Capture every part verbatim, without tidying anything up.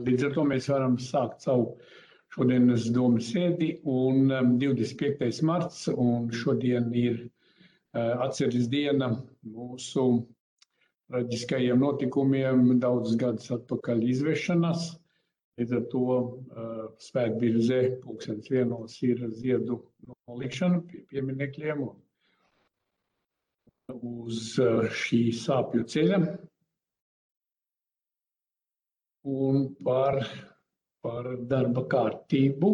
Līdz ar to mēs varam sākt savu šodienas domas sēdi, un divdesmit piektais marts, un šodien ir atceres diena mūsu traģiskajiem notikumiem daudzus gadus atpakaļ izvešanas. Līdz ar to svētbiržē pulkstens vienos ir ziedu nolikšana pie pieminekļiem uz šī sāpju ceļa. Un par, par darba kārtību.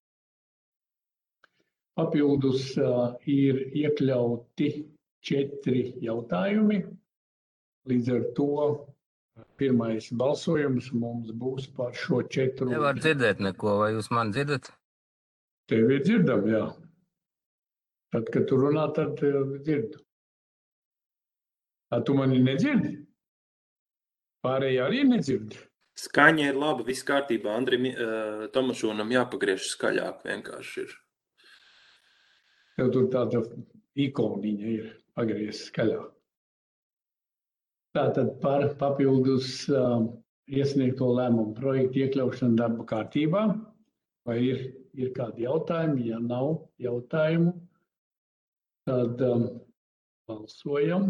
Papildus ir iekļauti četri jautājumi. Līdz ar to pirmais balsojums mums būs par šo četru. Nevar dzirdēt neko, vai jūs mani dzirdat? Tevi dzirdam, jā. Tad, kad tu runā, tad dzirdu. A, tu mani nedzirdi? Pārējie arī nedzird. Skaņa ir laba, viss kārtībā. Andrim uh, Tomašūnam jāpagriež skaļāk vienkārši ir. Tev tur tāda ikoniņa ir pagriezta skaļāk. Tātad par papildus uh, iesniegto lēmumu projektu iekļaušanu darba kārtībā. Vai ir, ir kādi jautājumi? Ja nav jautājumu, tad um, balsojam.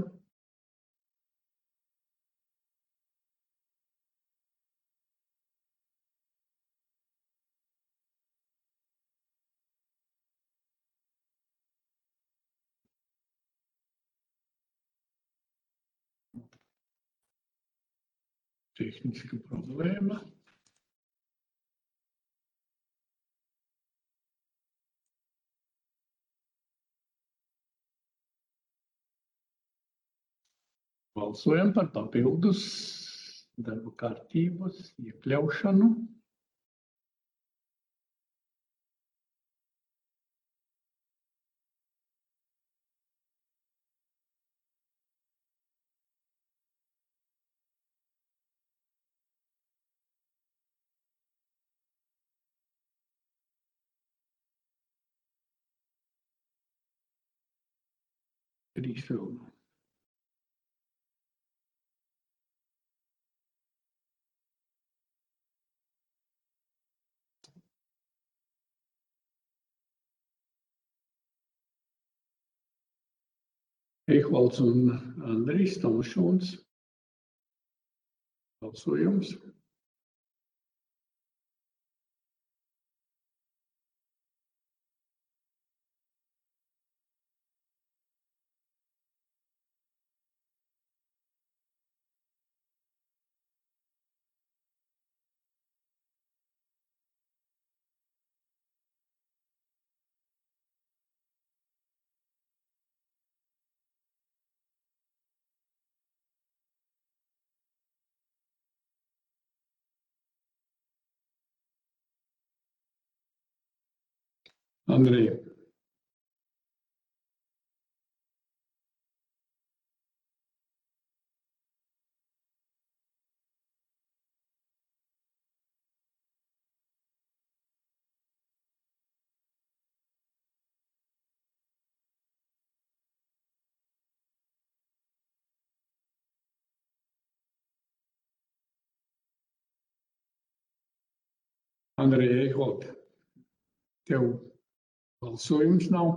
Tehniska problēma. Balsojam par papildus darba kārtības iekļaušanu. Trīs vēl. Eichvalds un Andrijs Tomašūns. Balsojums. Andrija. Andrija Eichvalds. Tev balsojums nav.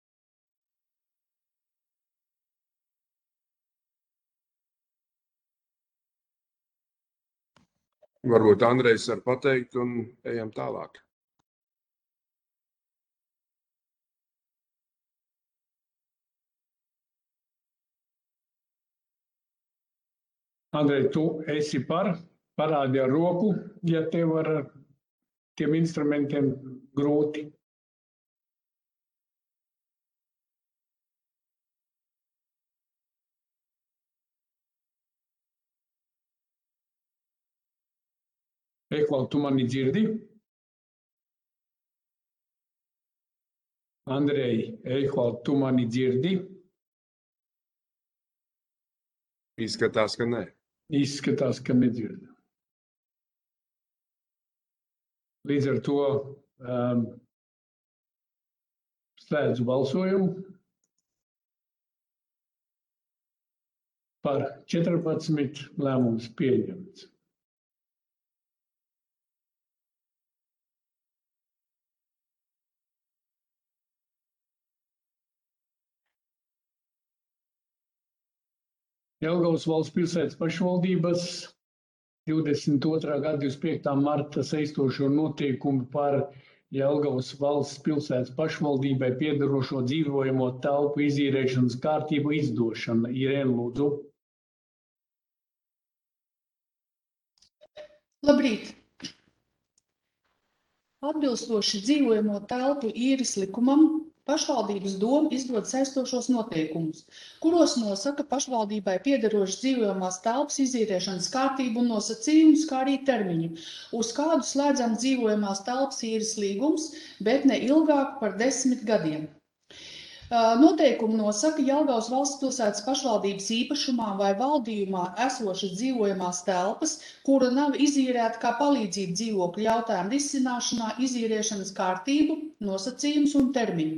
Varbūt Andrejs var pateikt un ejam tālāk. Andrej, tu esi par, parādi ar roku, ja tev ar tiem instrumentiem grūti. Eichvalds, tu mani dzirdi? Andrej, Eichvalds, tu mani dzirdi? Izskatās, ka nē. Izskatās, ka nedzird. Līdz ar to um, slēdzu balsojumu par četrpadsmit lēmums pieņemts. Jelgavas valsts pilsētas pašvaldības divdesmit otrā gada divdesmit piektā marta saistošo noteikumu par Jelgavas valsts pilsētas pašvaldībai piederošo dzīvojamo telpu izīrēšanas kārtību izdošana. Irēna, lūdzu. Labrīt! Atbilstoši dzīvojamo telpu īres likumam, pašvaldības doma izdod saistošos noteikumus, kuros nosaka pašvaldībai piederošas dzīvojamās telpas izīrēšanas kārtību un nosacījumus, kā arī termiņu, uz kādu slēdzam dzīvojamās telpas īres līgums, bet ne ilgāk par desmit gadiem. Noteikumi nosaka Jelgavas valsts pilsētas pašvaldības īpašumā vai valdījumā esošas dzīvojamās telpas, kura nav izīrēta kā palīdzība dzīvokļu jautājumu risināšanā, izīrēšanas kārtību, nosacījumus un termiņu.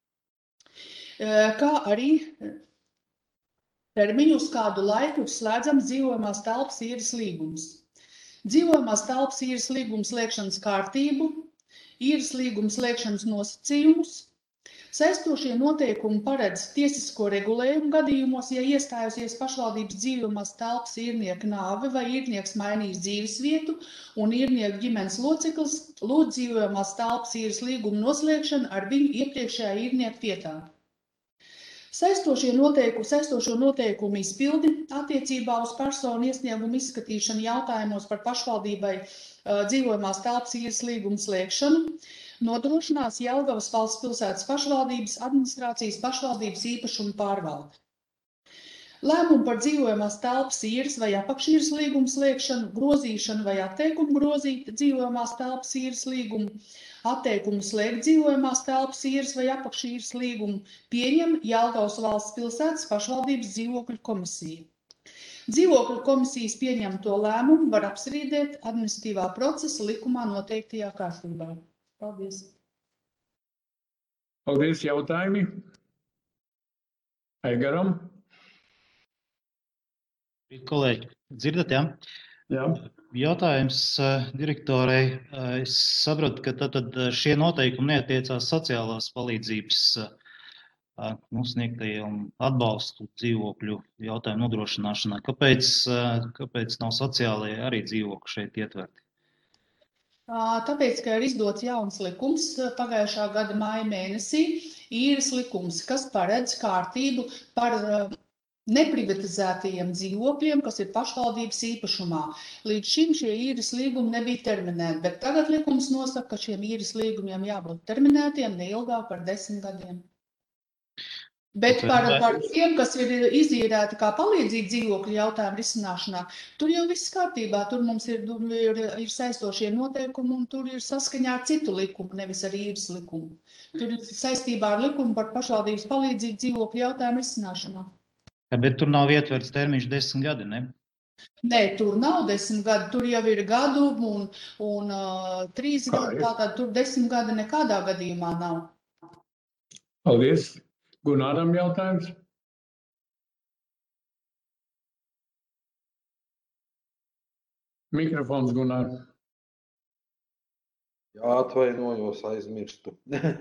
Kā arī termiņu, uz kādu laiku slēdzams dzīvojamās telpas īres līgums. Dzīvojamās telpas īres līgums slēgšanas kārtību, īres līgums slēgšanas nosacījumus. Saistošie noteikumi paredz tiesisko regulējumu gadījumos, ja iestājusies pašvaldības dzīvojamās telpas īrnieka nāve vai īrnieks mainījis dzīves vietu un īrnieka ģimenes loceklis lūdz dzīvojamās telpas īres līgumu noslēgšanu ar viņu iepriekšējā īrnieka vietā. Saistošie noteikumi, saistošo noteikumu izpildi attiecībā uz personu iesniegumu izskatīšanu jautājumos par pašvaldībai uh, dzīvojamās telpas īres līgumu slēgšanu nodrošinās Jelgavas valsts pilsētas pašvaldības administrācijas pašvaldības īpašuma pārvalde. Lēmumu par dzīvojamās telpas īres vai apakšīres līgumu slēgšanu, grozīšanu vai atteikumu grozīt dzīvojamās telpas īres līgumu, atteikumu slēgt dzīvojamās telpas īres vai apakšīres līgumu pieņem Jelgavas valsts pilsētas pašvaldības dzīvokļu komisija. Dzīvokļu komisijas pieņemto lēmumu var apstrīdēt administratīvā procesa likumā noteiktajā kārtībā. Paldies. Paldies, jautājumi. Aigaram. Kolēģi, dzirdat, jā? Jā. Jautājums direktorei. Es saprotu, ka tad šie noteikumi neatiecās sociālās palīdzības nu, sniegtajiem atbalstu dzīvokļu jautājumu nodrošināšanā. Kāpēc, kāpēc nav sociālajie arī dzīvokļi šeit ietverti? Tāpēc, ka ir izdots jauns likums pagājušā gada māja mēnesī, īres likums, kas paredz kārtību par neprivatizētajiem dzīvokļiem, kas ir pašvaldības īpašumā. Līdz šim šie īres līgumi nebija terminēti, bet tagad likums nosaka, ka šiem īres līgumiem jābūt terminētiem neilgāk par desmit gadiem. Bet par, par tiem, kas ir izīrēti kā palīdzību dzīvokļu jautājumu risināšanā, tur jau viss kārtībā, tur mums ir, ir, ir saistošie noteikumi un tur ir saskaņā ar citu likumu, nevis ar īres likumu. Tur ir saistībā ar likumu par pašvaldības palīdzību dzīvokļu jautājumu risināšanā. Ja, bet tur nav ietverts termiņš desmit gadi, ne? Nē, tur nav desmit gadi, tur jau ir gadu un, un uh, trīs gadi, tātad tur desmit gadi nekādā gadījumā nav. Paldies. Gunāram jautājums. Mikrofons, Gunār. Jā, atvainojos, aizmirstu.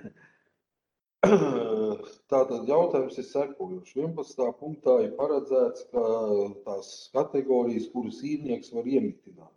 Tātad jautājums ir sekojošs. vienpadsmitā punktā ir paredzēts, ka tās kategorijas, kuras īrnieks var iemitināt.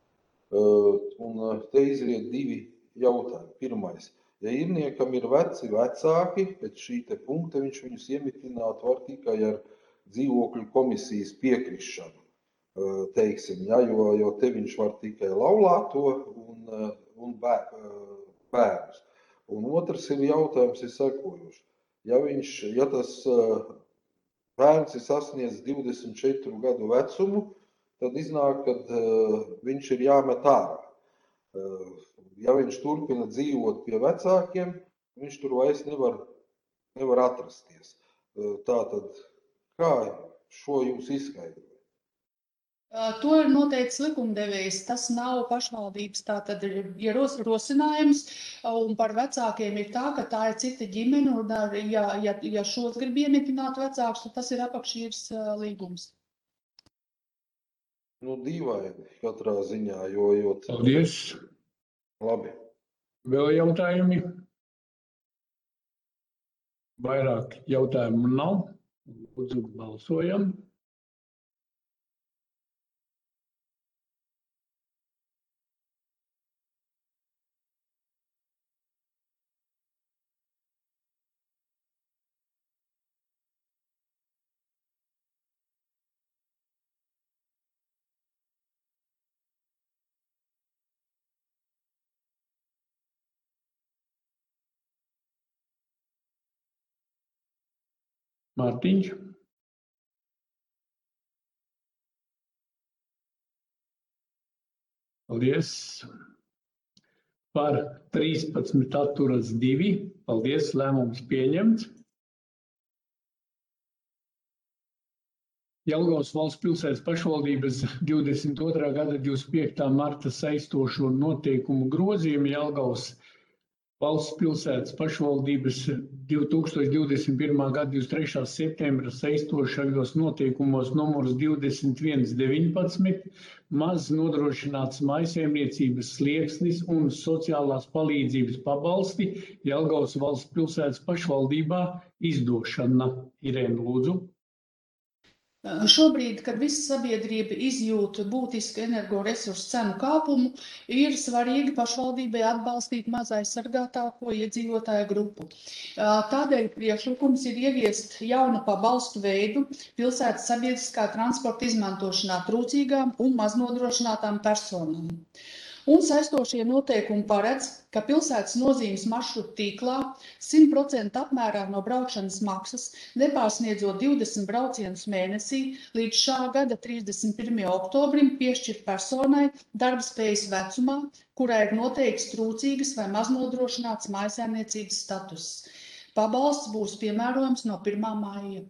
Un te izriet divi jautājumi. Pirmais. Ja īrniekam ir veci vecāki, pēc šī te punkta viņš viņus iemitināt var tikai ar dzīvokļu komisijas piekrišanu, teiksim, ja, jo, jo te viņš var tikai laulāto un, un bērnus. Un otrs ir jautājums ir sekojošs. Ja, viņš, ja tas bērns ir sasniedz divdesmit četru gadu vecumu, tad iznāk, ka viņš ir jāmet ārā. Ja viņš turpina dzīvot pie vecākiem, viņš tur vairs nevar, nevar atrasties. Tātad, kā šo jūs izskaidrojat? To ir noteikts likumdevējs, tas nav pašvaldības, tātad ir rosinājums, un par vecākiem ir tā, ka tā ir cita ģimene, un ja, ja, ja šos grib iemitināt vecāks, tad tas ir apakšīres līgums. Nu, dīvaini katrā ziņā, jo... jo... Paldies. Labi. Vēl jautājumi? Vairāk jautājumu nav. Lūdzu, balsojam. Mārtiņš. Paldies. Par trīspadsmit atturas divi. Paldies, lēmums pieņemts. Jelgavas valsts pilsētas pašvaldības divdesmit otrā gada divdesmit piektā marta saistošo noteikumu grozījumu Jelgavas valsts pilsētas pašvaldības divi tūkstoši divdesmit pirmā gada divdesmit trešā septembra saistošajos noteikumos numurs divdesmit viens deviņpadsmit maz nodrošināts mājsaimniecības slieksnis un sociālās palīdzības pabalsti Jelgavas valsts pilsētas pašvaldībā izdošana. Irēna, lūdzu. Šobrīd, kad visa sabiedrība izjūt būtisku energoresursu cenu kāpumu, ir svarīgi pašvaldībai atbalstīt mazaizsargātāko iedzīvotāju grupu. Tādēļ priekšlikums ir ieviest jaunu pabalstu veidu pilsētas sabiedriskā transporta izmantošanā trūcīgām un maznodrošinātām personām. Un saistošie noteikumi paredz, ka pilsētas nozīmes maršrutu tīklā simt procentu apmērā no braukšanas maksas, nepārsniedzot divdesmit braucienus mēnesī, līdz šā gada trīsdesmit pirmajam oktobrim piešķirt personai darbspējas vecumā, kurai ir noteikts trūcīgas vai maznodrošināts mājsaimniecības status. Pabalsts būs piemērojams no pirmā māja.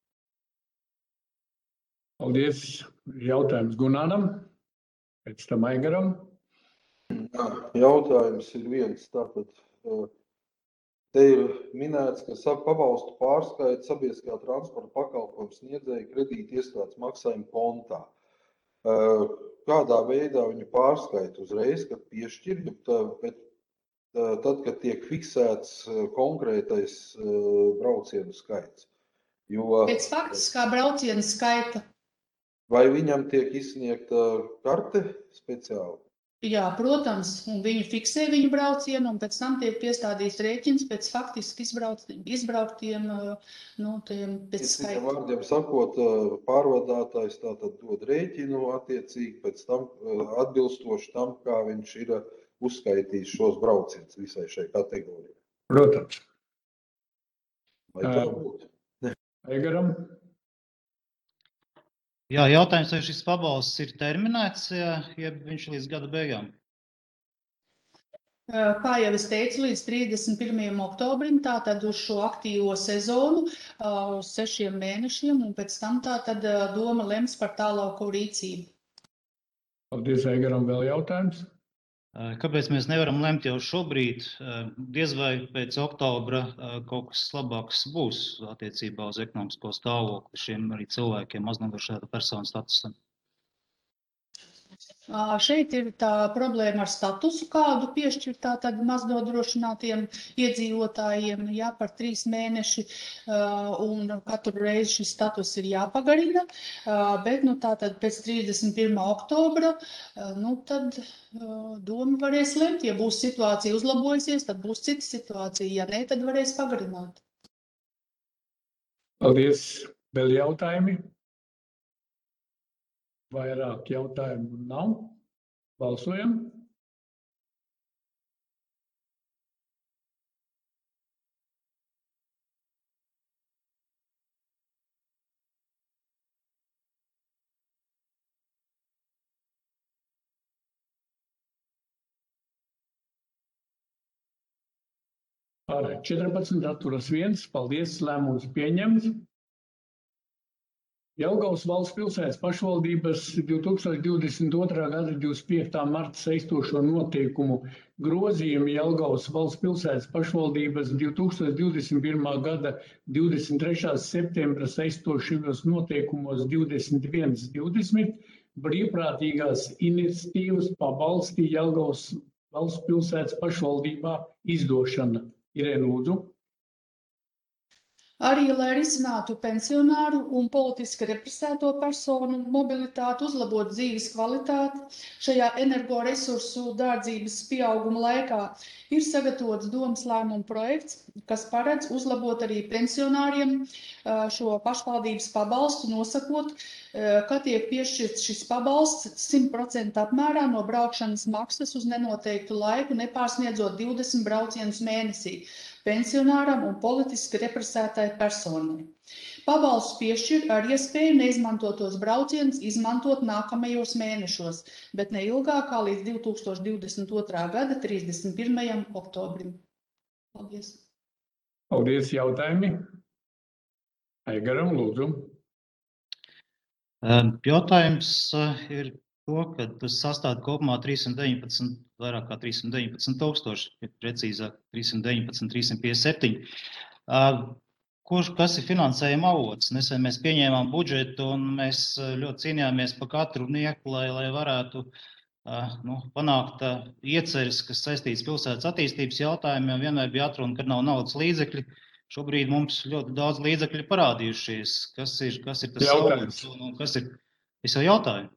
Paldies. Jautājums Gunāram, pēc tam Aigaram. Jautājums ir viens. Tātad, te ir minēts, ka pabalstu pārskaita sabiedriskā transporta pakalpojumu sniedzēja kredīti iestādes maksājuma kontā. Kādā veidā viņu pārskaita uzreiz, kad piešķir, bet tad, kad tiek fiksēts konkrētais braucienu skaits? Jo, Pēc faktiskā braucienu skaita. Vai viņam tiek izsniegta karte speciāli? Jā, protams, un viņi fiksē viņu braucienu, un pēc tam tiek piestādīts rēķins pēc faktiski izbraukt, izbrauktiem, nu, tiem pēc skaita. Citiem vārdiem sakot, pārvadātājs tātad dod rēķinu attiecīgi pēc tam atbilstoši tam, kā viņš ir uzskaitījis šos braucienus visai šai kategorijai. Protams. Vai tā būtu? Aigaram. Jā, jautājums, vai šis pabalsts ir terminēts, ja viņš līdz gada beigām? Kā jau es teicu, līdz trīsdesmit pirmajam oktobrim, tātad uz šo aktīvo sezonu, sešiem mēnešiem, un pēc tam tātad doma lems par tālāko rīcību. Paldies, Aigaram. Vēl jautājums? Kāpēc mēs nevaram lemt jau šobrīd? Diez vai pēc oktobra kaut kas labāks būs attiecībā uz ekonomisko stāvokli šiem arī cilvēkiem maznodrošināta personu statusam? Šeit ir tā problēma ar statusu, kādu piešķirt tātad maznodrošinātiem iedzīvotājiem, jā, par trīs mēneši, un katru reizi šis status ir jāpagarina, bet, nu, tātad pēc trīsdesmit pirmā oktobra, nu, tad doma varēs lemt, ja būs situācija uzlabojusies, tad būs cita situācija, ja ne, tad varēs pagarināt. Paldies. Vēl jautājumi? Vairāk jautājumu nav. Balsojam. Par četrpadsmit atturas viens. Paldies, lēmums pieņemts. Jelgavas valsts pilsētas pašvaldības divi tūkstoši divdesmit otrā gada divdesmit piektā marta saistošo noteikumu grozījumu Jelgavas valsts pilsētas pašvaldības divi tūkstoši divdesmit pirmā gada divdesmit trešā septembra saistošajos noteikumos divdesmit viens divdesmit brīvprātīgās iniciatīvas pabalsti Jelgavas valsts pilsētas pašvaldībā izdošana. Irēna, lūdzu. Arī, lai risinātu pensionāru un politiski represēto personu mobilitāti, uzlabot dzīves kvalitāti, šajā energoresursu dārdzības pieauguma laikā ir sagatavots domas lēmuma projekts, kas paredz uzlabot arī pensionāriem šo pašvaldības pabalstu, nosakot, ka tiek piešķirts šis pabalsts simt procentu apmērā no braukšanas maksas uz nenoteiktu laiku, nepārsniedzot divdesmit braucienus mēnesī pensionāram un politiski represētai personai. Pabalsts piešķir ar iespēju neizmantotos braucienus izmantot nākamajos mēnešos, bet ne ilgāk kā līdz divi tūkstoši divdesmit otrā gada trīsdesmit pirmajam oktobrim. Paldies. Paldies, jautājumi. Aigaram, lūdzu. Jautājums ir to, ka tas sastāv kopumā trīssimt deviņpadsmit, vairāk kā trīssimt deviņpadsmit tūkstoši, precīzāk trīssimt deviņpadsmit, trīssimt piecdesmit septiņi. Kurš, kas ir finansējuma avots? Nesen mēs pieņēmām budžetu un mēs ļoti cīnījāmies par katru nieku, lai, lai varētu nu, panākt ieceres, kas saistīts pilsētas attīstības jautājumiem. Vienmēr bija atruna, ka nav naudas līdzekļi. Šobrīd mums ļoti daudz līdzekļu parādījušies. Kas ir, kas ir tas Jautājums. avots un kas ir? Es jau jautāju.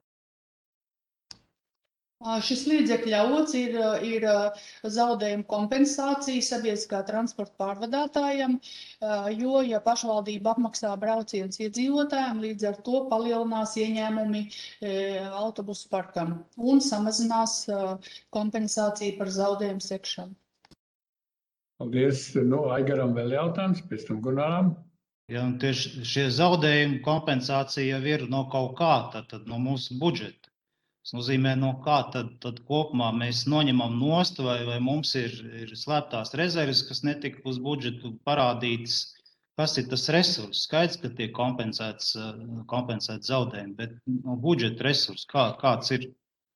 Šis līdzekļu avots ir, ir zaudējuma kompensācija sabiedriskā transporta pārvadātājiem, jo, ja pašvaldība apmaksā braucienus iedzīvotājiem, līdz ar to palielinās ieņēmumi autobusu parkam un samazinās kompensāciju par zaudējumu sekšanu. Paldies. Nu, Aigaram vēl jautājums, pēc tam Gunaram. Ja, un tieši šie zaudējumi kompensācija jau ir no kaut kā, tad, tad no mūsu budžeta. Tas nozīmē, no kā tad, tad kopumā mēs noņemam nost, vai, vai mums ir, ir slēptās rezerves, kas netika uz budžetu parādītas. Kas ir tas resurs? Skaidrs, ka tiek kompensēts, kompensēts zaudējumi, bet no budžeta resurs, kā, kāds ir?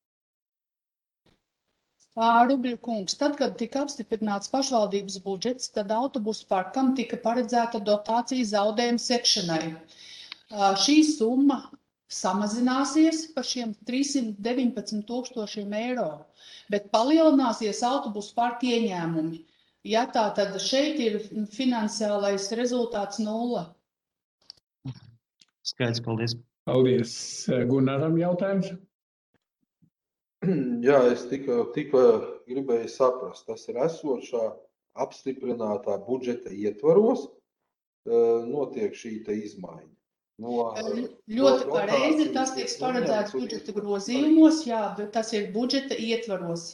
Rubļa kungs, tad, kad tika apstiprināts pašvaldības budžets, tad autobusu parkam tika paredzēta dotācija zaudējumu sekšanai. Šī summa samazināsies par šiem trīssimt deviņpadsmit tūkstošiem eiro, bet palielināsies autobusu parka ieņēmumi. Ja tā, tad šeit ir finansiālais rezultāts nulle. Skaidrs, paldies. Paldies. Gunaram jautājums. Jā, es tikai, tikai gribēju saprast, tas ir esošā apstiprinātā budžeta ietvaros, notiek šī te izmaiņa. No, Ļoti pareizi, tas tiks paredzēts budžeta grozījumos, jā, bet tas ir budžeta ietvaros.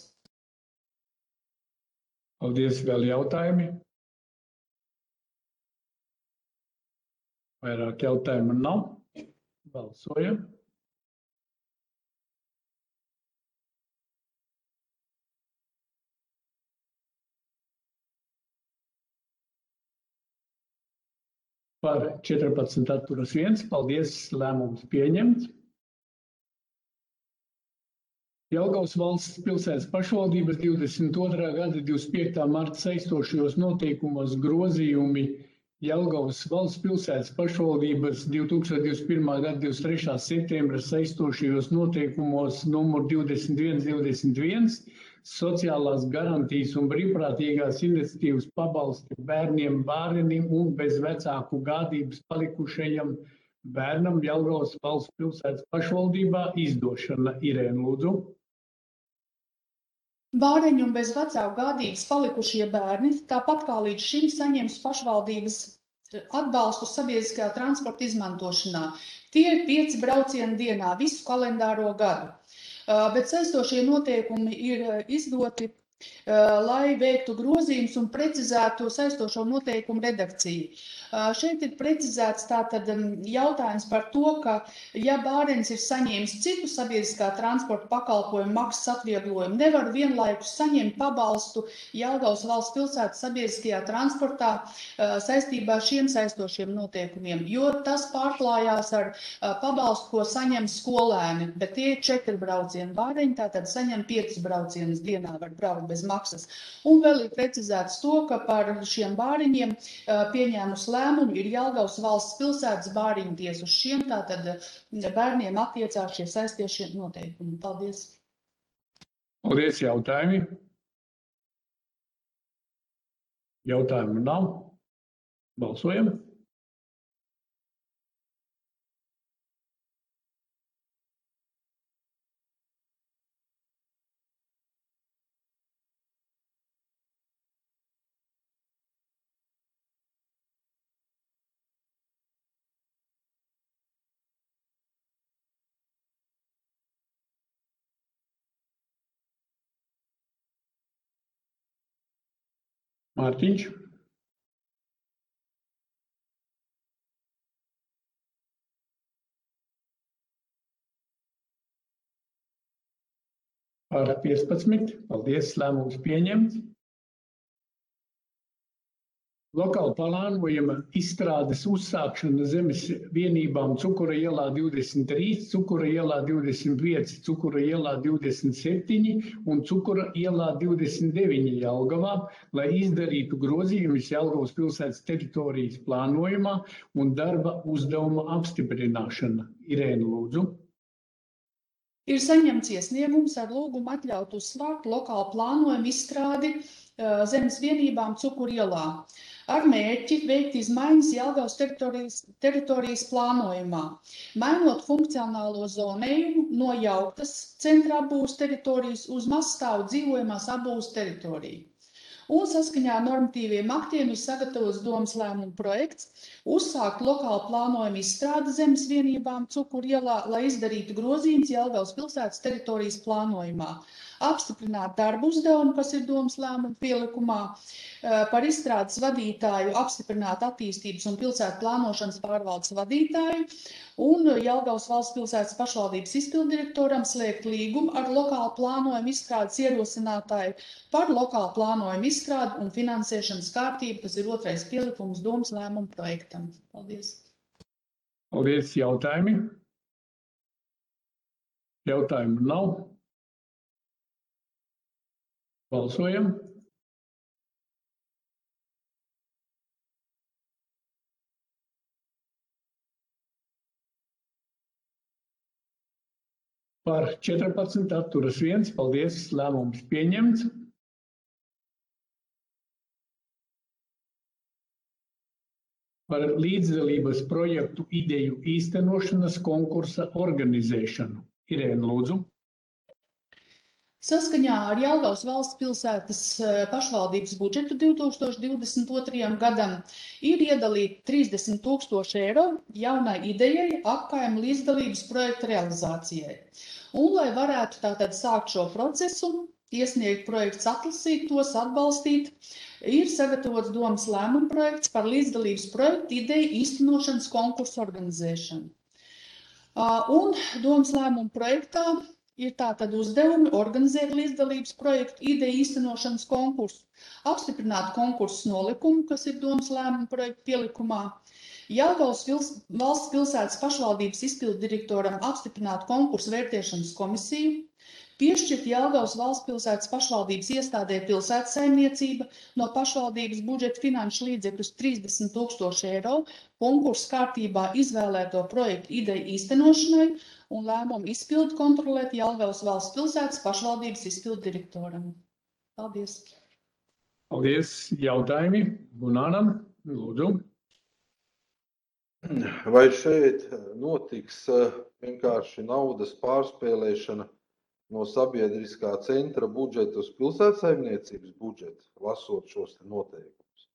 Paldies, vēl jautājumi. Vairāk jautājumu nav. Balsojam. Par četrpadsmit atturas viens. Paldies, lēmums pieņemts. Jelgavas valsts pilsētas pašvaldības divdesmit otrā gada divdesmit piektā marta saistošajos noteikumos grozījumi Jelgavas valsts pilsētas pašvaldības divi tūkstoši divdesmit pirmā gada divdesmit trešā septembra saistošajos noteikumos numur divdesmit viens divdesmit viens sociālās garantijas un brīvprātīgās iniciatīvas pabalsti bērniem, bērniem un bez vecāku gādības palikušajam bērnam Jelgavas valsts pilsētas pašvaldībā izdošana. Irēna, lūdzu. Bāreņi un bez vecāku gādības palikušie bērni, tāpat kā līdz šim, saņems pašvaldības atbalstu sabiedriskajā transporta izmantošanā. Tie ir pieci braucieni dienā visu kalendāro gadu. Bet saistošie noteikumi ir izdoti, lai veiktu grozījumus un precizētu saistošo noteikumu redakciju. Šeit ir precizēts tātad jautājums par to, ka ja bārenis ir saņēmis citu sabiedriskā transporta pakalpojumu maksas atvieglojumu, nevar vienlaikus saņemt pabalstu Jelgavas valsts pilsētas sabiedriskajā transportā saistībā ar šiem saistošiem noteikumiem, jo tas pārklājās ar pabalstu, ko saņem skolēni, bet tie ir četri braucieni bāreņi, tātad saņem piecus braucienus dienā, var braukt bez maksas. Un vēl ir precizēts to, ka par šiem bāriņiem pieņēmus lēmumu ir Jelgavas valsts pilsētas bāriņu tiesa. Uz šiem tātad bērniem attiecās šie saistīšie noteikumi. Paldies. Paldies, jautājumi. Jautājumu nav. Balsojam. Mārtiņš. Par piecpadsmit. Paldies, lēmums pieņemts. Lokāla plānojuma izstrādes uzsākšana zemes vienībām Cukura ielā divdesmit trīs, Cukura ielā divdesmit pieci, Cukura ielā divdesmit septiņi un Cukura ielā divdesmit deviņi Jelgavā, lai izdarītu grozījumus Jelgavas pilsētas teritorijas plānojumā un darba uzdevuma apstiprināšana. Irēna, lūdzu. Ir saņemts iesniegums ar lūgumu atļaut uzsākt lokālu plānojumu izstrādi uh, zemes vienībām Cukura ielā ar mērķi veikt izmaiņas Jelgavas teritorijas, teritorijas plānojumā, mainot funkcionālo zonējumu no jauktas centra apbūves teritorijas uz mazstāvu dzīvojamās apbūves teritoriju. Un saskaņā ar normatīviem aktiem ir sagatavots domas lēmuma projekts uzsākt lokālu plānojumu izstrādi zemes vienībām Cukura ielā, lai izdarītu grozījumus Jelgavas pilsētas teritorijas plānojumā, apstiprināt darbu uzdevumu, kas ir domas lēmuma pielikumā, par izstrādes vadītāju apstiprināt attīstības un pilsētu plānošanas pārvaldes vadītāju un Jelgavas valsts pilsētas pašvaldības izpilddirektoram slēgt līgumu ar lokālu plānojumu izstrādes ierosinātāju par lokālu plānojumu izstrādi un finansēšanas kārtību, kas ir otrais pielikums domas lēmuma projektam. Paldies. Paldies, jautājumi. Jautājumu nav. Balsojam. Par četrpadsmit atturas viens. Paldies, lēmums pieņemts. Par līdzdalības projektu ideju īstenošanas konkursa organizēšanu. Irēna, lūdzu. Saskaņā ar Jelgavas valsts pilsētas pašvaldības budžetu divi tūkstoši divdesmit otrajam gadam ir iedalīti trīsdesmit tūkstoši eiro jaunai idejai apkaima līdzdalības projekta realizācijai. Un, lai varētu tātad sākt šo procesu, iesniegt projekts, atlasīt tos, atbalstīt, ir sagatavots domas lēmuma projekts par līdzdalības projektu ideju īstenošanas konkursu organizēšanu. Un domas lēmuma projektā ir tātad uzdevumi organizēt līdzdalības projektu ideju īstenošanas konkursu, apstiprināt konkursu nolikumu, kas ir domas lēmuma projekta pielikumā, Jelgavas valsts pilsētas pašvaldības izpilddirektoram apstiprināt konkursu vērtēšanas komisiju, piešķirt Jelgavas valsts pilsētas pašvaldības iestādē pilsētsaimniecība no pašvaldības budžeta finanšu līdzekļus trīsdesmit tūkstoši eiro konkursu kārtībā izvēlēto projektu ideju īstenošanai un lēmumu izpildu kontrolēt Jelgavas valsts pilsētas pašvaldības izpilddirektoram. Paldies. Paldies. Jautājumi Gunāram. Lūdzu. Vai šeit notiks vienkārši naudas pārspēlēšana no sabiedriskā centra budžeta uz pilsētsaimniecības budžetu, lasot šos noteikumus?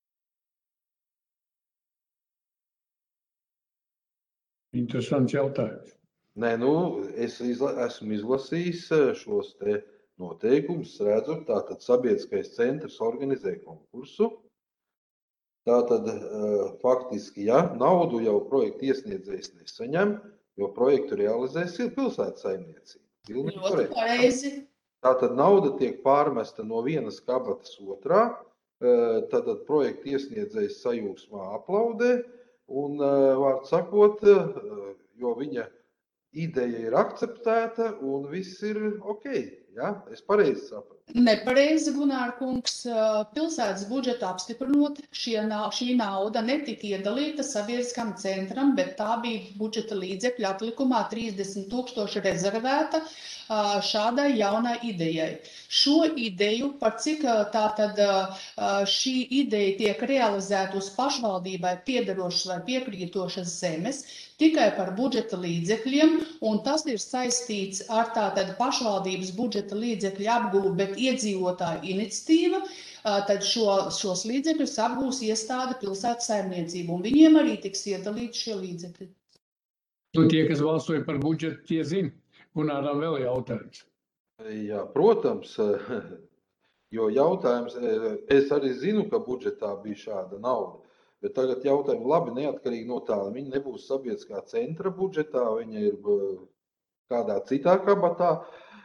Interesants jautājums. Nē, nu, es izla, esmu izlasījis šos te noteikumus, redzu, tātad sabiedriskais centrs organizē konkursu. Tātad faktiski, ja naudu jau projektu iesniedzējs nesaņem, jo projektu realizēs ir pilsētsaimniecība. Ļoti pareizi. Tātad nauda tiek pārmesta no vienas kabatas otrā, tātad projektu iesniedzējs sajūsmā aplaudē un, vārds sakot, jo viņa ideja ir akceptēta un viss ir ok. Ja? Es pareizi sapratu. Nepareizi, Gunār kungs, pilsētas budžetu apstiprinot, šie, šī nauda netika iedalīta sabiedriskam centram, bet tā bija budžeta līdzekļu atlikumā trīsdesmit tūkstoši rezervēta šādai jaunai idejai. Šo ideju, par cik tātad šī ideja tiek realizēta uz pašvaldībai piederošas vai piekrītošas zemes, tikai par budžeta līdzekļiem, un tas ir saistīts ar tātad pašvaldības budžeta līdzekļu apgūvu, bet iedzīvotāju iniciatīva, tad šo, šos līdzekļus apgūs iestāde pilsētas saimniecību, un viņiem arī tiks iedalīti šie līdzekļi. Nu, tie, kas balsoja par budžetu, tie zina. Gunāram vēl jautājums. Jā, protams, jo jautājums, es arī zinu, ka budžetā bija šāda nauda, bet tagad jautājumi labi neatkarīgi no tā, viņa nebūs sabiedriskā centra budžetā, viņa ir kādā citā kabatā,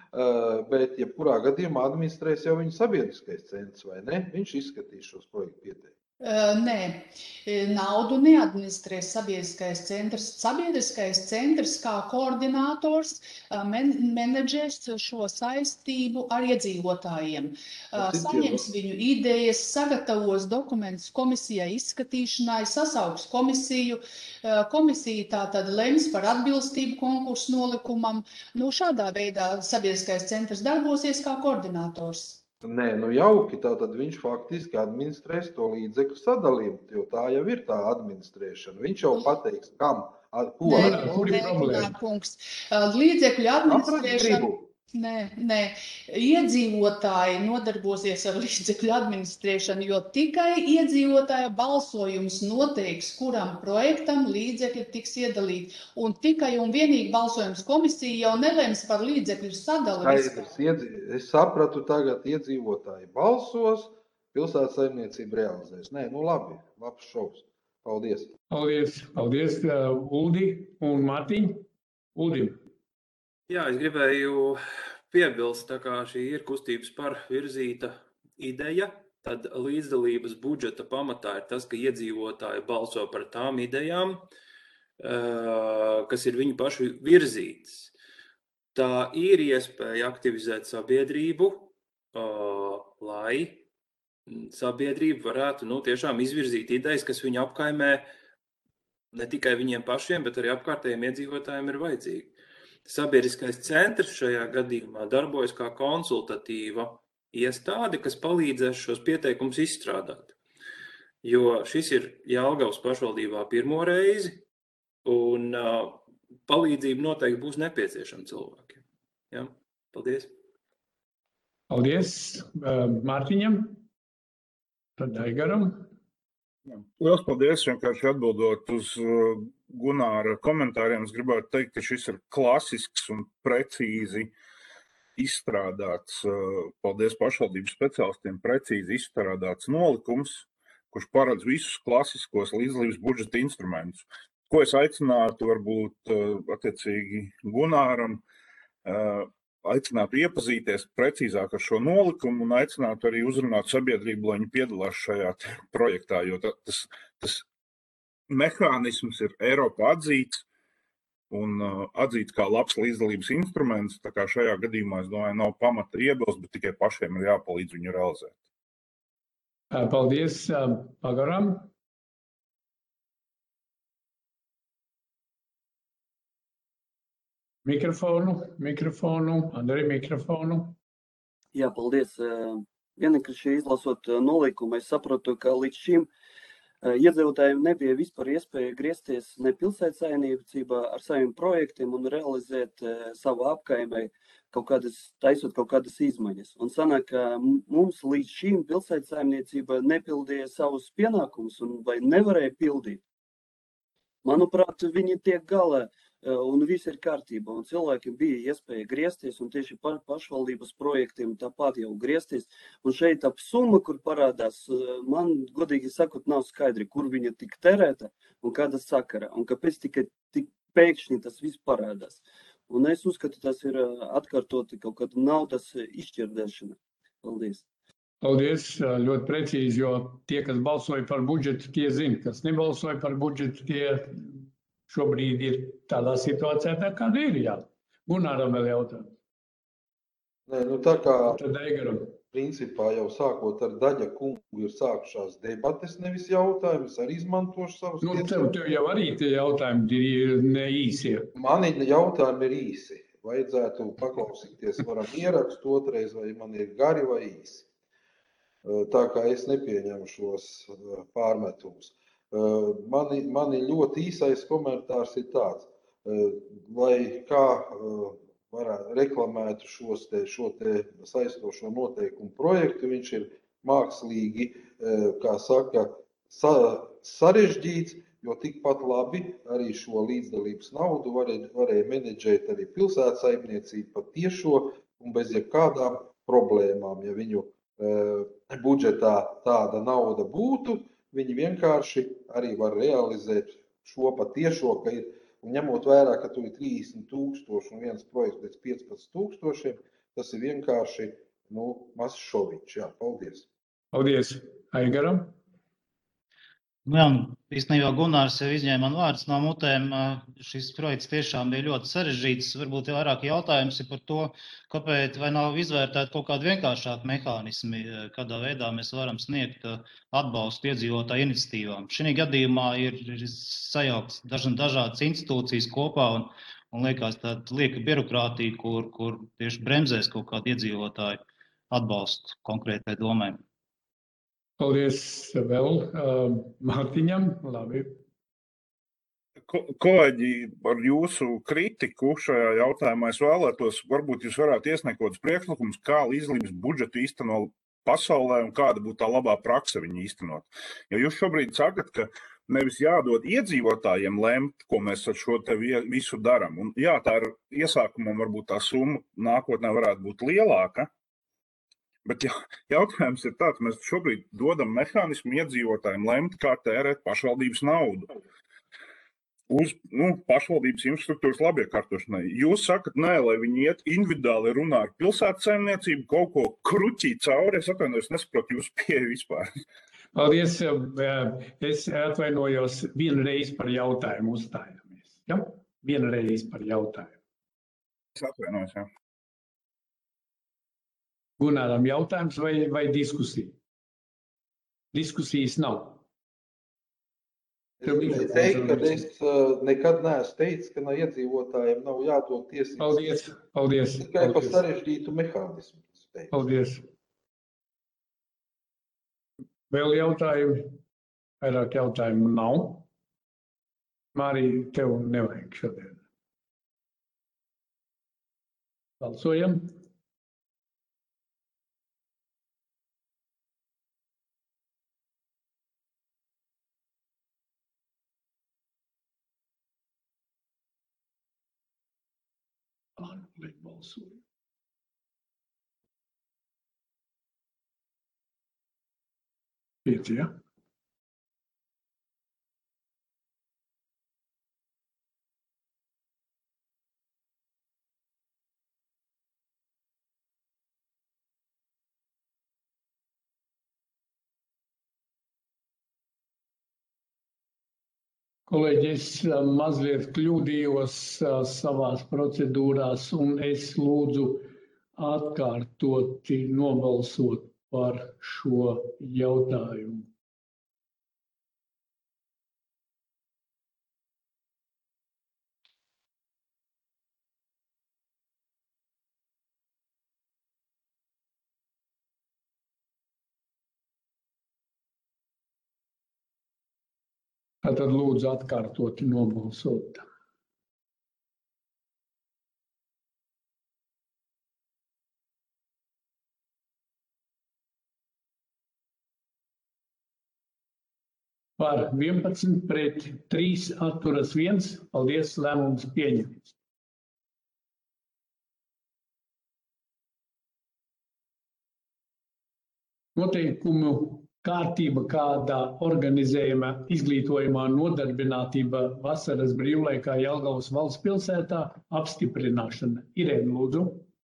bet jebkurā gadījumā administrēs jau viņa sabiedriskais centrs, vai ne? Viņš izskatīs šos projektu pieteikumus. Nē, naudu neadministrēs sabiedriskais centrs. Sabiedriskais centrs kā koordinators men menedžēs šo saistību ar iedzīvotājiem. Saņems viņu idejas, sagatavos dokumentus komisijai izskatīšanai, sasauks komisiju. Komisija tātad lems par atbilstību konkursu nolikumam. Nu, šādā veidā sabiedriskais centrs darbosies kā koordinators. Nē, nu jauki, tātad viņš faktiski administrēs to līdzekļu sadalījumu, jo tā jau ir tā administrēšana. Viņš jau pateiks, kam, ar ko. Nē, Kur ir nē, problēma? kungs. Līdzekļu administrēšana. gribu. Nē, nē, iedzīvotāji nodarbosies ar līdzekļu administrēšanu, jo tikai iedzīvotāja balsojums noteiks, kuram projektam līdzekļi tiks iedalīti. Un tikai un vienīgi balsojums komisija jau nelems par līdzekļu sadali. Skaidrs, iedzi- Es sapratu, tagad iedzīvotāji balsos, pilsētsaimniecība realizēs. Nē, nu labi, labs šovs. Paldies. Paldies, paldies, uh, Uldi un Mārtiņ. Uldim. Jā, es gribēju piebilst, tā kā šī ir kustības par virzīta ideja, tad līdzdalības budžeta pamatā ir tas, ka iedzīvotāji balso par tām idejām, kas ir viņu pašu virzītas. Tā ir iespēja aktivizēt sabiedrību, lai sabiedrība varētu nu, tiešām izvirzīt idejas, kas viņu apkaimē ne tikai viņiem pašiem, bet arī apkārtējiem iedzīvotājiem ir vajadzīgi. Sabiedriskais centrs šajā gadījumā darbojas kā konsultatīva iestāde, kas palīdzēs šos pieteikumus izstrādāt. Jo šis ir Jelgavas pašvaldībā pirmo reizi, un uh, palīdzība noteikti būs nepieciešama cilvēkiem. Ja? Paldies! Paldies uh, Mārtiņam, tad Aigaram. Lielas paldies, vienkārši atbildot uz uh, Gunāra komentāriem. Es gribētu teikt, ka šis ir klasisks un precīzi izstrādāts, uh, paldies pašvaldības speciālistiem, precīzi izstrādāts nolikums, kurš paredz visus klasiskos līdzdalības budžeta instrumentus. Ko es aicinātu varbūt uh, attiecīgi Gunāram, uh, aicinātu iepazīties precīzāk ar šo nolikumu un aicinātu arī uzrunāt sabiedrību, lai viņi piedalās šajā projektā, jo tas, tas mehānisms ir Eiropā atzīts un uh, atzīts kā labs līdzdalības instruments, tā kā šajā gadījumā, es domāju, nav pamata iebilst, bet tikai pašiem ir jāpalīdz viņu realizēt. Paldies uh, Pagaram. Mikrofonu, mikrofonu, Andrei, mikrofonu. Jā, paldies. Vienkārši izlasot nolikumu, es sapratu, ka līdz šim iedzīvotājiem nebija vispār iespēja griezties ne pilsētsaimniecībā ar saviem projektiem un realizēt savu apkaimē kaut kādas, taisot kaut kādas izmaiņas. Un sanāk, ka mums līdz šim pilsētsaimniecība nepildīja savus pienākumus un vai nevarēja pildīt. Manuprāt, viņi tiek galā. Un viss ir kārtībā, un cilvēkiem bija iespēja griezties, un tieši par pašvaldības projektiem tāpat jau griezties. Un šeit ap summa, kur parādās, man godīgi sakot, nav skaidri, kur viņa tik terēta un kāda sakara, un kāpēc tikai tik pēkšņi tas viss parādās. Un es uzskatu, tas ir atkārtoti kaut kāda naudas izšķirdēšana. Paldies. Paldies, ļoti precīzi, jo tie, kas balsoja par budžetu, tie zina, kas nebalsoja par budžetu, tie šobrīd ir tādā situācijā, tā kāda ir, jā. Gunāram vēl jautājums. Nē, nu tā kā, Tad Aigaram. principā jau sākot ar Daļa kungu ir sākušās debates, nevis jautājumus, arī izmantošu savus Nu, tev, tiesības. tev jau arī tie jautājumi ir ne īsie. Mani jautājumi ir īsi. Vajadzētu paklausīties, varam ierakstu otrais, vai man ir gari vai īsi. Tā kā es nepieņemu šos pārmetumus. Mani, mani ļoti īsais komentārs ir tāds, lai kā varētu reklamētu šos te, šo te saistošo noteikumu projektu, viņš ir mākslīgi, kā saka, sa, sarežģīts, jo tikpat labi arī šo līdzdalības naudu varēja, varēja menedžēt arī pilsētsaimniecība pat tiešo un bez jebkādām problēmām. Ja viņu budžetā tāda nauda būtu, viņi vienkārši arī var realizēt šo patiešo, ka ir, un ņemot vērā, ka tu ir trīsdesmit tūkstoši un viens projekts pēc piecpadsmit tūkstošiem, Tas ir vienkārši nu, mazs šoviņš. Jā, paldies. Paldies Aigaram. Nu, jā, īstenībā Gunārs jau izņēma man vārdus no mutēm. Šis projekts tiešām bija ļoti sarežģīts. Varbūt vairāk jautājums ir par to, kāpēc vai nav izvērtēt kaut kādu vienkāršāku mehānismi, kādā veidā mēs varam sniegt atbalstu iedzīvotāju iniciatīvām. Šī gadījumā ir, ir sajaukts dažādas institūcijas kopā un, un liekas tāda lieka birokrātija, kur, kur tieši bremzēs kaut kādu iedzīvotāju atbalstu konkrētai domai. Paldies vēl uh, Mārtiņam. Labi. Ko, kolēģi, ar jūsu kritiku šajā jautājumā es vēlētos, varbūt jūs varētu iesniegt kaut kādus priekšlikumus, kā līdzdalības budžetu īsteno pasaulē un kāda būtu tā labā prakse viņu īstenot. Jo jūs šobrīd sakat, ka nevis jādod iedzīvotājiem lemt, ko mēs ar šo te visu daram. Un jā, tā ir iesākumam varbūt tā summa nākotnē varētu būt lielāka. Bet jā, jautājums ir tāds, mēs šobrīd dodam mehānismu iedzīvotājiem lemt, kā tērēt pašvaldības naudu uz nu, pašvaldības infrastruktūras labiekārtošanai. Jūs sakat, nē, lai viņi iet individuāli runā ar pilsētas saimniecību, kaut ko kruķīt cauri. Es atvainojos, nesaprotu jūsu pieeju vispār. Paldies. Es atvainojos vienreiz par jautājumu uzstājāmies. Ja? Vienreiz par jautājumu. Es atvainojos, jā. Gunāram jautājums vai, vai diskusija? Diskusijas nav. Es gribēju teikt, ka es nekad neesmu teicis, ka no iedzīvotājiem nav jādod tiesības. Paldies, paldies. Tikai par sarežģītu mehānismu. Paldies. Vēl jautājumi? Vairāk jautājumu nav. Mārija, tev nevajag šodien. Balsojam. Liek balsoju. Pieci, ja? Kolēģi, es mazliet kļūdījos savās procedūrās un es lūdzu atkārtoti nobalsot par šo jautājumu. Tātad lūdzu atkārtoti nobalsot. Par vienpadsmit pret trīs atturas viens. Paldies, lēmums pieņemts. Noteikumu kārtība, kādā organizējama izglītojumā nodarbinātība vasaras brīvlaikā Jelgavas valsts pilsētā apstiprināšana. Irēna, lūdzu.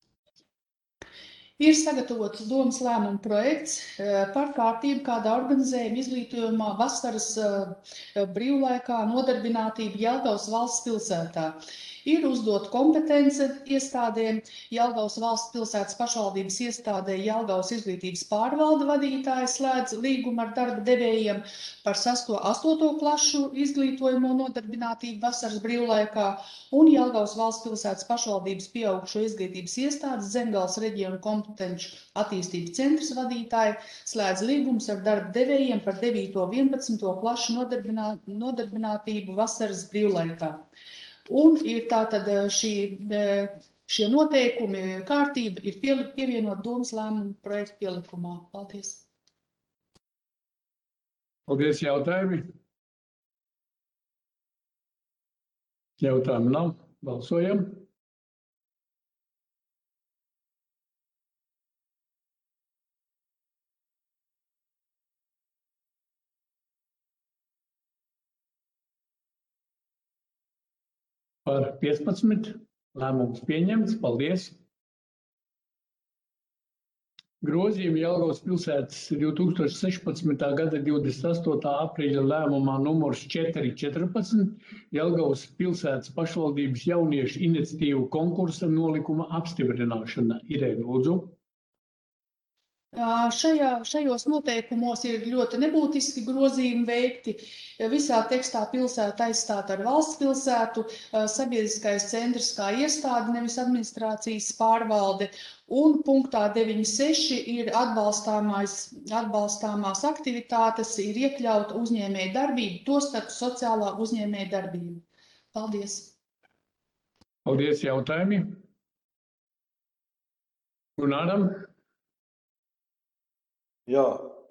Ir sagatavots domas lēmuma projekts par kārtību, kādā organizējuma izglītojumā vasaras brīvlaikā nodarbinātība Jelgavas valsts pilsētā. Ir uzdot kompetence iestādēm, Jelgavas valsts pilsētas pašvaldības iestādē Jelgavas izglītības pārvalde vadītāji slēdz līgumu ar darba devējiem par sesto astoto klašu izglītojumu nodarbinātību vasaras brīvlaikā un Jelgavas valsts pilsētas pašvaldības pieaugušo izglītības iestādes Zemgales reģionu kompetenču attīstības centrs vadītāji slēdz līgumus ar darba devējiem par devīto un vienpadsmito klašu nodarbinā, nodarbinātību vasaras brīvlaikā. Un ir tātad šī, šie noteikumi, kārtība ir pievienot domas lēmumu projektu pielikumā. Paldies. Paldies, jautājumi. Jautājumu nav. Balsojam. Par piecpadsmit. Lēmums pieņemts. Paldies. Grozījumi Jelgavas pilsētas divs tūkstoši sešpadsmitā gada divdesmit astotā aprīļa lēmumā numurs četri četrpadsmit Jelgavas pilsētas pašvaldības jauniešu iniciatīvu konkursa nolikuma apstiprināšana. Irēna, lūdzu. Šajā, šajos noteikumos ir ļoti nebūtiski grozījumi veikti. Visā tekstā pilsēta aizstāta ar valsts pilsētu, sabiedriskais centrs kā iestāde, nevis administrācijas pārvalde. Un punktā deviņi seši ir atbalstāmās, atbalstāmās aktivitātes, ir iekļauta uzņēmēja darbība, tostarp sociālā uzņēmēja darbība. Paldies! Paldies, jautājumi! Gunāram? Jā,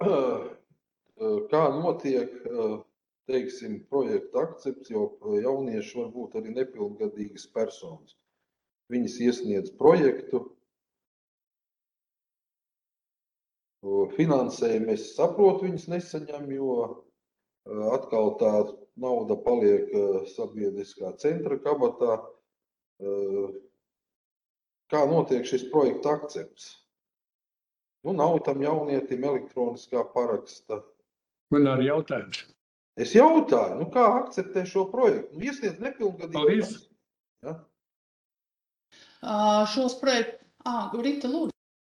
kā notiek, teiksim, projekta akcepts, jo jaunieši var būt arī nepilngadīgas personas. Viņas iesniedz projektu, finansējumu es saprotu, viņas nesaņem, jo atkal tā nauda paliek sabiedriskā centra kabatā. Kā notiek šis projekta akcepts? Nu, nav tam jaunietim elektroniskā paraksta. Man arī jautājums. Es jautāju, nu kā akceptē šo projektu? Nu, iesniedz nepilngadīgi. Paldies. Ja? Uh, šos projektu... Ah, Rita, lūdzu.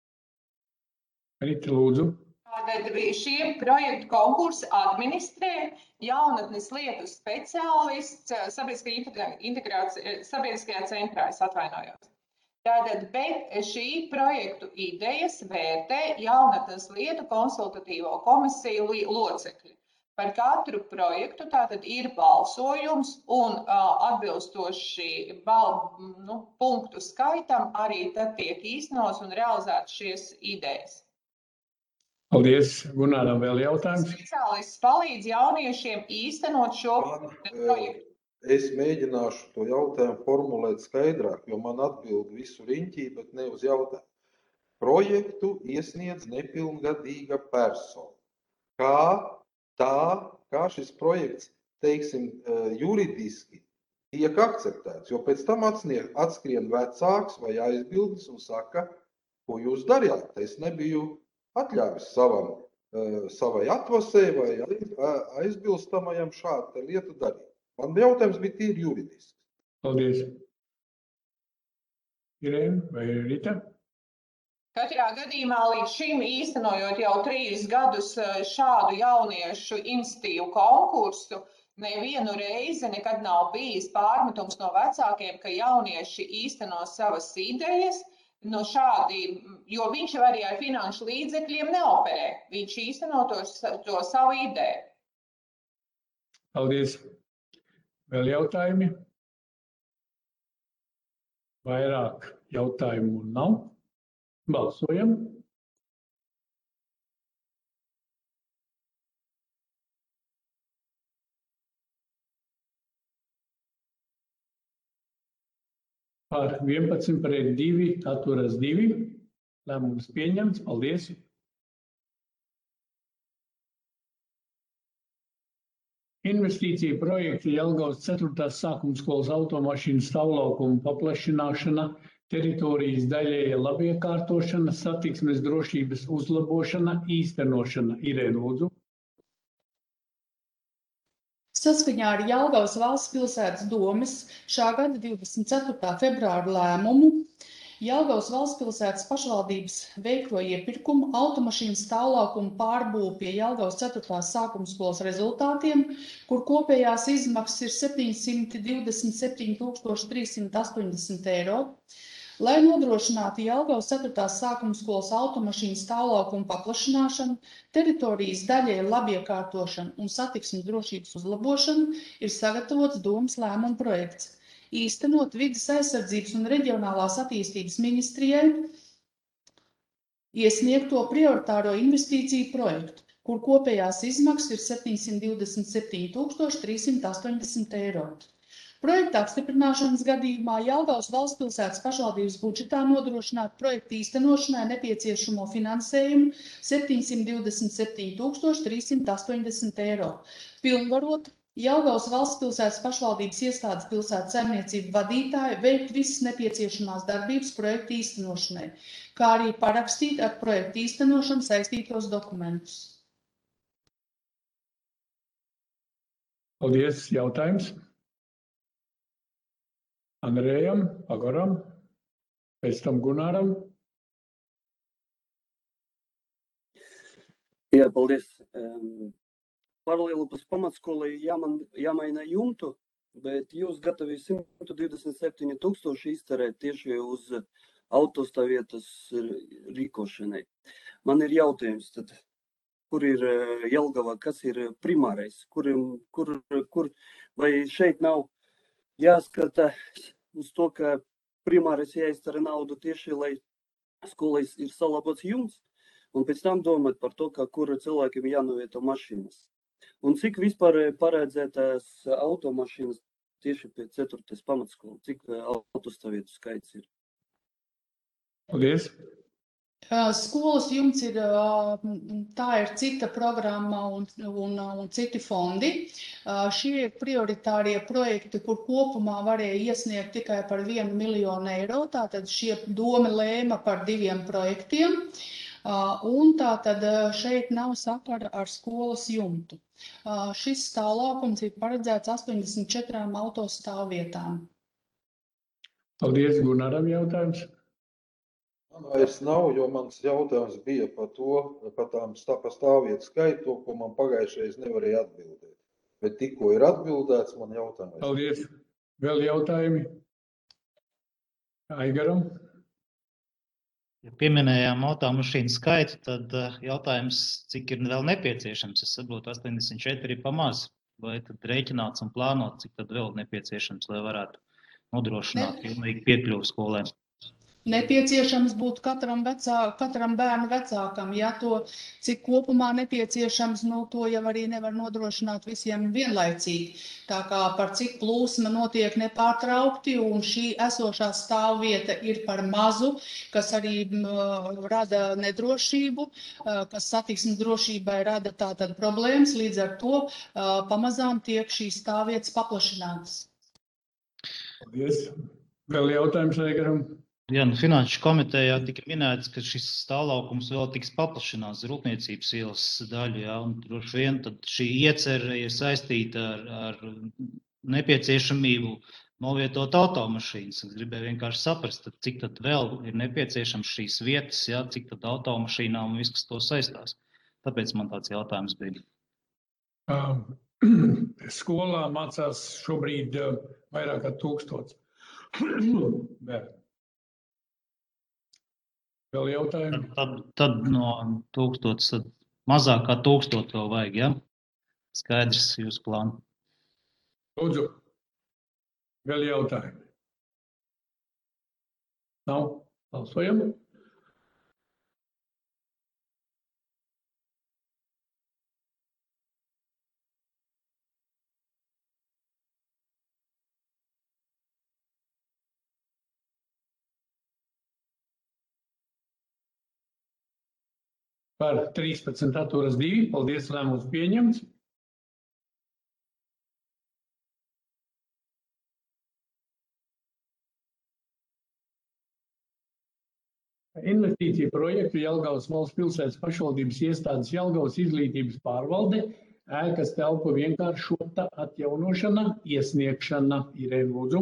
Rita, lūdzu. Tātad šie projektu konkursi administrē jaunatnes lietu speciālists sabiedriskajā centrā, es atvainojos. Tātad, bet šī projektu idejas vērtē jaunatnes lietu konsultatīvo komisiju locekļi. Par katru projektu tātad ir balsojums un uh, atbilstoši bal, nu, punktu skaitam arī tad tiek īstenos un realizētas šīs idejas. Paldies. Gunāram vēl jautājums. Speciālists palīdz jauniešiem īstenot šo projektu. Es mēģināšu to jautājumu formulēt skaidrāk, jo man atbild visu riņķī, bet ne uz jautājumu. Projektu iesniedz nepilngadīga persona. Kā tā, kā šis projekts, teiksim, juridiski tiek akceptēts, jo pēc tam atskrien vecāks vai aizbildnis un saka, ko jūs darījāt. Es nebiju atļāvis savam, savai atvasē vai aizbilstamajam šādu lietu darīt. Man jautājums bija tīri juridisks. Paldies. Irēna vai Rita? Katrā gadījumā līdz šim īstenojot jau trīs gadus šādu jauniešu iniciatīvu konkursu, nevienu reizi nekad nav bijis pārmetums no vecākiem, ka jaunieši īsteno savas idejas, no šādi, jo viņš arī ar finanšu līdzekļiem neoperē. Viņš īsteno to, to savu ideju. Paldies. Vēl jautājumi? Vairāk jautājumu nav. Balsojam. Par vienpadsmit pret divi, atturas divi. Lēmums pieņemts. Paldies. Investīcija projekta Jelgavas ceturtās sākumskolas automašīnu stāvlaukumu paplašināšana, teritorijas daļēja labiekārtošana, satiksmes drošības uzlabošana, īstenošana. Irēna, lūdzu. Saskaņā ar Jelgavas valsts pilsētas domes šā gada divdesmit ceturtā februāra lēmumu Jelgavas valsts pilsētas pašvaldības veikto iepirkumu automašīnu stāvlaukumu pārbūvi pie Jelgavas ceturtās sākumskolas rezultātiem, kur kopējās izmaksas ir septiņsimt divdesmit septiņi tūkstoši trīs simti astoņdesmit eiro, lai nodrošinātu Jelgavas ceturtās sākumskolas automašīnu stāvlaukumu paplašināšanu, teritorijas daļēju labiekārtošanu un satiksmes drošības uzlabošanu, ir sagatavots domes lēmuma projekts. Īstenot vides aizsardzības un reģionālās attīstības ministrijai iesniegto prioritāro investīciju projektu, kur kopējās izmaksas ir septiņsimt divdesmit septiņi tūkstoši trīs simti astoņdesmit eiro. Projekta apstiprināšanas gadījumā Jelgavas valsts pilsētas pašvaldības budžetā nodrošināt projekta īstenošanai nepieciešamo finansējumu septiņsimt divdesmit septiņi tūkstoši trīs simti astoņdesmit eiro. Pilnvarot Jelgavas valstspilsētas pašvaldības iestādes pilsētas saimniecību vadītāji veikt visas nepieciešamās darbības projekta īstenošanai, kā arī parakstīt ar projekta īstenošanu saistītos dokumentus. Paldies. Jautājums? Andrejam, Agoram, pēc tam Gunāram. Jā, paldies. Um, Paralēlupes pamatskolai jāman, jāmaina jumtu, bet jūs gatavi simt divdesmit septiņi tūkstoši izcerēt tieši uz autostāvvietas rīkošanai. Man ir jautājums, tad, kur ir Jelgava, kas ir primārais, kur, kur, kur, vai šeit nav jāskata uz to, ka primārais jāiztara naudu tieši, lai skolais ir salabots jumts, un pēc tam domāt par to, ka kur cilvēkiem jānovieto mašīnas. Un cik vispār paredzētās automašīnas tieši pie ceturtas pamatskolas, cik autostāvvietu skaits ir? Paldies. Skolas jumts ir, tā ir cita programma un, un, un citi fondi. Šie ir prioritārie projekti, kur kopumā varēja iesniegt tikai par vienu miljonu eiro. Tātad šie domi lēma par diviem projektiem. Un tātad šeit nav sakara ar skolas jumtu. Šis stāvlaukums ir paredzēts astoņdesmit četrām autostāvvietām. Paldies. Gunaram jautājums. Man vairs nav, jo mans jautājums bija par to, par tām stāvvietu skaitu, ko man pagājušreiz nevarēja atbildēt. Bet tikko ir atbildēts, man jautājums. Paldies. Vēl jautājumi? Aigaram. Ja pieminējām automašīnu skaitu, tad jautājums, cik ir vēl nepieciešams. Es saprotu, astoņdesmit četri ir pamaz, vai tad rēķināts un plānot, cik tad vēl nepieciešams, lai varētu nodrošināt pilnīgi piekļuvu skolēm. Nepieciešams būtu katram, vecā, katram bērnu vecākam, ja to, cik kopumā nepieciešams, nu, to jau arī nevar nodrošināt visiem vienlaicīgi. Tā kā par cik plūsma notiek nepārtraukti, un šī esošā stāvvieta ir par mazu, kas arī uh, rada nedrošību, uh, kas satiksmes drošībai rada tātad problēmas, līdz ar to uh, pamazām tiek šīs stāvvietas paplašinātas. Paldies. Vēl jautājums, Aigaram? Jā, nu, Finanšu komitejā tika minēts, ka šis stāvlaukums vēl tiks paplašināts Rūpniecības ielas daļu, jā, un droši vien tad šī iecerē ir saistīta ar, ar nepieciešamību novietot automašīnas. Es gribēju vienkārši saprast, tad, cik tad vēl ir nepieciešams šīs vietas, jā, cik tad automašīnām un viss, kas to saistās. Tāpēc man tāds jautājums bija. Skolā mācās šobrīd vairāk kā tūkstots bērnu. Vēl jautājumi? Tad, tad no tūkstots, tad mazāk kā tūkstot vēl vajag, ja? Skaidrs jūs plānu. Lūdzu, vēl jautājumi? Nav? Balsojam? Par trīspadsmit atturas divi. Paldies, lēmums pieņemts. Investīciju projektu Jelgavas valsts pilsētas pašvaldības iestādes Jelgavas izglītības pārvalde, ēkas telpu vienkāršota atjaunošana, iesniegšana. Irēna, lūdzu.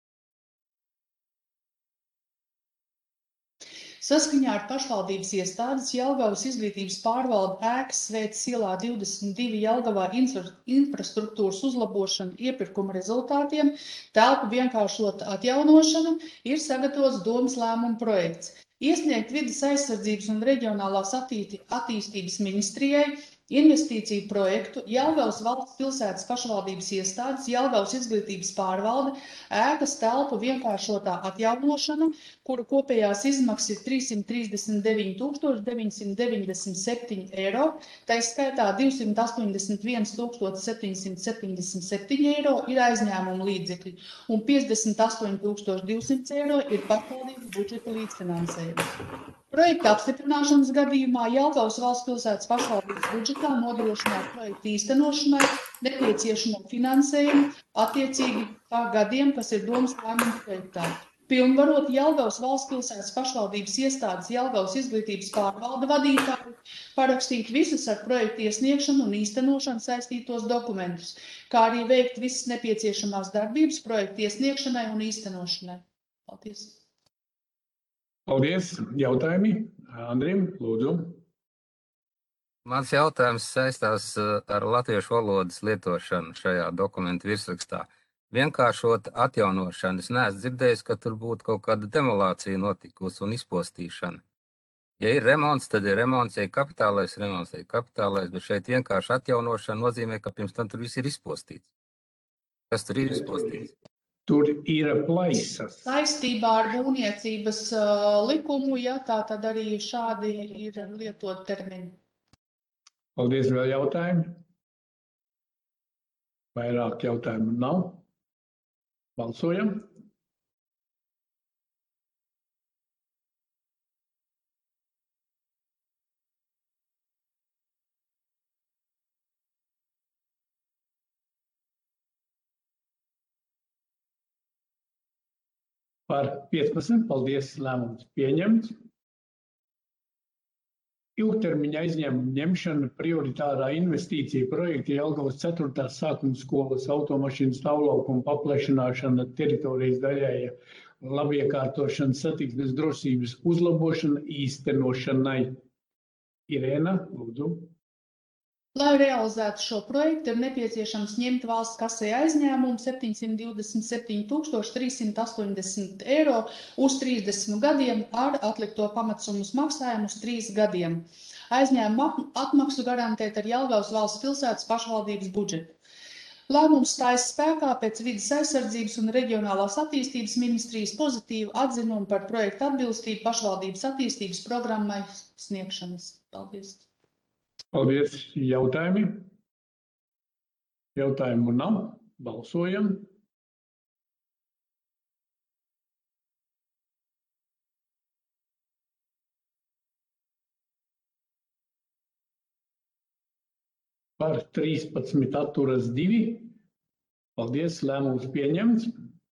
Saskaņā ar pašvaldības iestādes Jelgavas izglītības pārvalde ēkas Svētas ielā divdesmit divi Jelgavā infrastruktūras uzlabošana iepirkuma rezultātiem telpu vienkāršota atjaunošana ir sagatavots domas lēmuma projekts. Iesniegt vides aizsardzības un reģionālās attīstības ministrijai investīciju projektu Jelgavas valsts pilsētas pašvaldības iestādes Jelgavas izglītības pārvalde ēkas telpu vienkāršotā atjaunošana, kura kopējās izmaksas ir trīssimt trīsdesmit deviņi tūkstoši deviņsimt deviņdesmit septiņi eiro, tā skaitā divsimt astoņdesmit viens tūkstoši septiņsimt septiņdesmit septiņi eiro ir aizņēmuma līdzekļi un piecdesmit astoņi tūkstoši divsimt eiro ir pašvaldības budžeta līdzfinansējums. Projekta apstiprināšanas gadījumā Jelgavas valsts pilsētas pašvaldības budžetā nodrošināt projektu īstenošanai nepieciešamo finansējumu attiecīgi pa gadiem, kas ir domas lēmuma projektā. Pilnvarot Jelgavas valsts pilsētas pašvaldības iestādes Jelgavas izglītības pārvalde vadītāju parakstīt visus ar projektu iesniegšanu un īstenošanu saistītos dokumentus, kā arī veikt visas nepieciešamās darbības projektu iesniegšanai un īstenošanai. Paldies! Paldies! Jautājumi? Andrim, lūdzu. Mans jautājums saistās ar latviešu valodas lietošanu šajā dokumentu virsrakstā. Vienkāršot atjaunošanu. Es neesmu dzirdējis, ka tur būtu kaut kāda demolācija notikusi un izpostīšana. Ja ir remonts, tad ir remonts, ja ir kapitālais remonts, ja ir kapitālais, bet šeit vienkārši atjaunošana nozīmē, ka pirms tam tur viss ir izpostīts. Kas tur ir izpostīts? Tur ir plaisas. Saistībā ar būvniecības uh, likumu, ja tā tad arī šādi ir lietot termini. Paldies, vēl jautājumi? Vairāk jautājumu nav. Balsojam. Par piecpadsmit. Paldies, lēmums pieņemts. Ilgtermiņa aizņēmuma ņemšana prioritārā investīcija projekta Jelgavas ceturtās sākuma skolas automašīnu stāvlaukuma paplašināšana teritorijas daļēja labiekārtošana satiksmes drošības uzlabošana īstenošanai. Irēna, lūdzu. Lai realizētu šo projektu, ir nepieciešams ņemt valsts kasē aizņēmumu septiņsimt divdesmit septiņi tūkstoši trīs simti astoņdesmit eiro uz trīsdesmit gadiem ar atlikto pamatsummas maksājumu uz trīs gadiem. Aizņēmumu atmaksu garantēt ar Jelgavas valsts pilsētas pašvaldības budžetu. Lēmums stājas spēkā pēc vides aizsardzības un reģionālās attīstības ministrijas pozitīvu atzinumu par projektu atbilstību pašvaldības attīstības programmai sniegšanas. Paldies! Paldies! Jautājumi? Jautājumu nav. Balsojam. Par trīspadsmit atturas divi. Paldies, lēmums pieņemts.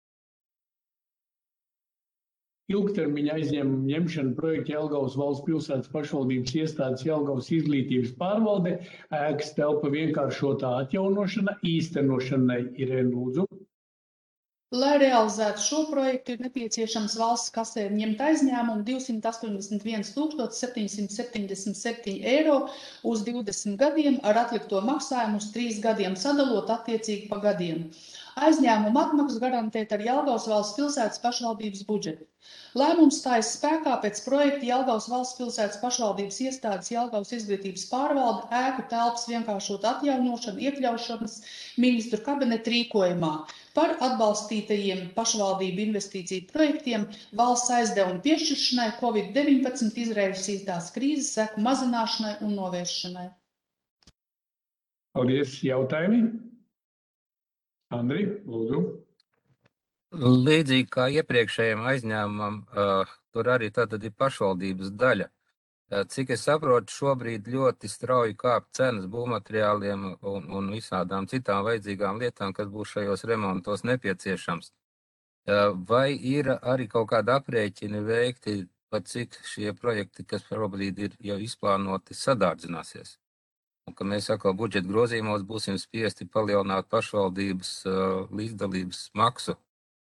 Ilgtermiņa aizņēmuma ņemšana projekta Jelgavas valsts pilsētas pašvaldības iestādes Jelgavas izglītības pārvalde, ēkas telpa vienkāršotā atjaunošana, īstenošanai. Irēna, lūdzu. Lai realizētu šo projektu, ir nepieciešams valsts kasē ņemt aizņēmumu divsimt astoņdesmit viens tūkstoši septiņsimt septiņdesmit septiņi eiro uz divdesmit gadiem ar atlikto maksājumu uz trīs gadiem, sadalot attiecīgi pa gadiem. Aizņēmumu atmaksu garantēt ar Jelgavas valsts pilsētas pašvaldības budžetu. Lēmums stājas spēkā pēc projekta Jelgavas valsts pilsētas pašvaldības iestādes Jelgavas izglītības pārvalde ēku telpas vienkāršot atjaunošanu iekļaušanas ministru kabineta rīkojumā par atbalstītajiem pašvaldību investīciju projektiem valsts aizdevumu piešķiršanai Covid deviņpadsmit izraisītās krīzes seku mazināšanai un novēršanai. Paldies, jautājumi. Andri, lūdzu. Līdzīgi kā iepriekšējiem aizņēmumam, uh, tur arī tātad ir pašvaldības daļa. Uh, cik es saprotu, šobrīd ļoti strauji kāp cenas būvmateriāliem un, un visādām citām vajadzīgām lietām, kas būs šajos remontos nepieciešams. Uh, vai ir arī kaut kāda aprēķini veikti, pat cik šie projekti, kas šobrīd ir jau izplānoti, sadārdzināsies? Un ka mēs atkal budžeta grozījumos būsim spiesti palielināt pašvaldības uh, līdzdalības maksu.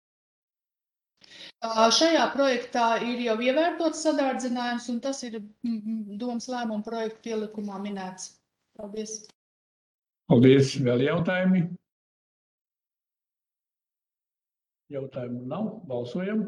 Šajā projektā ir jau ievērtots sadārdzinājums, un tas ir domas lēmuma projekta pielikumā minēts. Paldies. Paldies. Vēl jautājumi? Jautājumu nav. Balsojam.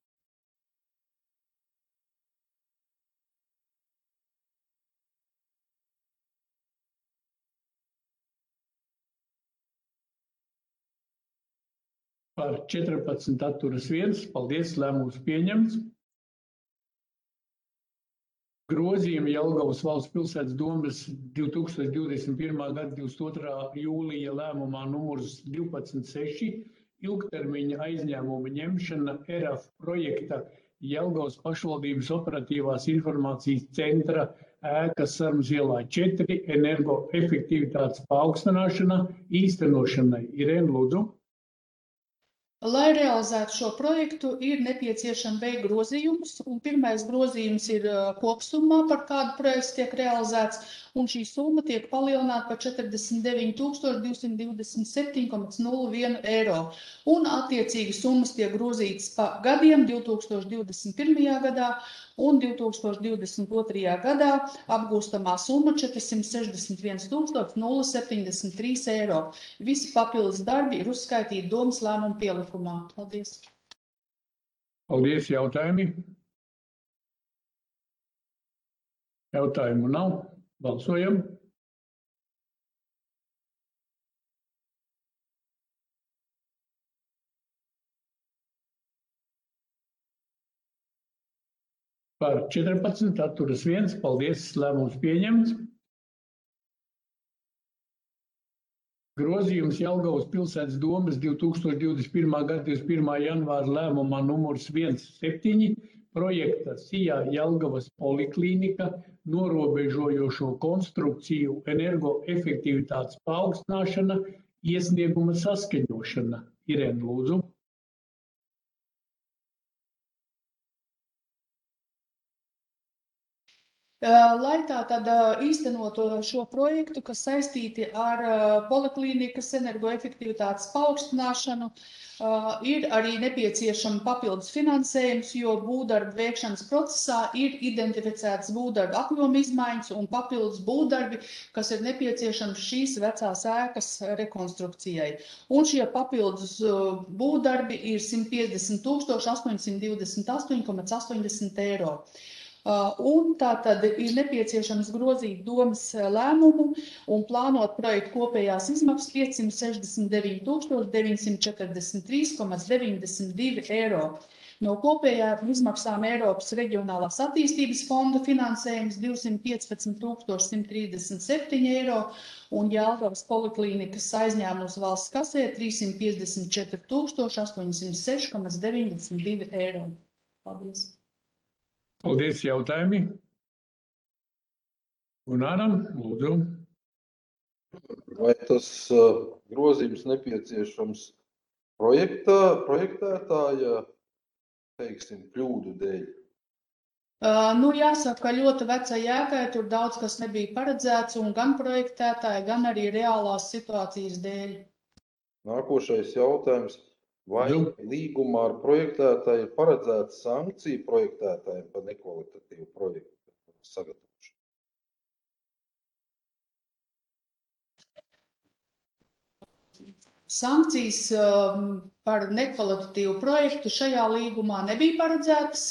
Par četrpadsmit atturas viens. Paldies, lēmums pieņemts. Grozījumi Jelgavas valsts pilsētas domes divi tūkstoši divdesmit pirmā gada divdesmit otrā jūlija lēmumā numurs divpadsmit seši ilgtermiņa aizņēmuma ņemšana E R A F projekta Jelgavas pašvaldības operatīvās informācijas centra ēkas Sarmas ielā četri energoefektivitātes paaugstināšana īstenošanai. Irēna, lūdzu. Lai realizētu šo projektu, ir nepieciešama veikt grozījumus, un pirmais grozījums ir kopsummā, par kādu projekts tiek realizēts, un šī summa tiek palielināta par četrdesmit deviņi tūkstoši divsimt divdesmit septiņi komats nulle viens eiro, un attiecīgi summas tiek grozītas pa gadiem divi tūkstoši divdesmit pirmajā gadā un divi tūkstoši divdesmit otrajā gadā apgūstamā summa četrsimt sešdesmit viens tūkstoši nulle septiņdesmit trīs eiro. Visi papildus darbi ir uzskaitīti domas lēmuma pielikumā. Paldies. Paldies, jautājumi. Jautājumu nav. Balsojam. Par četrpadsmit, atturas viens. Paldies, lēmums pieņemts. Grozījums Jelgavas pilsētas domes divi tūkstoši divdesmit pirmā gada divdesmit pirmā janvāra lēmumā numurs viens septiņi projekta Sijā Jelgavas poliklīnika norobežojošo konstrukciju energoefektivitātes paaugstināšana, iesnieguma saskaņošana. Irēna, lūdzu. Lai tā tad īstenotu šo projektu, kas saistīti ar poliklīnikas energoefektivitātes paaugstināšanu, ir arī nepieciešama papildus finansējums, jo būvdarbu veikšanas procesā ir identificētas būvdarbu apjoma izmaiņas un papildus būvdarbi, kas ir nepieciešams šīs vecās ēkas rekonstrukcijai. Un šie papildus būvdarbi ir simt piecdesmit tūkstoši astoņsimt divdesmit astoņi komats astoņdesmit eiro. Un tā tad ir nepieciešams grozīt domas lēmumu un plānot projektu kopējās izmaksas piecsimt sešdesmit deviņi tūkstoši deviņsimt četrdesmit trīs komats deviņdesmit divi eiro. No kopējām izmaksām Eiropas reģionālās attīstības fonda finansējums divsimt piecpadsmit tūkstoši simt trīsdesmit septiņi eiro un Jelgavas poliklīnikas aizņēmums valsts kasē trīssimt piecdesmit četri tūkstoši astoņsimt seši komats deviņdesmit divi eiro. Paldies. Paldies, jautājumi. Gunāram, lūdzu. Vai tas grozījums nepieciešams projektā, projektētāja, teiksim, kļūdu dēļ? Uh, nu, jāsaka, ka ļoti vecai ēkai tur daudz kas nebija paredzēts, un gan projektētāja, gan arī reālās situācijas dēļ. Nākošais jautājums. Vai līgumā ar projektētāju ir paredzēta sankcija projektētājiem par nekvalitatīvu projektu sagatavošanu? Sankcijas par nekvalitatīvu projektu šajā līgumā nebija paredzētas.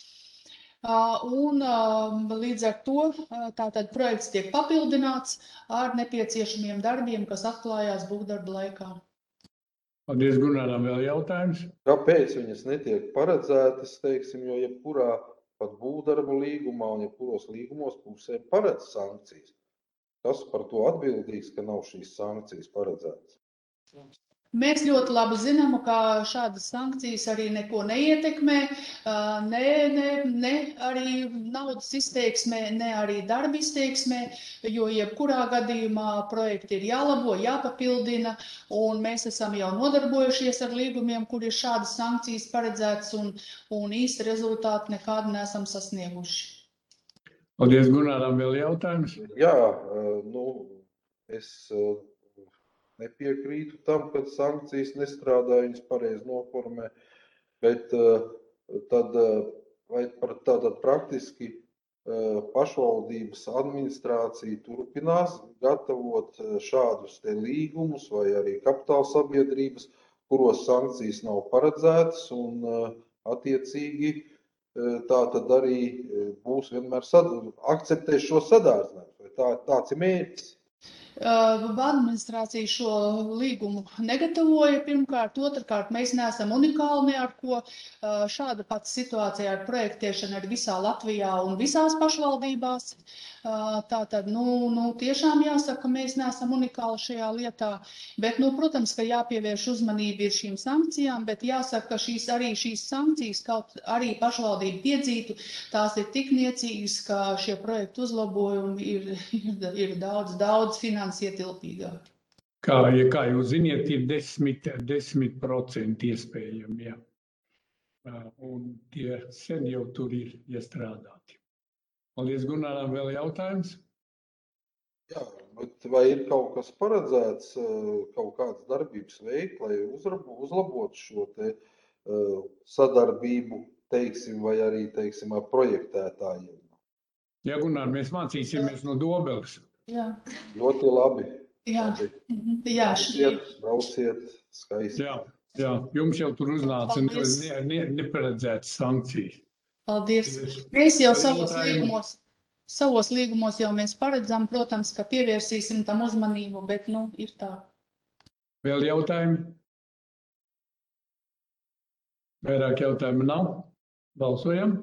Un līdz ar to tātad projekts tiek papildināts ar nepieciešamiem darbiem, kas atklājās būvdarba laikā. Paldies, Gunāram, vēl jautājums. Kāpēc viņas netiek paredzētas, teiksim, jo jebkurā pat būvdarba līgumā un jebkuros līgumos pusēm paredz sankcijas? Kas par to atbildīgs, ka nav šīs sankcijas paredzētas? Mēs ļoti labi zinām, ka šādas sankcijas arī neko neietekmē, ne, ne, ne arī naudas izteiksmē, ne arī darba izteiksmē, jo jebkurā gadījumā projekti ir jālabo, jāpapildina, un mēs esam jau nodarbojušies ar līgumiem, kur ir šādas sankcijas paredzētas, un, un īsti rezultāti nekādi neesam sasnieguši. Paldies, Gunāram, vēl jautājums? Jā, nu, es nepiekrītu tam, ka sankcijas nestrādā, viņas pareizi noformē, bet tad, vai tātad praktiski pašvaldības administrācija turpinās gatavot šādus te līgumus vai arī kapitāla sabiedrības, kuros sankcijas nav paredzētas un attiecīgi tātad arī būs vienmēr akceptēs šo sadārdzinājumu. Tā, tāds ir mērķis. Administrācija šo līgumu negatavoja pirmkārt, otrkārt mēs neesam unikāli ne ar ko. Šāda pati situācija ar projektēšanu ir visā Latvijā un visās pašvaldībās. Tātad, nu, nu, tiešām jāsaka, ka mēs neesam unikāli šajā lietā, bet, nu, protams, ka jāpievērš uzmanība ir šīm sankcijām, bet jāsaka, ka šīs, arī šīs sankcijas, kaut arī pašvaldību piedzītu, tās ir tik niecīgas, ka šie projektu uzlabojumi ir, ir, ir daudz, daudz finansi ietilpīgāki. Kā, ja, kā jūs ziniet, ir desmit procenti iespējami, jā. Un tie sen jau tur ir iestrādāti. Paldies, Gunaram, vēl jautājums? Jā, bet vai ir kaut kas paredzēts, kaut kādas darbības veikt, lai uzlabotu šo te sadarbību, teiksim, vai arī, teiksim, ar projektētājiem? Jā, Gunar, mēs mācīsimies no Dobeles. Jā. Ļoti labi. Jā, jā. Brauciet, brauciet, skaisti. Jā, jā, jums jau tur uznāca ne, ne, neparedzētas sankcijas. Paldies. Mēs jau savos līgumos, savos līgumos jau mēs paredzam, protams, ka pievērsīsim tam uzmanību, bet, nu, ir tā. Vēl jautājumi? Vairāk jautājumu nav? Balsojam.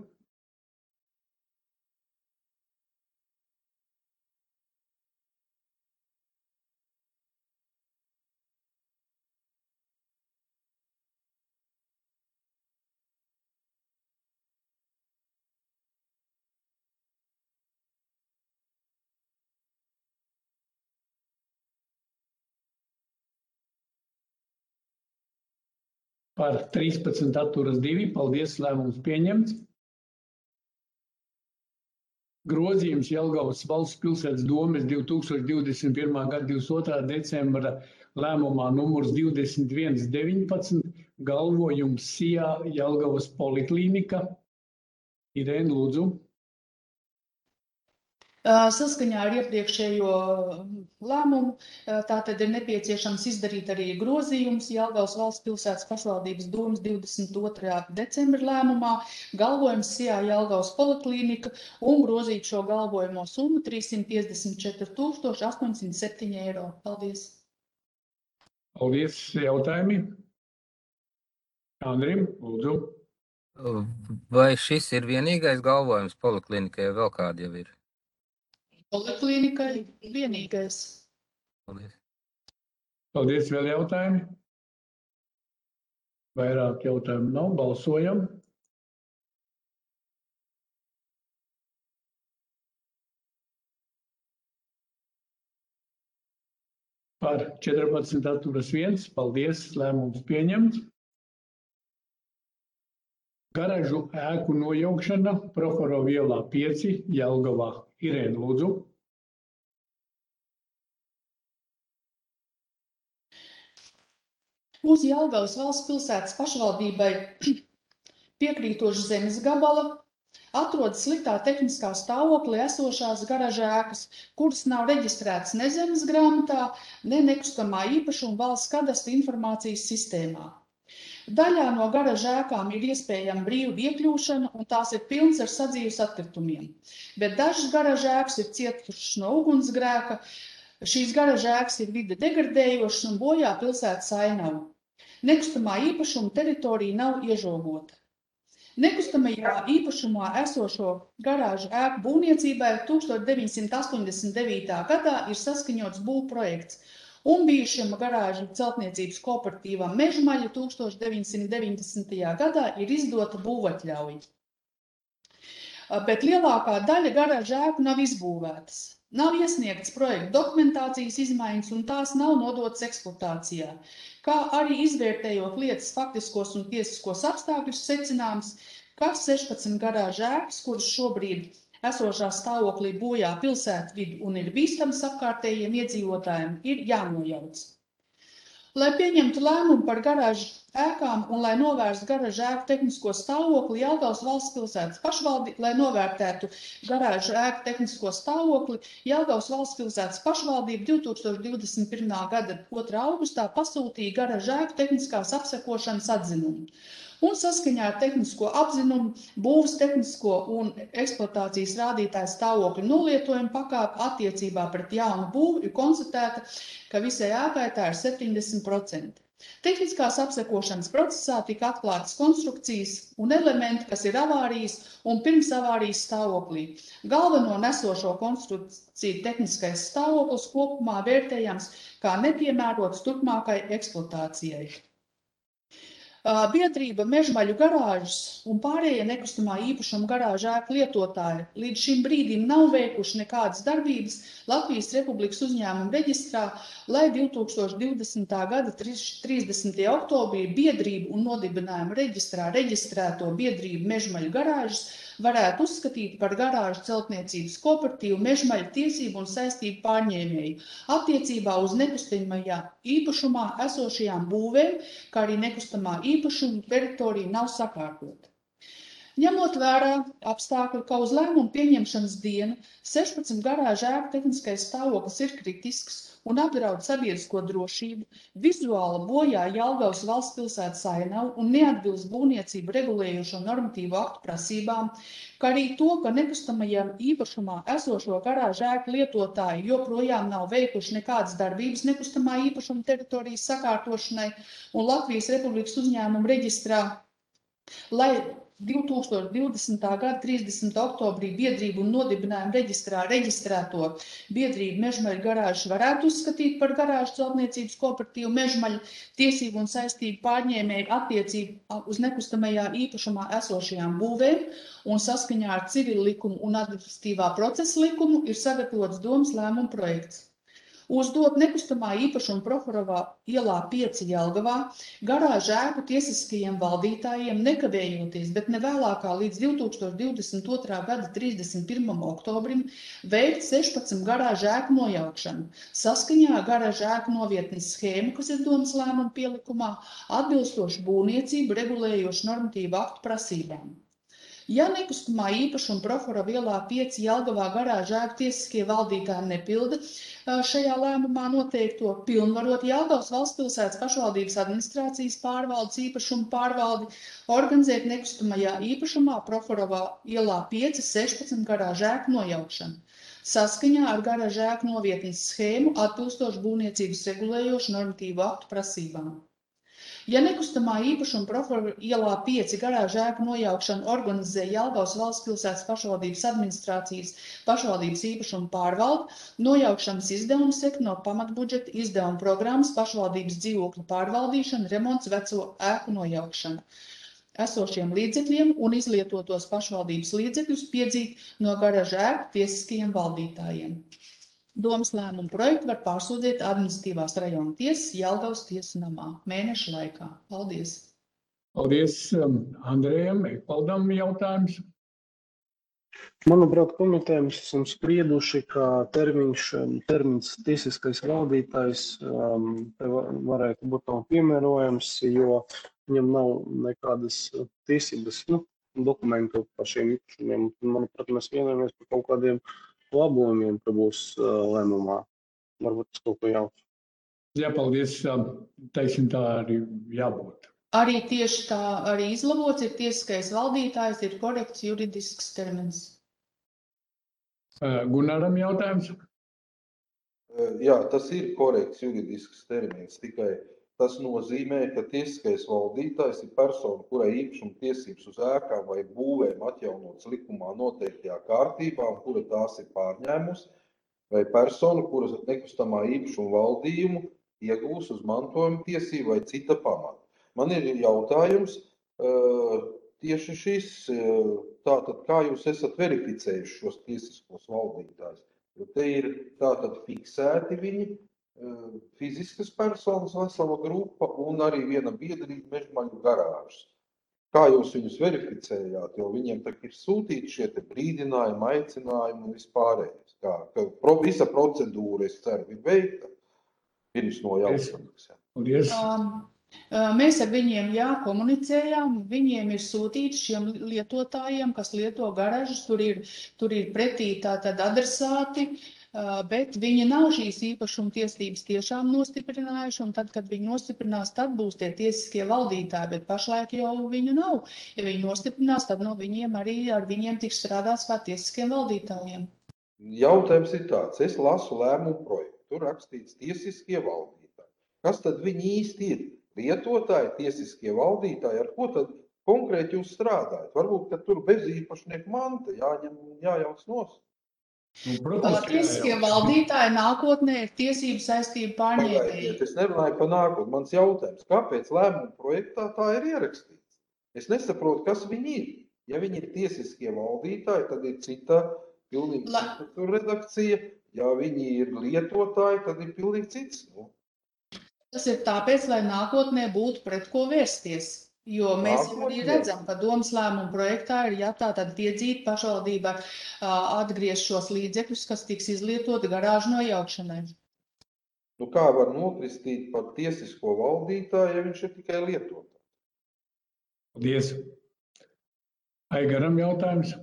Par trīspadsmit atturas divi. Paldies, lēmums pieņemts. Grozījums Jelgavas valsts pilsētas domes divi tūkstoši divdesmit pirmā gada divdesmit otrā decembra lēmumā numurs divdesmit viens deviņpadsmit, galvojums Sijā Jelgavas poliklīnika. Irēna, lūdzu. Saskaņā ar iepriekšējo lēmumu, tātad ir nepieciešams izdarīt arī grozījums Jelgavas valsts pilsētas pašvaldības domes divdesmit otrā decembra lēmumā, galvojums Sijā Jelgavas poliklīnika un grozīt šo galvojamo summu trīssimt piecdesmit četri tūkstoši astoņsimt septiņi eiro. Paldies! Paldies! Jautājumi? Andrim, lūdzu. Vai šis ir vienīgais galvojums poliklīnikai, vēl kādi jau ir? Poliklīnikai vienīgais. Paldies. Paldies, vēl jautājumi? Vairāk jautājumu nav, balsojam. Par četrpadsmit atturas viens, paldies, lēmums pieņemts. Garažu ēku nojaukšana Prohorova ielā pieci, Jelgavā. Irēna, lūdzu. Uz Jelgavas valsts pilsētas pašvaldībai piekrītoša zemes gabala atrodas sliktā tehniskā stāvoklī esošās garažu ēkas, kuras nav reģistrētas ne zemes grāmatā, ne nekustamā īpašuma valsts kadastra informācijas sistēmā. Daļā no garažu ēkām ir iespējama brīva iekļūšana, un tās ir pilnas ar sadzīves atkritumiem. Bet dažas garažu ēkas ir cietušas no ugunsgrēka, šīs garažu ēkas ir vide degradējošas un bojā pilsētas ainavu. Nekustamā īpašuma teritorija nav iežogota. Nekustamajā īpašumā esošo garāžu ēku būvniecībai tūkstoš deviņsimt astoņdesmit devītā gadā ir saskaņots būvprojekts, un bijušiem garāžu celtniecības kooperatīvam Mežmaļa tūkstoš deviņsimt deviņdesmitajā gadā ir izdota būvatļauja. Bet lielākā daļa garāžu ēku nav izbūvētas. Nav iesniegtas projekta dokumentācijas izmaiņas un tās nav nodotas eksploatācijā, kā arī izvērtējot lietas faktiskos un tiesiskos apstākļus secināms, ka sešpadsmit garāžu ēkas, kuras šobrīd esošā stāvoklī bojā pilsētvidu un ir bīstams apkārtējiem iedzīvotājiem, ir jānojauc. Lai pieņemtu lēmumu par garāžu ēkām un lai novērstu garāžu ēku tehnisko stāvokli, Jelgavas valsts pilsētas pašvaldība, lai novērtētu garāžu ēku tehnisko stāvokli, Jelgavas valsts pilsētas pašvaldība divi tūkstoši divdesmit pirmā gada otrā augustā pasūtīja garāžu ēku tehniskās apsekošanas atzinumu. Un saskaņā ar tehnisko apzinumu, būvs tehnisko un eksploatācijas rādītāju stāvokļu nolietojumu pakāpe attiecībā pret jaunu būvu ir konstatēta, ka visai ēkai tā ir septiņdesmit procenti. Tehniskās apsekošanas procesā tika atklātas konstrukcijas un elementi, kas ir avārijas un pirms avārijas stāvoklī. Galveno nesošo konstrukciju tehniskais stāvoklis kopumā vērtējams kā nepiemērots turpmākai eksploatācijai. Biedrība Mežmaļu garāžas un pārējie nekustamā īpašuma garāžu ēku lietotāji līdz šim brīdim nav veikuši nekādas darbības Latvijas Republikas uzņēmuma reģistrā, lai divi tūkstoši divdesmitā gada trīsdesmitajā oktobrī biedrību un nodibinājumu reģistrā reģistrēto biedrību Mežmaļu garāžas varētu uzskatīt par garāžu celtniecības kooperatīvu Mežmaļu tiesību un saistību pārņēmēju attiecībā uz nekustamajā īpašumā esošajām būvēm, kā arī nekustamā īpašuma teritorija nav sakārtota. Ņemot vērā apstākļi, ka uz lēmumu pieņemšanas dienu sešpadsmit garāžu ēku tehniskais stāvoklis ir kritisks un apdraud sabiedrisko drošību, vizuāli bojā Jelgavas valsts pilsētas ainavu un neatbilst būvniecību regulējošo normatīvu aktu prasībām, kā arī to, ka nekustamajam īpašumā esošo garāžu ēku lietotāji joprojām nav veikuši nekādas darbības nekustamā īpašuma teritorijas sakārtošanai un Latvijas Republikas uzņēmuma reģistrā, lai divi tūkstoši divdesmitā gada trīsdesmitā oktobrī biedrību un nodibinājumu reģistrā reģistrēto biedrību Mežmaļu garāžu varētu uzskatīt par garāžu celtniecības kooperatīvu Mežmaļu tiesību un saistību pārņēmēju attiecību uz nekustamajā īpašumā esošajām būvēm un saskaņā ar civila likumu un administratīvā procesa likumu ir sagatavots domas lēmuma projekts. Uzdot nekustamā īpašuma Prohorovā ielā pieci Jelgavā garāžu ēku tiesiskajiem valdītājiem nekavējoties, bet ne vēlākā līdz divi tūkstoši divdesmit otrā gada trīsdesmit pirmajam oktobrim veikt sešpadsmit garāžu ēku nojaukšanu. Saskaņā ar garāžu ēku novietnes schēmu, kas ir domas lēmuma pielikumā, atbilstoši būvniecību regulējošu normatīvu aktu prasībām. Ja nekustamā īpašuma Prohorova ielā pieci Jelgavā garāžu ēku tiesiskie valdītāji nepilda šajā lēmumā noteikto, pilnvarot Jelgavas valsts pilsētas pašvaldības administrācijas pārvaldes īpašumu pārvaldi, organizēt nekustamajā īpašumā Prohorovā ielā pieci sešpadsmit garāžu ēku nojaukšanu. Saskaņā ar garāžu ēku novietnes schēmu atbilstoši būvniecības regulējošu normatīvu aktu prasībām. Ja nekustamā īpašuma Prohorova ielā pieci garāžu ēku nojaukšanu organizē Jelgavas valsts pilsētas pašvaldības administrācijas pašvaldības īpašuma pārvalde, nojaukšanas izdevums sek no pamatbudžeta izdevuma programmas pašvaldības dzīvokļu pārvaldīšana, remonts, veco ēku nojaukšana. Esošiem līdzekļiem un izlietotos pašvaldības līdzekļus piedzīt no garāžu ēku tiesiskajiem valdītājiem. Domas lēmumu projektu var pārsūdzēt administratīvās rajona tiesas Jelgavas tiesu namā mēneša laikā. Paldies! Paldies Andrejam, Ekvaldam jautājums. Manuprāt, komitē mēs esam sprieduši, ka termiņš, termins tiesiskais valdītājs um, varētu būt nav piemērojams, jo viņam nav nekādas tiesības, nu, dokumentu par šiem īpašumiem. Manuprāt, mēs vienojamies par kaut kādiem labojumiem, ka būs uh, lēmumā. Varbūt tas kaut ko jauns. Jā, paldies. Teiksim, tā arī jābūt. Arī tieši tā arī izlabots ir tiesiskais valdītājs, ir korekts juridisks termins. Uh, Gunaram jautājums? Uh, jā, tas ir korekts juridisks termins, tikai tas nozīmē, ka tiesiskais valdītājs ir persona, kurai īpašuma tiesības uz ēkām vai būvēm atjaunotas likumā noteiktajā kārtībā un kura tās ir pārņēmusi, vai persona, kuras nekustamā īpašuma valdījumu iegūs uz mantojuma tiesību vai cita pamata. Man ir jautājums tieši šis, tātad kā jūs esat verificējuši šos tiesiskos valdītājus? Jo te ir tātad fiksēti viņi, fiziskas personas vesela grupa un arī viena biedrība Mežmaļu garāžas. Kā jūs viņus verificējāt, jo viņiem tak ir sūtīti šie te brīdinājumi, aicinājumi un vispārējais. Kā, ka pro, visa procedūra, es ceru, ir veikta pirms nojaukšanas. Um, mēs ar viņiem jā, komunicējām, viņiem ir sūtīti šiem lietotājiem, kas lieto garāžas, tur ir, tur ir pretī tātad adresāti, bet viņi nav šīs īpašuma tiesības tiešām nostiprinājuši, un tad, kad viņi nostiprinās, tad būs tie tiesiskie valdītāji, bet pašlaik jau viņu nav. Ja viņi nostiprinās, tad no viņiem arī ar viņiem tiks strādāts kā tiesiskiem valdītājiem. Jautājums ir tāds, es lasu lēmumu projektu, tur rakstīts tiesiskie valdītāji. Kas tad viņi īsti ir? lietotāji, tiesiskie valdītāji, ar ko tad konkrēti jūs strādājat? Varbūt, ka tur bez īpašnieku manta jāņem, jājauc nos. Nu, protams, ka Tiesiskie jājauc. valdītāji nākotnē ir tiesību saistību pārņēmēji. Pagaidiet, es nerunāju par nākotni. Mans jautājums, kāpēc lēmuma projektā tā ir ierakstīts? Es nesaprotu, kas viņi ir. Ja viņi ir tiesiskie valdītāji, tad ir cita, pilnīgi La- cita tur redakcija. Ja viņi ir lietotāji, tad ir pilnīgi cits. Nu, Tas ir tāpēc, lai nākotnē būtu pret ko vērsties. Jo mēs jau arī Nākotnē? redzam, ka domas lēmuma projektā ir ja tā tad piedzīt pašvaldība ā, atgriezt šos līdzekļus, kas tiks izlietoti garāžu nojaukšanai. nu kā var nokristīt par tiesisko valdītāju, ja viņš ir tikai lietotājs? Paldies. Aigaram jautājums.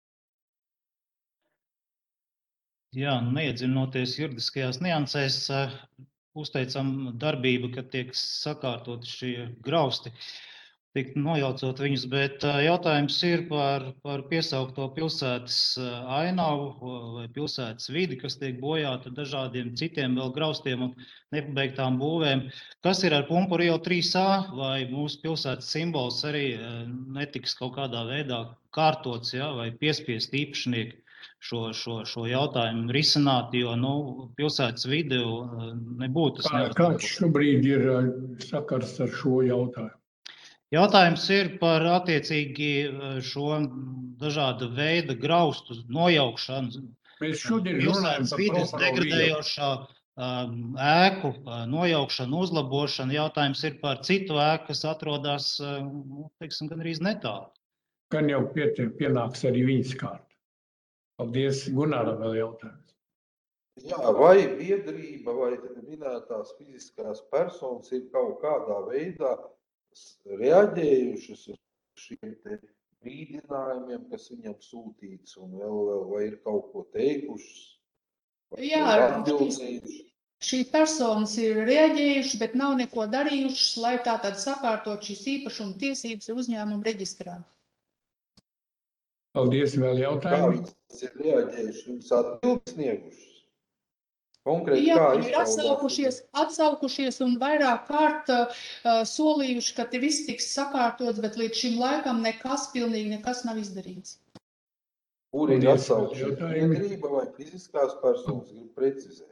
Jā, neiedziļinoties juridiskajās niansēs, eh, uzteicam darbību, kad tiek sakārtoti šie grausti, tiek nojaucot viņus, bet eh, jautājums ir par, par piesaukto pilsētas eh, ainavu eh, vai pilsētas vidi, kas tiek bojāta dažādiem citiem vēl graustiem un nepabeigtām būvēm. Kas ir ar Pumpuru ielu trīs A, vai mūsu pilsētas simbols arī eh, netiks kaut kādā veidā kārtots, ja, vai piespiest īpašnieki šo, šo, šo jautājumu risināt, jo nu, pilsētas vide uh, nebūtu tas Kā, kāds šobrīd ir uh, sakars ar šo jautājumu? Jautājums ir par attiecīgi uh, šo dažāda veida graustu nojaukšanu. Mēs šodien runājam Pilsētas par vides Prohorovu ielu. degradējošā um, ēku uh, nojaukšanu, uzlabošanu. Jautājums ir par citu ēku, kas atrodas, uh, nu, teiksim, gandrīz netālu. Gan jau pietiek, pienāks arī viņas kārta. Paldies, Gunāram vēl jautājums. Jā, vai biedrība vai minētās fiziskās personas ir kaut kādā veidā reaģējušas uz šiem te brīdinājumiem, kas viņam sūtīts, un vēl, vēl vai ir kaut ko teikušas? vai Jā, ir šīs, atbildējušas? šī personas ir reaģējušas, bet nav neko darījušas, lai tā tad sakārtot šīs īpašuma tiesības uzņēmumu reģistrā. Paldies, vēl Kā jautājumi. viņas ir reaģējušas? Viņas atbildes sniegušas? Konkrēti, Jā, kā viņi ir atsaukušies, atsaukušies un vairāk kārt uh, solījuši, ka te viss tiks sakārtots, bet līdz šim laikam nekas, pilnīgi nekas nav izdarīts. Kur ir Paldies, atsaukušies? jautājumi. Biedrība vai fiziskās personas grib precizēt?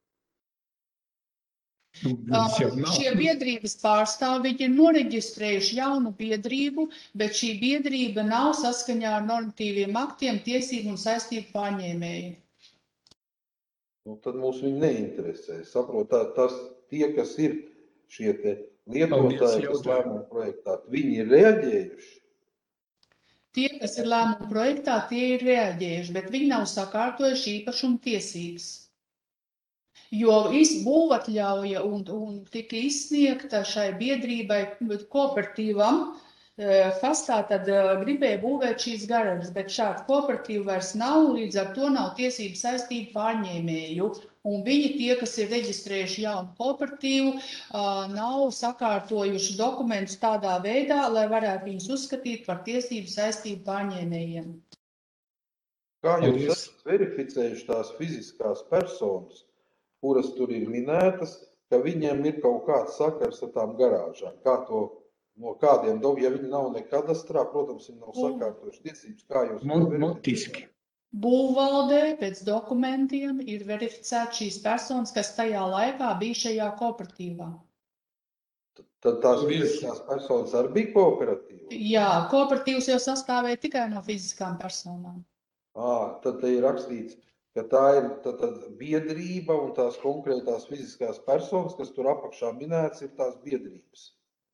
Nu, viņas jau nav. Šie biedrības pārstāvji ir noreģistrējuši jaunu biedrību, bet šī biedrība nav saskaņā ar normatīviem aktiem tiesību un saistību pārņēmēji. Nu, tad mūs viņi neinteresē. Saprot, tā, tas tie, kas ir šie te lietotāji, Paldies, kas jautājumi. lēmumu projektā, viņi ir reaģējuši. Tie, kas ir lēmuma projektā, tie ir reaģējuši, bet viņi nav sakārtojuši īpašuma tiesības. Jo būvatļauja un, un tika izsniegta šai biedrībai, kooperatīvam, kas tā tad gribēja būvēt šīs garažas, bet šāda kooperatīva vairs nav, līdz ar to nav tiesību saistību pārņēmēju. Un viņi, tie, kas ir reģistrējuši jaunu kooperatīvu, nav sakārtojuši dokumentus tādā veidā, lai varētu viņus uzskatīt par tiesību saistību pārņēmējiem. Kā jūs Paldies. esat verificējuši tās fiziskās personas, kuras tur ir minētas, ka viņiem ir kaut kāds sakars ar tām garāžām? Kā to, no kādiem domiem, ja viņi nav ne kadastrā, protams, viņi nav sakārtojuši tiesības, kā jūs to Mut- verificējat? Mutiski. Būvvaldē pēc dokumentiem ir verificēts šīs personas, kas tajā laikā bija šajā kooperatīvā. Tad tās Paldies. fiziskās personas arī bija kooperatīva? Jā, kooperatīvs jau sastāvēja tikai no fiziskām personām. À, tad te ir rakstīts, ka tā ir tad, tad biedrība un tās konkrētās fiziskās personas, kas tur apakšā minētas, ir tās biedrības.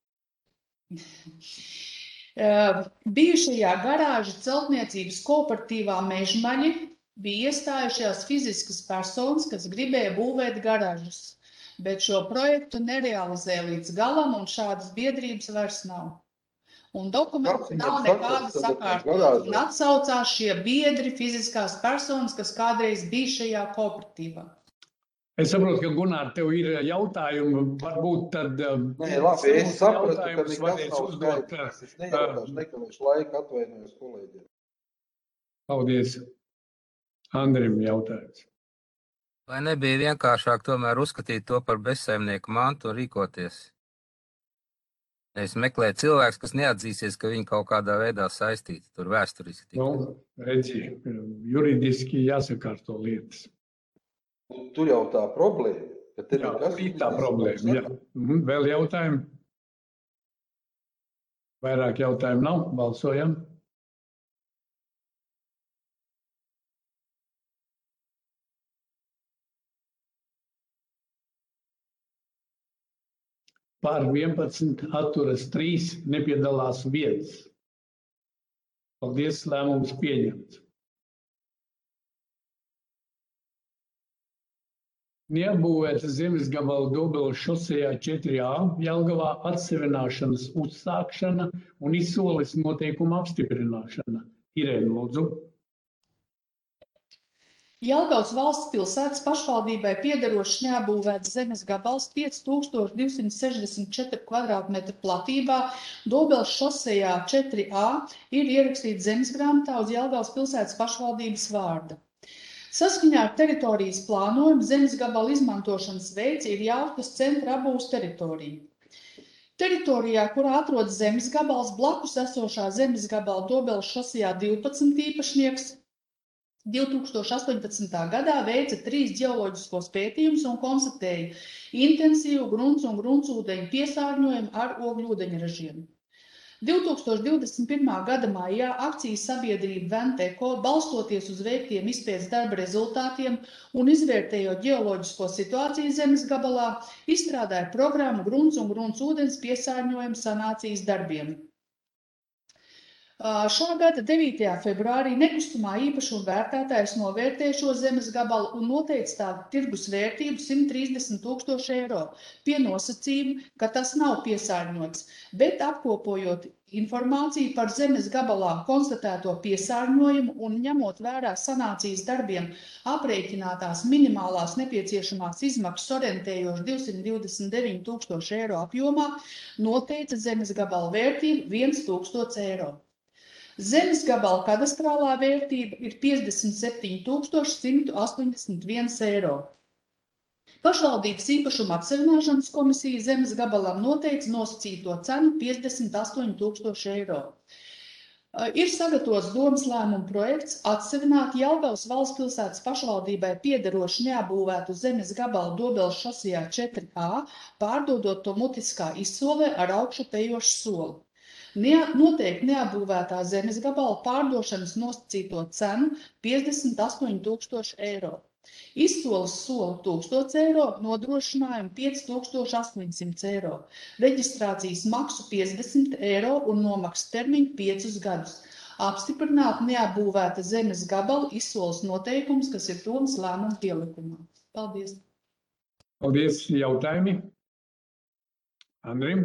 Bijušajā garāžu celtniecības kooperatīvā Mežmaļi bija iestājušās fiziskas personas, kas gribēja būvēt garažas, bet šo projektu nerealizē līdz galam un šādas biedrības vairs nav. Un dokumenti Kāds nav viņam nekāda sakars tad ar tām sakārtot. garāžām? Un atsaucās šie biedri, fiziskās personas, kas kādreiz bija šajā kooperatīvā. Es saprotu, ka Gunār, tev ir jautājumi, varbūt tad. um, Nē, labi, es savus sapratu, ka jautājumus nekas varēs nav uzdot, skaidrs. Es uh, nejautāšu, nekavēšu laiku, atvainojos kolēģiem. Paldies. Andrim jautājums. Vai nebija vienkāršāk tomēr uzskatīt to par bezsaimnieku mantu un rīkoties? Es meklēju cilvēks, kas neatzīsies, ka viņi kaut kādā veidā saistīti, tur vēsturiski. Nu, redzi, juridiski jāsakārto lietas. Tur jau tā problēma, ka te Jā, nekas tur ir tā problēma, jā. Mhm, vēl jautājumi? Vairāk jautājumu nav, balsojam. Par vienpadsmit atturas trīs, nepiedalās viens. Paldies, lēmums pieņemts. Neapbūvēta zemes gabala Dobeles šosejā četri A Jelgavā atsevināšanas uzsākšana un izsoles noteikuma apstiprināšana. Irēna, lūdzu. Jelgavas valsts pilsētas pašvaldībai piederošs neapbūvēts zemes gabals pieci tūkstoši divsimt sešdesmit četri kvadrātmetru platībā Dobeles šosejā četri A ir ierakstīts zemesgrāmatā uz Jelgavas pilsētas pašvaldības vārda. Saskaņā ar teritorijas plānojumu zemes gabala izmantošanas veids ir Jālgavas centra apbūves teritorija. Teritorijā, kurā atrodas zemes gabals, blakus esošā zemes gabala Dobeles šosejā divpadsmit īpašnieks divi tūkstoši astoņpadsmitā gadā veica trīs ģeoloģiskos pētījumus un konstatēja intensīvu grunts un gruntsūdeņu piesārņojumu ar ogļūdeņražiem. divi tūkstoši divdesmit pirmā gada maijā akcijas sabiedrība Venteko, balstoties uz veiktiem izpētes darba rezultātiem un izvērtējot ģeoloģisko situāciju zemes gabalā, izstrādāja programmu grunts un gruntsūdens piesārņojumu sanācijas darbiem. Šā gada devītajā februārī nekustamā īpašuma vērtētājs novērtēja šo zemes gabalu un noteica tā tirgus vērtību simt trīsdesmit tūkstoši eiro, pie nosacījuma, ka tas nav piesārņots, bet apkopojot informāciju par zemes gabalā konstatēto piesārņojumu un ņemot vērā sanācijas darbiem aprēķinātās minimālās nepieciešamās izmaksas orientējoši divsimt divdesmit deviņi tūkstoši eiro apjomā, noteica zemes gabala vērtību viens tūkstots eiro. Zemes gabala kadastrālā vērtība ir piecdesmit septiņi tūkstoši simt astoņdesmit viens eiro. Pašvaldības īpašuma atsevināšanas komisija zemes gabalam noteica nosacīto cenu piecdesmit astoņi tūkstoši eiro. Ir sagatavots domas lēmuma projekts atsevināt Jelgavas valsts pilsētas pašvaldībai piederošu neapbūvētu zemes gabalu Dobeles šosejā četri A, pārdodot to mutiskā izsolē ar augšupejošu soli. Noteikti neapbūvētā zemes gabala pārdošanas nosacīto cenu piecdesmit astoņi tūkstoši eiro. Izsoles sola tūkstots eiro, nodrošinājumu pieci tūkstoši astoņsimt eiro, reģistrācijas maksu piecdesmit eiro un nomaksas termiņu piecus gadus. Apstiprināt neapbūvēta zemes gabala izsoles noteikums, kas ir domas lēmuma pielikumā. Paldies! Paldies! Jautājumi? Andrim?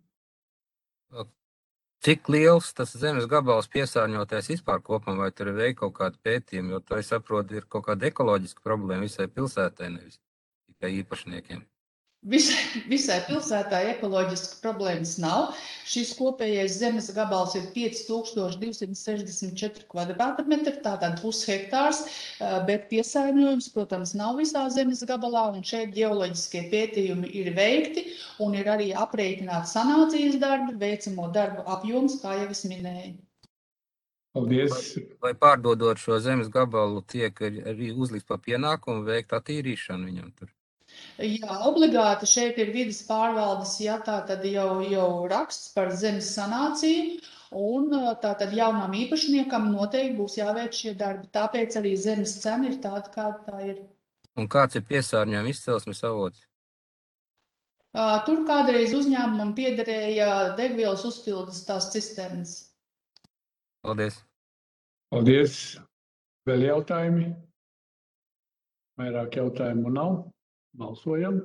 Cik liels tas zemes gabals piesārņotais vispār kopumā, vai tur ir veikti kaut kādi pētījumi, jo to, es saprotu, ir kaut kāda ekoloģiska problēma visai pilsētai, nevis tikai īpašniekiem. Visai, visai pilsētā ekoloģiska problēmas nav. Šis kopējais zemes gabals ir pieci tūkstoši divsimt sešdesmit četri kvadrātmetri, tātad pushektārs, bet piesārņojums, protams, nav visā zemes gabalā, un šeit ģeoloģiskie pētījumi ir veikti, un ir arī aprēķināti sanācijas darbi, veicamo darbu apjoms, kā jau es minēju. Paldies! Vai pārdodot šo zemes gabalu tiek arī uzlikt pa pienākumu veikt attīrīšanu viņam tur? Jā, obligāti šeit ir vides pārvaldes, jā, tā tad jau, jau raksts par zemes sanāciju, un tā tad jaunam īpašniekam noteikti būs jāveic šie darbi. Tāpēc arī zemes cena ir tāda, kāda tā ir. Un kāds ir piesārņojuma izcelsmes avots? Tur kādreiz uzņēmumam piederēja degvielas uzpildes tās cisternas. Paldies! Paldies! Vēl jautājumi? Vairāk jautājumu nav. Balsojam.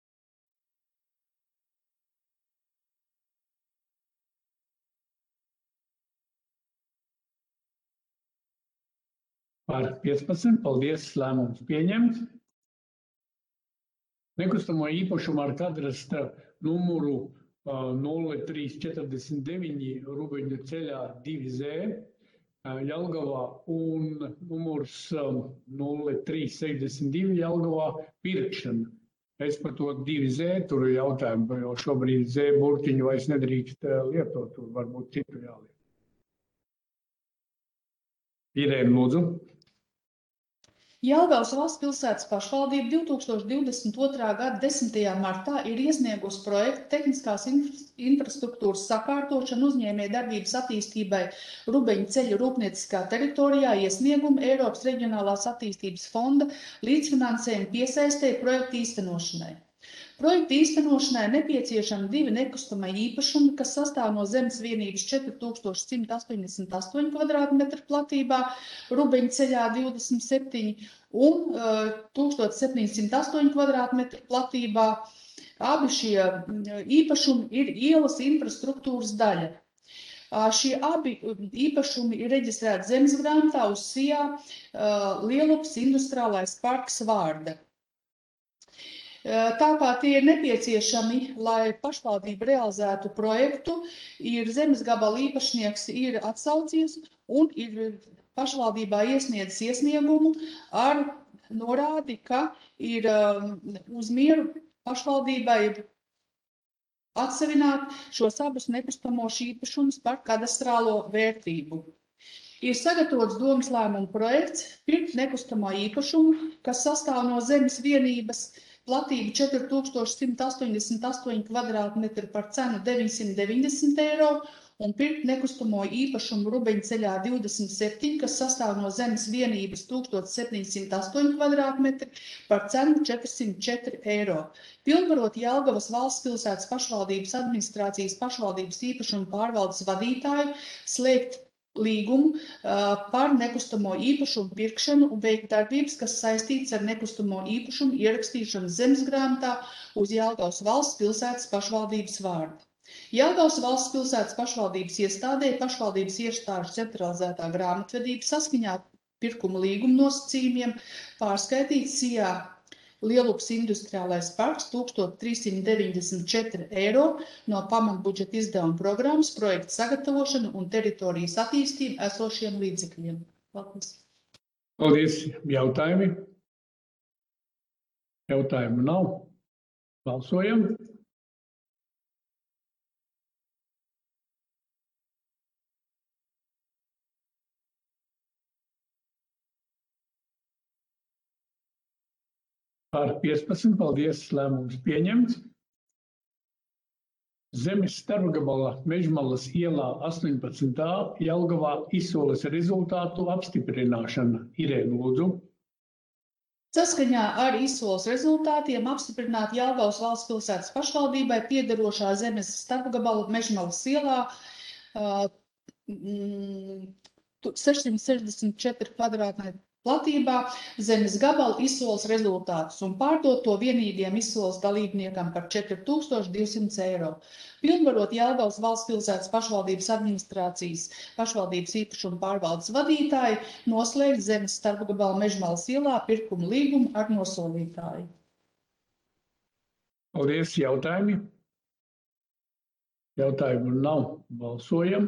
Par piecpadsmit. Paldies, lēmums pieņemts. Nekustamo īpašumu ar kadastra numuru nulle trīs četrdesmit deviņi Rubeņu ceļā divi Z Jelgavā un numurs nulle trīs sešdesmit divi Jelgavā pirkšana. Es par to divi Z tur jautājumu, jo šobrīd Z burtiņu vairs nedrīkst lietot, tur varbūt citu jāliet. Irēna, lūdzu. Jelgavas valsts pilsētas pašvaldība divi tūkstoši divdesmit otrā gada desmitajā martā ir iesniegusi projektu tehniskās infrastruktūras sakārtošanu uzņēmējdarbības attīstībai Rubeņu ceļu rūpnieciskā teritorijā iesniegumu Eiropas Reģionālās attīstības fonda līdzfinansējumu piesaistēji projektu īstenošanai. Projekta īstenošanai nepieciešami divi nekustamie īpašumi, kas sastāv no zemes vienības četri tūkstoši simts astoņdesmit astoņi kvadrātmetri platībā, Rubeņu ceļā divdesmit septiņi un uh, tūkstoš septiņsimt astoņi kvadrātmetri platībā. Abi šie īpašumi ir ielas infrastruktūras daļa. Uh, šie abi īpašumi ir reģistrēti zemesgrāmatā uz Sijā uh, Lielupas industriālais parks vārda. Tā kā tie ir nepieciešami, lai pašvaldība realizētu projektu, ir zemes gabala īpašnieks ir atsaucies un ir pašvaldībā iesniedzis iesniegumu ar norādi, ka ir uz mieru pašvaldībai atsevināt šos abus nekustamos īpašumus par kadastrālo vērtību. Ir sagatavots domas lēmuma projekts pirkt nekustamo īpašumu, kas sastāv no zemes vienības platība četri tūkstoši simts astoņdesmit astoņi kvadrātmetri par cenu deviņsimt deviņdesmit eiro un pirkt nekustamo īpašumu Rubeņu ceļā divdesmit septiņi, kas sastāv no zemes vienības tūkstoš septiņsimt astoņi kvadrātmetri par cenu četrsimt četri eiro. Pilnvarot Jelgavas valsts pilsētas pašvaldības administrācijas pašvaldības īpašumu pārvaldes vadītāju slēgt līgumu uh, par nekustamo īpašumu pirkšanu un veikt darbības, kas saistīts ar nekustamo īpašumu ierakstīšanu zemesgrāmatā uz Jelgavas valsts pilsētas pašvaldības vārdu. Jelgavas valsts pilsētas pašvaldības iestādē pašvaldības iestāžu centralizētā grāmatvedība saskaņā pirkuma līguma nosacījumiem pārskaitīts Sijā Lielupas industriālais parks tūkstoš trīssimt deviņdesmit četri eiro no pamatbudžeta izdevuma programmas projekta sagatavošana un teritorijas attīstība esošiem līdzekļiem. Paldies. Paldies. Jautājumi? Jautājumu nav. Balsojam. Par piecpadsmit, paldies, lēmums pieņemts. Zemes starpgabala Mežmalas ielā astoņpadsmit A Jelgavā izsoles rezultātu apstiprināšana. Irēna, lūdzu. Saskaņā ar izsoles rezultātiem apstiprināt Jelgavas valsts pilsētas pašvaldībai piederošā zemes starpgabala Mežmalas ielā uh, sešsimt sešdesmit četri kvadrātmetri platībā zemes gabala izsoles rezultātus un pārdot to vienīgiem izsoles dalībniekam par četri tūkstoši divsimt eiro. Pilnvarot Jelgavas valsts pilsētas pašvaldības administrācijas pašvaldības īpašuma pārvaldes vadītāju noslēgt zemes starpgabala Mežmalas ielā pirkuma līgumu ar nosolītāju. Paldies. Jautājumi? Jautājumu nav. Balsojam.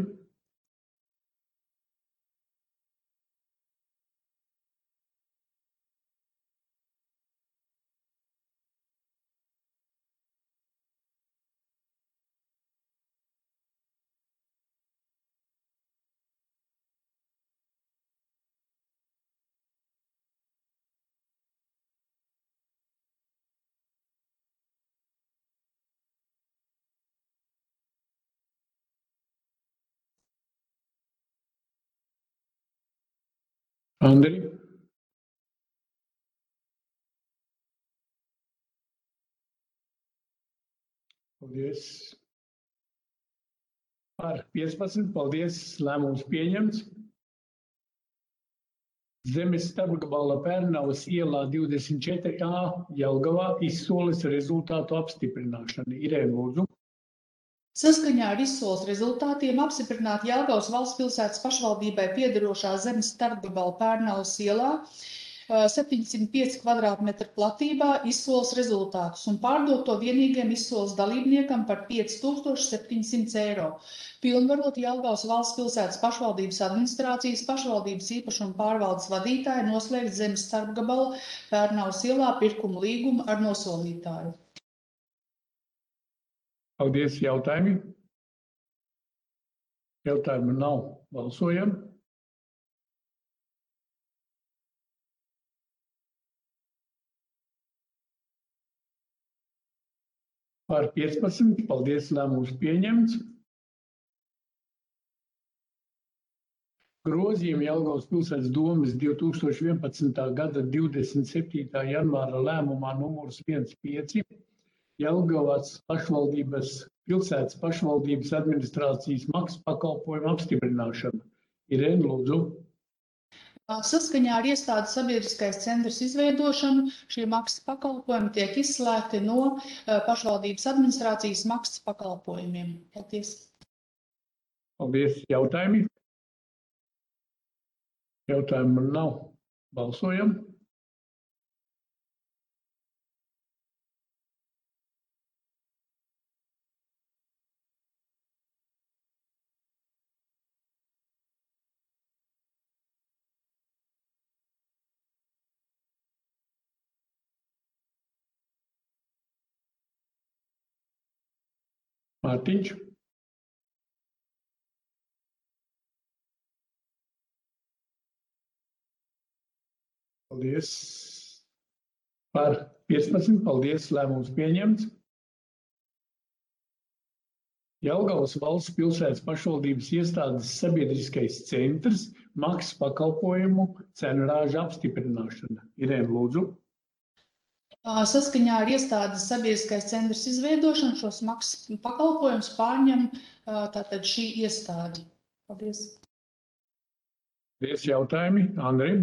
Andri? Paldies. Par piecpadsmit, paldies, lēmums pieņemts. Zemes starpgabala Pērnavas ielā divdesmit četri A Jelgavā izsoles rezultātu apstiprināšana. Irēna, lūdzu. Saskaņā ar izsoles rezultātiem apstiprināt Jelgavas valsts pilsētas pašvaldībai piederošā zemes starpgabala Pērnavas ielā septiņsimt pieci kvadrātmetri platībā izsoles rezultātus un pārdot to vienīgajam izsoles dalībniekam par pieci tūkstoši septiņsimt eiro. Pilnvarot Jelgavas valsts pilsētas pašvaldības administrācijas pašvaldības īpašuma pārvaldes vadītāju noslēgt zemes starpgabala Pērnavas ielā pirkumu līgumu ar nosolītāju. Paldies, jautājumi. Jautājumu nav. Balsojam. Par piecpadsmit. Paldies, lēmums pieņemts. Grozījumi Jelgavas pilsētas domes divi tūkstoši vienpadsmitā gada divdesmit septītā janvāra lēmumā numurs viens pieci. Jelgavas pašvaldības pilsētas pašvaldības administrācijas maksas pakalpojumu apstiprināšana. Irēna, lūdzu. Saskaņā ar iestādes sabiedriskais centrs izveidošanu šie maksas pakalpojumi tiek izslēgti no pašvaldības administrācijas maksas pakalpojumiem. Paldies. Paldies. Jautājumi? Jautājumu nav. Balsojam. Mārtiņš. Paldies. Par piecpadsmit. Paldies. Lēmums pieņemts. Jelgavas valsts pilsētas pašvaldības iestādes sabiedriskais centrs maksas pakalpojumu cenrāžu apstiprināšana. Irēna, lūdzu. Saskaņā ar iestādes sabiedriskais centrs izveidošanu šos maksas pakalpojumus pārņem tātad šī iestāde. Paldies. Paldies. Jautājumi. Andri.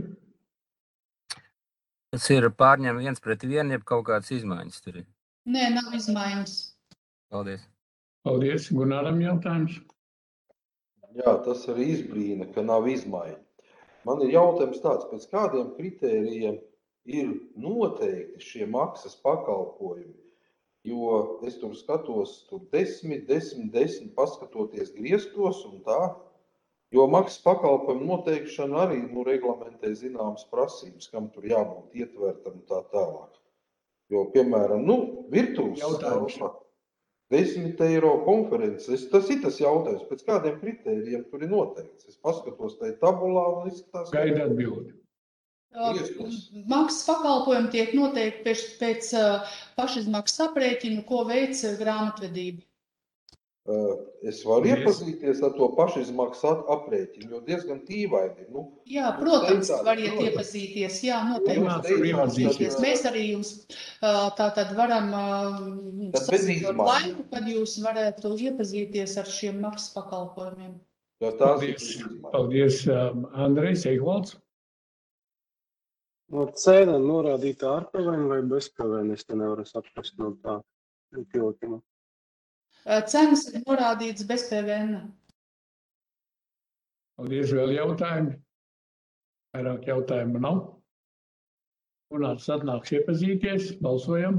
Tas ir pārņem viens pret vienu, jeb kaut kādas izmaiņas tur ir? Nē, nav izmaiņas. Paldies. Paldies. Gunāram jautājums. Jā, tas arī izbrīna, ka nav izmaiņu. Man ir jautājums tāds, pēc kādiem kritērijiem ir noteikti šie maksas pakalpojumi, jo es tur skatos tur desmit, desmit, desmit, paskatoties griestos un tā, jo maksas pakalpojumu noteikšana arī nu, reglamentē zināmas prasības, kam tur jābūt ietvertam un tā tālāk. Jo, piemēram, nu, virtuves desmit eiro konferences, tas ir tas jautājums, pēc kādiem kritērijiem tur ir noteikts. Es paskatos tajā tabulā un izskatās. Gaida atbildi. Maksas pakalpojumi tiek noteikti pēc, pēc pašizmaksas aprēķinu, ko veic grāmatvedība. Es varu iepazīties ar to pašizmaksas aprēķinu, jo diezgan tīvaini. Nu, jā, protams, variet iepazīties. Jā, noteikti iepazīties. Mēs arī jums tātad varam sasniegt laiku, kad jūs varētu iepazīties ar šiem maksas pakalpojumiem. Paldies, Paldies Andrejs Eikvalds. No cena norādīta ar P V N vai bez P V N, es te nevaru saprast no tā pilotuma. Cenas ir norādītas bez P V N. Paldies, vēl jautājumi. Vairāk jautājumu nav. Gunārs atnāks iepazīties. Balsojam.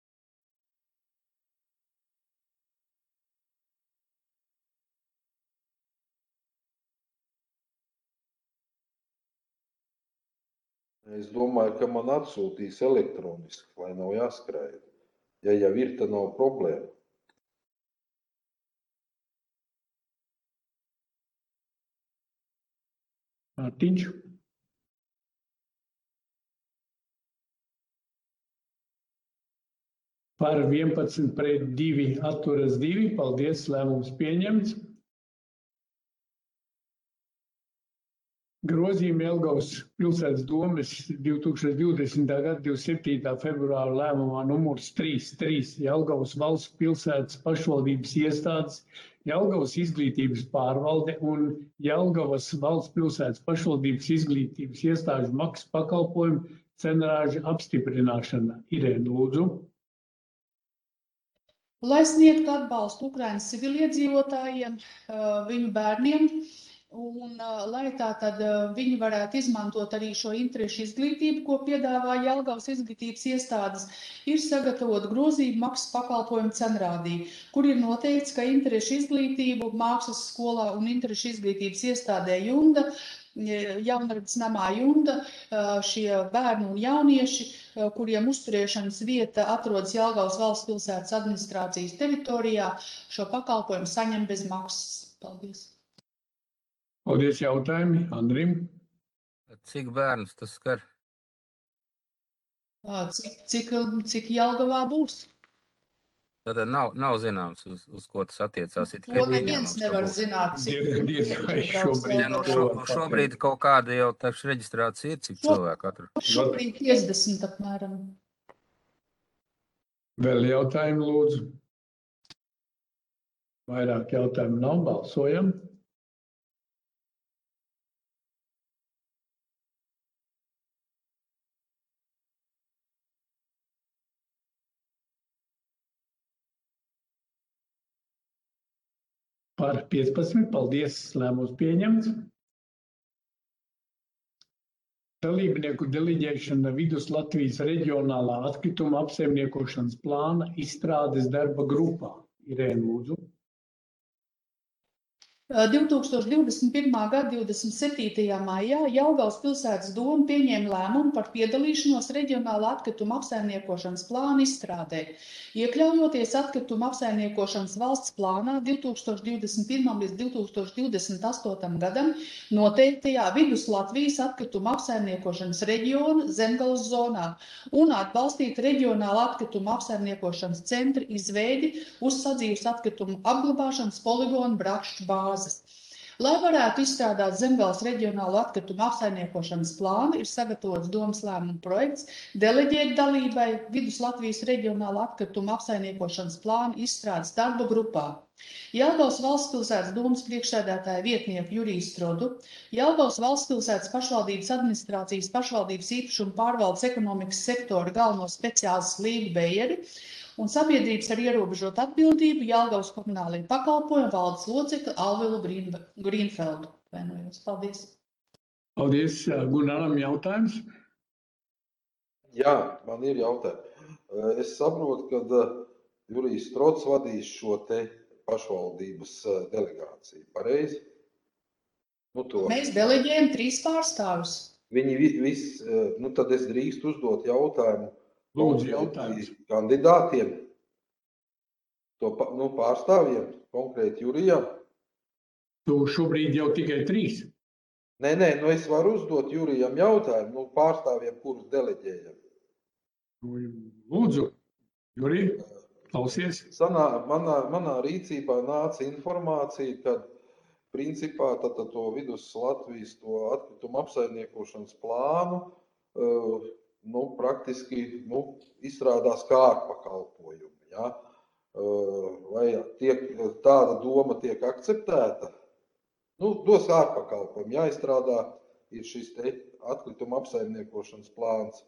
Es domāju, ka man atsūtīs elektroniski, lai nav jāskrēja. Ja jau ir, tad nav problēma. Mārtiņš. Par vienpadsmit pret divi atturas divi. Paldies, lēmums pieņemts. Grozījumi Jelgavas pilsētas domes divi tūkstoši divdesmitā gada divdesmit septītā februāra lēmumā numurs trīs trīs Jelgavas valsts pilsētas pašvaldības iestādes, Jelgavas izglītības pārvalde un Jelgavas valsts pilsētas pašvaldības izglītības iestāžu maksas pakalpojumu cenrāžu apstiprināšana. Irēna, lūdzu. Lai sniegtu atbalstu Ukrainas civiliedzīvotājiem, viņu bērniem, Un, lai tā tad viņi varētu izmantot arī šo interešu izglītību, ko piedāvā Jelgavas izglītības iestādes, ir sagatavot grozību maksas pakalpojumu cenrādī, kur ir noteikts, ka interešu izglītību mākslas skolā un interešu izglītības iestādē Junda, Jaunradas namā Junda, šie bērni un jaunieši, kuriem uzturēšanas vieta atrodas Jelgavas valsts pilsētas administrācijas teritorijā, šo pakalpojumu saņem bez maksas. Paldies! Paldies jautājumi Andrim. Cik bērnus tas skar? Cik, cik, cik Jelgavā būs? Tad nav, nav zināms, uz, uz ko tas attiecās. To neviens nevar zināt, cik. Ja, nu šo, šobrīd kaut kāda jau taču reģistrācija ir, cik cilvēku atrod. Šobrīd piecdesmit apmēram. Vēl jautājumi lūdzu. Vairāk jautājumu nav, balsojam. Par piecpadsmit, paldies, lēmums pieņemts. Dalībnieku deleģēšana Vidus Latvijas reģionālā atkrituma apsaimniekošanas plāna izstrādes darba grupā. Irēna, lūdzu. divi tūkstoši divdesmit pirmā gada divdesmit septītajā maijā Jelgavas pilsētas doma pieņēma lēmumu par piedalīšanos reģionālā atkrituma apsaimniekošanas plāna izstrādē, iekļaujoties atkrituma apsaimniekošanas valsts plānā divi tūkstoši divdesmit pirmajam līdz divi tūkstoši divdesmit astotajam gadam noteiktajā Vidus Latvijas atkrituma apsaimniekošanas reģiona Zemgales zonā un atbalstīt reģionāla atkrituma apsaimniekošanas centra izveidi uz sadzīves atkritumu apglabāšanas poligonu Brakšķu bāzi. Lai varētu izstrādāt Zemgales reģionālo atkritumu apsaimniekošanas plānu, ir sagatavots domas lēmuma projekts deleģēt dalībai Vidus Latvijas reģionālo atkritumu apsaimniekošanas plānu izstrādes darba grupā. Jelgavas valsts pilsētas domas priekšsēdētāja vietnieku Juriju Strodu, Jelgavas valsts pilsētas pašvaldības administrācijas pašvaldības īpašuma pārvaldes ekonomikas sektora galveno speciālistu Līgu Bejeri, un sabiedrības ar ierobežotu atbildību Jelgavas komunālajiem pakalpojumiem valdes locekli Alvilu Grīnfeldu. Paldies. Paldies. Gunaram jautājums? Jā, man ir jautājumi. Es saprotu, ka Jurijs Strods vadīs šo te pašvaldības delegāciju. Pareizi? Nu, to. Mēs deleģējam trīs pārstāvus. Viņi viss, nu tad es drīkstu uzdot jautājumu. Lūdzu, jautājums. Kandidātiem, to nu, pārstāvjiem, konkrēti Jurijam. Tu šobrīd jau tikai trīs. Nē, nē, nu es varu uzdot Jurijam jautājumu, nu pārstāvjiem, kurus deleģējam. Lūdzu, Jurij, klausies. Sanā, manā, manā rīcībā nāca informācija, kad principā tad, tad to Vidus Latvijas to atkritumu apsaimniekošanas plānu uh, nu, praktiski nu, izstrādās kā ārpakalpojumi. Ja? Vai tiek, tāda doma tiek akceptēta? Nu, dos ārpakalpojumi, jāizstrādā ir šis te atkrituma apsaimniekošanas plāns.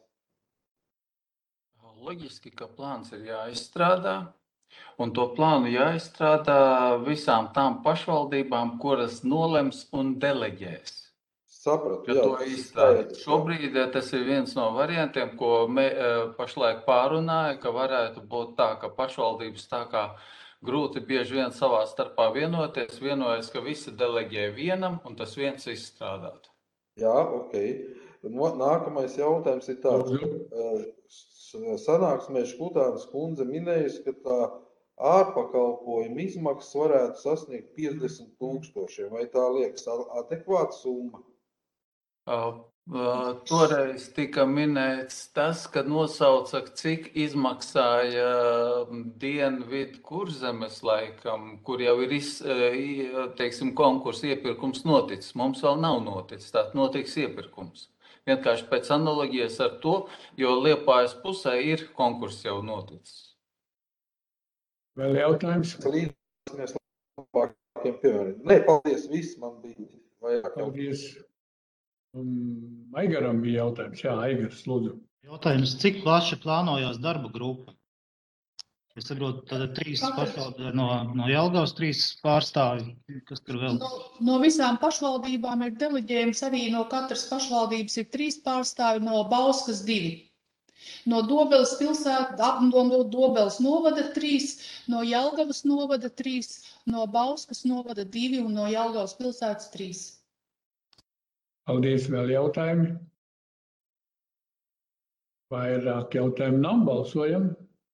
Loģiski, ka plāns ir jāizstrādā, un to plānu jāizstrādā visām tām pašvaldībām, kuras nolems un deleģēs. Sapratu, jā, to izstrādāt. Šobrīd tas ir viens no variantiem, ko me, pašlaik pārunāja, ka varētu būt tā, ka pašvaldības tā kā grūti bieži vien savā starpā vienoties, vienojas, ka visi deleģē vienam un tas viens izstrādāt. Jā, ok. Nākamais jautājums ir tāds. Sanāksmē Škutānas kundze minējusi, ka tā ārpakalpojuma izmaksas varētu sasniegt piecdesmit tūkstošiem. Vai tā liekas adekvāta summa? Uh, uh, toreiz tika minēts tas, ka nosauca, cik izmaksāja Dienvidu Kurzemes laikam, kur jau ir iz, teiksim, konkursa iepirkums noticis. Mums vēl nav noticis, tātad notiks iepirkums. Vienkārši pēc analoģijas ar to, jo Liepājas pusē ir konkurss jau noticis. Vēl jautājums? Līdz labākiem piemēriem. Nē, paldies, viss man bija vairāk jautājums. Paldies. Um, Aigaram bija jautājums. Jā, Aigars, lūdzu. Jautājums, cik plaši plānojās darba grupa? Es saprotu, tad trīs pašvaldības no, no Jelgavas trīs pārstāvi, kas tur vēl? No, no visām pašvaldībām ir deleģējums, arī no katras pašvaldības ir trīs pārstāvi, no Bauskas divi. No Dobeles pilsēta, no, no Dobeles novada trīs, no Jelgavas novada trīs, no Bauskas novada divi un no Jelgavas pilsētas trīs. Paldies, vēl jautājumi? Vairāk jautājumu nav, balsojam.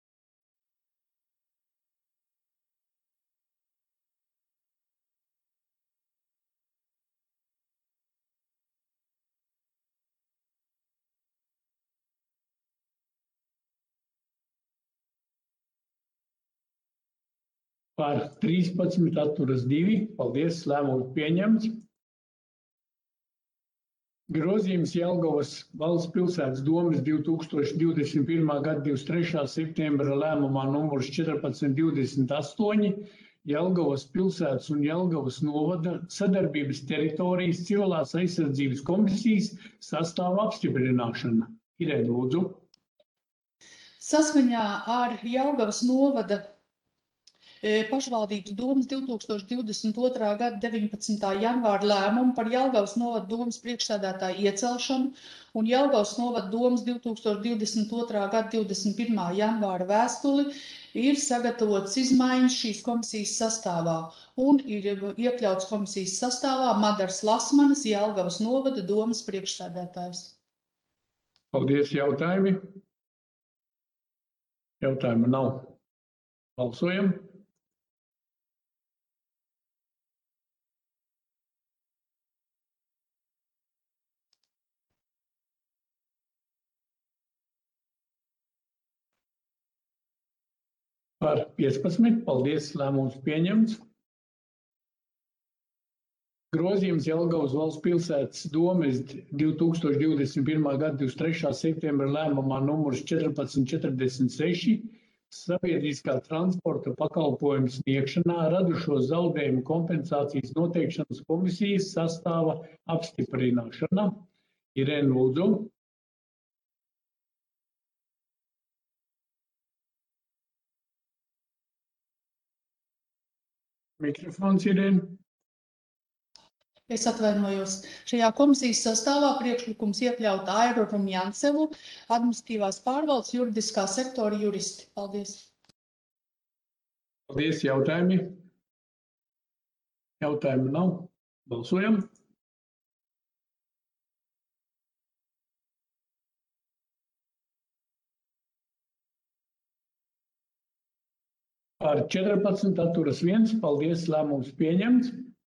Par trīspadsmit atturas divi. Paldies, lēmums pieņemts. Grozījums Jelgavas valsts pilsētas domes divi tūkstoši divdesmit pirmā gada divdesmit trešā septembra lēmumā numurs četrpadsmit divdesmit astoņi Jelgavas pilsētas un Jelgavas novada sadarbības teritorijas civilās aizsardzības komisijas sastāva apstiprināšana. Irēna, lūdzu. Saskaņā ar Jelgavas novada pašvaldības domes divi tūkstoši divdesmit otrā gada deviņpadsmitā janvāra lēmumu par Jelgavas novada domes priekšsēdētāju iecelšanu un Jelgavas novada domes divi tūkstoši divdesmit otrā gada divdesmit pirmā janvāra vēstuli ir sagatavotas izmaiņas šīs komisijas sastāvā un ir iekļauts komisijas sastāvā Madars Lasmanis, Jelgavas novada domes priekšsēdētājs. Paldies, jautājumi. Jautājumu nav. Balsojam. Par piecpadsmit. Paldies, lēmums pieņemts. Grozījums Jelgavas valsts pilsētas domes divi tūkstoši divdesmit pirmā gada divdesmit trešā septembra lēmumā numurs četrpadsmit četrdesmit seši sabiedriskā transporta pakalpojumu sniegšanā radušo zaudējumu kompensācijas noteikšanas komisijas sastāva apstiprināšana. Irēna, lūdzu. Mikrofons, Irēna. Es atvainojos. Šajā komisijas sastāvā priekšlikums iekļaut Airu Rumjancevu, administratīvās pārvaldes juridiskā sektora juristi. Paldies. Paldies, jautājumi. Jautājumu nav. Balsojam. Par četrpadsmit atturas viens. Paldies, lēmums pieņemts.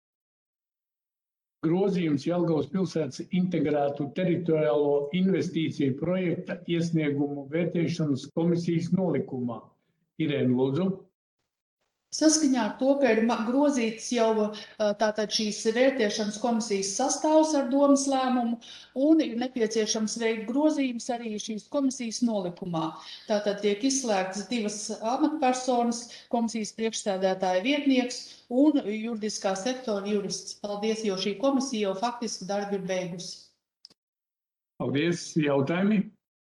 Grozījums Jelgavas pilsētas integrētu teritoriālo investīciju projekta iesniegumu vērtēšanas komisijas nolikumā. Irēna, lūdzu. Saskaņā ar to, ka ir grozīts jau tātad šīs vērtēšanas komisijas sastāvs ar domes lēmumu un ir nepieciešams veikt grozījums arī šīs komisijas nolikumā. Tātad tiek izslēgtas divas amatpersonas, komisijas priekšsēdētāja vietnieks un juridiskā sektora jurists. Paldies, jo šī komisija jau faktiski darbu ir beigusi. Paldies, jautājumi.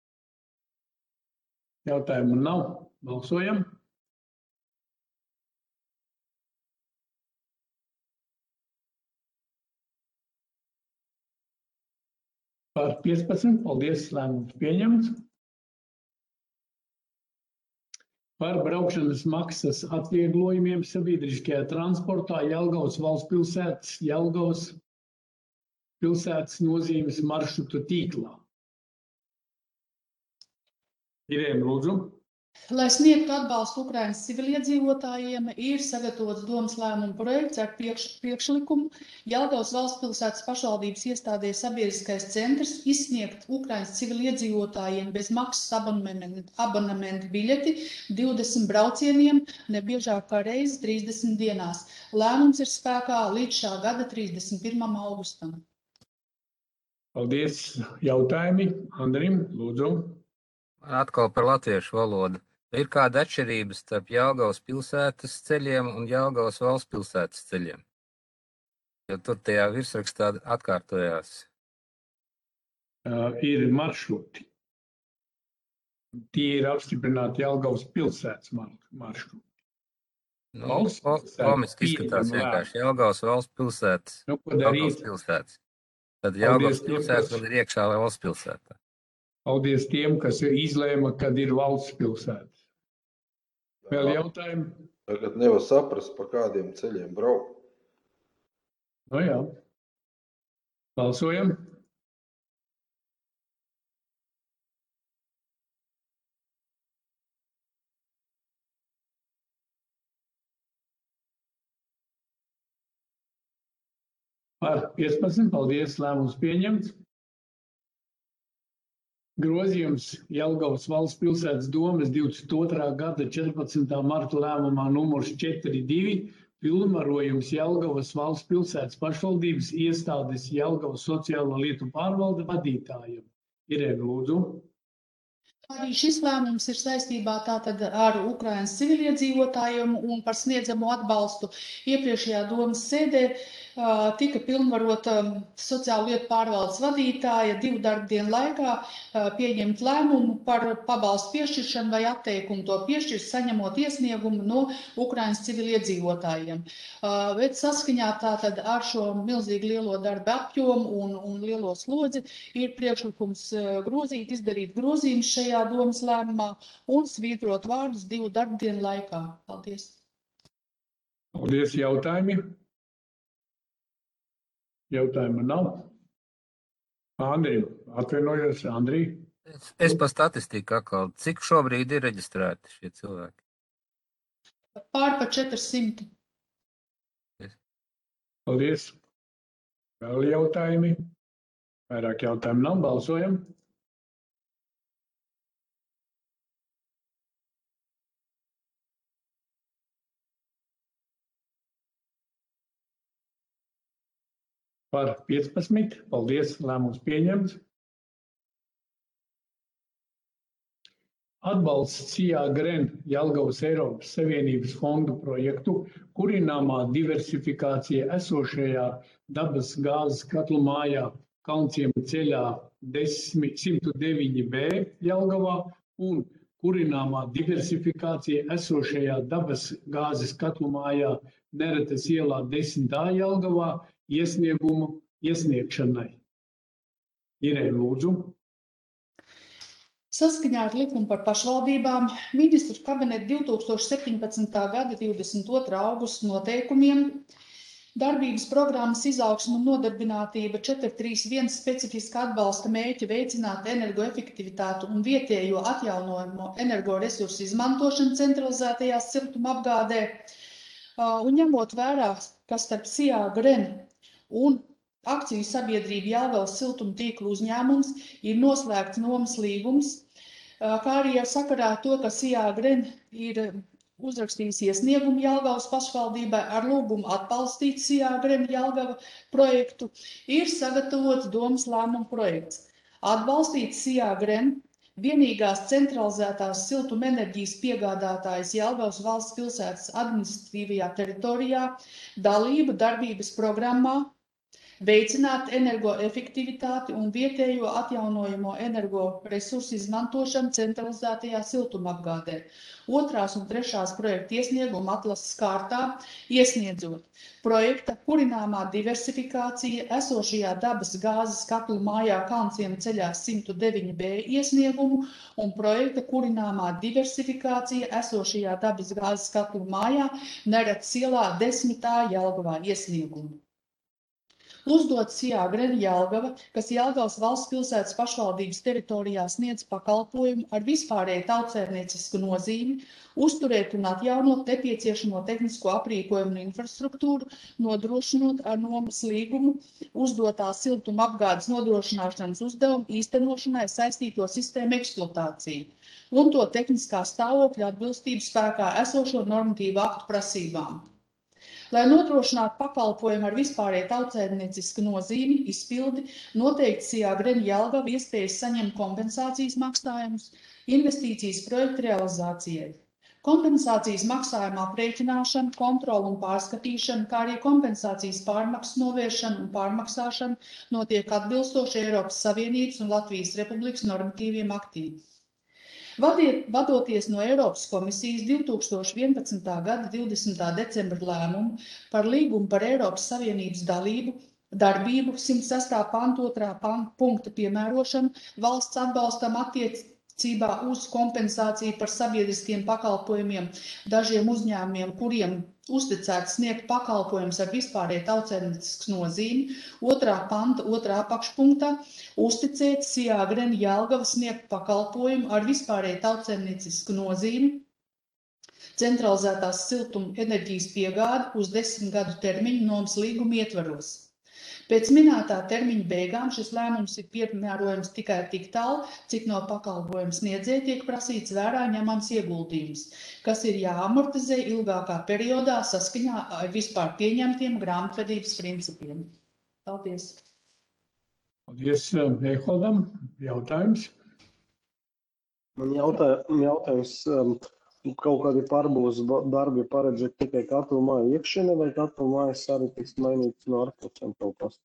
Jautājumu nav. Balsojam. Par piecpadsmit. Paldies, lēmums pieņemts. Par braukšanas maksas atvieglojumiem sabiedriskajā transportā Jelgavas valsts pilsētas Jelgavas pilsētas nozīmes maršrutu tīklā. Irēna, lūdzu. Lai sniegtu atbalstu Ukrainas civiliedzīvotājiem, ir sagatavots domes lēmuma projekts ar priekš, priekšlikumu Jelgavas valsts pilsētas pašvaldības iestādē sabiedriskais centrs izsniegt Ukrainas civiliedzīvotājiem bez maksas abonementu, abonementu biļeti divdesmit braucieniem, nebiežāk kā reizi trīsdesmit dienās. Lēmums ir spēkā līdz šā gada trīsdesmit pirmajam augustam. Paldies, jautājumi. Andrim, lūdzu. Atkal par latviešu valodu. Ir kāda atšķirība starp Jelgavas pilsētas ceļiem un Jelgavas valsts pilsētas ceļiem? Jo tur tajā virsrakstā atkārtojās. Uh, ir maršruti. Tie ir apstiprināti Jelgavas pilsētas maršruti. Nu, Valsts ko- pilsēta komiski izskatās pieņem vienkārši Jelgavas valsts pilsētas. Nu, ko Jelgavas darīt? pilsētas. Tad Paldies Jelgavas tiem, pilsētas kas- un ir iekšā valsts pilsētā. Paldies tiem, kas izlēma, kad ir valsts pilsētas. Vēl jautājumi? Tagad nevar saprast, pa kādiem ceļiem braukt. Nu jā. Balsojam. Par piecpadsmit, paldies, lēmums pieņemts. Grozījums Jelgavas valsts pilsētas domes divdesmit otrā gada četrpadsmitā marta lēmumā numurs četrdesmit divi pilnvarojums Jelgavas valsts pilsētas pašvaldības iestādes Jelgavas sociālo lietu pārvalde vadītājiem. Irēna, lūdzu. Arī šis lēmums ir saistībā tātad ar Ukrainas civiliedzīvotājiem un par sniedzamo atbalstu. Iepriekšējā domas sēdē uh, tika pilnvarota sociālo lietu pārvaldes vadītāja divu darbdienu laikā uh, pieņemt lēmumu par pabalstu piešķiršanu vai atteikumu to piešķirt, saņemot iesniegumu no Ukrainas civiliedzīvotājiem. Uh, bet saskaņā tātad ar šo milzīgi lielo darba apjomu un, un lielo slodzi ir priekšlikums uh, grozīt, izdarīt grozījumus šajā domas lēmumā un svītrot vārdus divu darbdienu laikā. Paldies. Paldies, jautājumi. Jautājuma nav. Andri, atvainojos, Andri. Es, es pa statistiku atkal, cik šobrīd ir reģistrēti šie cilvēki? Pār pa četrsimt. Paldies. Vēl jautājumi. Vairāk jautājumu nav, balsojam. Par piecpadsmit, paldies, lēmums pieņemts. Atbalsts Cijā Gren Jelgavas Eiropas Savienības fondu projektu kurināmā diversifikācija esošajā dabas gāzes katlu mājā Kalnciema ceļā simt deviņi B Jelgavā un kurināmā diversifikācija esošajā dabas gāzes katlu mājā Neretes ielā desmit A Jelgavā iesniegumu iesniegšanai. Irēna, lūdzu. Saskaņā ar likumu par pašvaldībām ministru kabineta divi tūkstoši septiņpadsmitā gada divdesmit otrā augusta noteikumiem darbības programmas izaugsme un nodarbinātība četri trīs viens specifiska atbalsta mērķi veicināt energoefektivitātu un vietējo atjaunojamo energoresursu izmantošanu centralizētajās siltuma apgādē. Un ņemot vērā, ka starp Cijā Gren un akciju sabiedrību Jelgavas siltuma tīklu uzņēmums ir noslēgts nomas līgums, kā arī ar sakarā to, ka Cijā Gren ir uzrakstījis iesniegumu Jelgavas pašvaldībai ar lūgumu atbalstīt Cijā Gren Jelgava projektu, ir sagatavots domas lēmuma projekts. Atbalstīt Cijā Gren vienīgās centralizētās siltuma enerģijas piegādātājas Jelgavas valsts pilsētas administratīvajā teritorijā dalību darbības programmā, veicināt energoefektivitāti un vietējo atjaunojamo energoresursu izmantošanu centralizētajā siltumapgādē. Otrās un trešās projekta iesnieguma atlases kārtā iesniedzot projekta kurināmā diversifikācija esošajā dabas gāzes katlu mājā Kalnciema ceļā simt deviņi B iesniegumu un projekta kurināmā diversifikācija esošajā dabas gāzes katlu mājā Neretes ielā desmit A Jelgavā iesniegumu. Uzdot Cijā Gren Jelgava, kas Jelgavas valsts pilsētas pašvaldības teritorijā sniedz pakalpojumu ar vispārēju tautsēmniecisku nozīmi, uzturēt un atjaunot nepieciešamo tehnisko aprīkojumu un infrastruktūru, nodrošinot ar nomas līgumu uzdotā siltuma apgādes nodrošināšanas uzdevumu īstenošanai saistīto sistēmu eksploatāciju un to tehniskā stāvokļa atbilstību spēkā esošo normatīvu aktu prasībām. Lai nodrošinātu pakalpojumu ar vispārēju tautsēmniecisku nozīmi, izpildi, noteikti Cijā Gren Jelgava iespējas saņemt kompensācijas maksājumus investīcijas projektu realizācijai. Kompensācijas maksājuma aprēķināšana, kontrola un pārskatīšana, kā arī kompensācijas pārmaksas novēršana un pārmaksāšana notiek atbilstoši Eiropas Savienības un Latvijas Republikas normatīviem aktiem. Vadiet, vadoties no Eiropas komisijas divi tūkstoši vienpadsmitā gada divdesmitā decembra lēmumu par līgumu par Eiropas Savienības dalību, darbību simt sestā panta otrā punkta piemērošanu valsts atbalstam attiecībā uz kompensāciju par sabiedriskiem pakalpojumiem dažiem uzņēmumiem, kuriem uzticēts sniegt pakalpojumus ar vispārēju tautsaimniecisku nozīmi, otrā panta otrā apakšpunktā uzticēt Siagren Jelgava sniegt pakalpojumu ar vispārēju tautsaimniecisku nozīmi, centralizētās siltuma enerģijas piegādi uz desmit gadu termiņu nomas līguma ietvaros. Pēc minētā termiņa beigām šis lēmums ir piemērojams tikai tik tālu, cik no pakalpojuma sniedzēja tiek prasīts vērā ņemams ieguldījums, kas ir jāamortizē ilgākā periodā saskaņā ar vispār pieņemtiem grāmatvedības principiem. Paldies! Paldies, Eiholdam. Jautājums? Man jautā, jautājums, um, kaut kādi pārbūves darbi paredzēt tikai katru māju iekšienē, vai katru mājas arī tiks mainīts no ārpusēm kaut kas?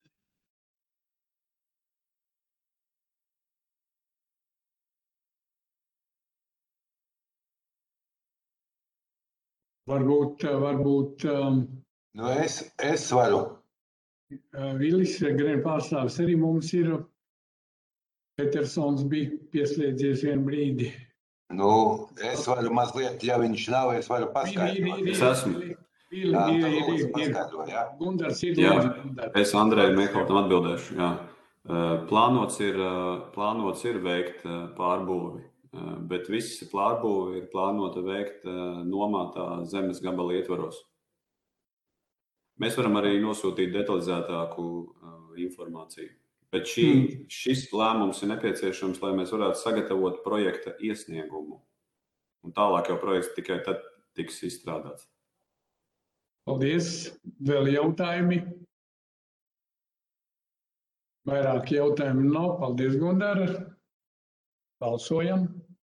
Varbūt, varbūt um, Nu, es, es varu. Vilis, Grēna pārstāvis, arī mums ir Petersons bija pieslēdzies vienu brīdi. Nu, es varu mazliet, ja viņš nav, es varu paskaidrot. Es esmu. Ir, Jā, ir, tad ir, lūdzu ir, ir. paskaidro, jā. Gundars ir Jā, lūdzu, Gundar. es Andreju Mehautam atbildēšu. Jā. Eh, Plānots ir, eh, plānots ir veikt eh, pārbūvi, eh, bet viss pārbūvi ir plānota veikt eh, nomātā zemes gabala ietvaros. Mēs varam arī nosūtīt detalizētāku uh, informāciju. Bet šī, mm. šis lēmums ir nepieciešams, lai mēs varētu sagatavot projekta iesniegumu. Un tālāk jau projekts tikai tad tiks izstrādāts. Paldies. Vēl jautājumi? Vairāk jautājumu nav. Paldies, Gundara. Balsojam.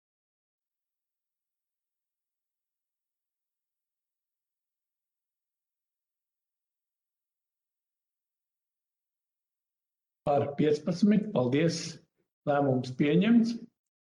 Par piecpadsmit. Paldies. Lēmums pieņemts.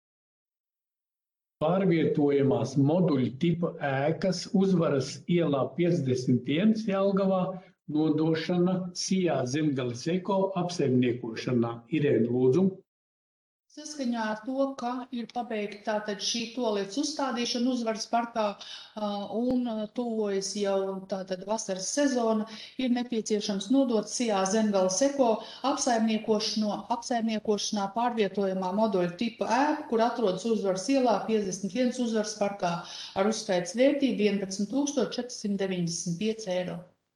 Pārvietojamās moduļu tipa ēkas Uzvaras ielā piecdesmit viens Jelgavā nodošana Sijā Zemgales eko apsaimniekošanā. Irēna, lūdzu. Saskaņā ar to, ka ir pabeigta tātad šī toaletes uzstādīšana Uzvaras parkā un tuvojas jau tātad vasaras sezona, ir nepieciešams nodot Sijā Zemgales eko apsaimniekošanā pārvietojamā moduļu tipa ēku, kur atrodas Uzvaras ielā piecdesmit viens Uzvaras parkā ar uzskaits vērtību vienpadsmit tūkstoši četri simti deviņdesmit pieci eiro.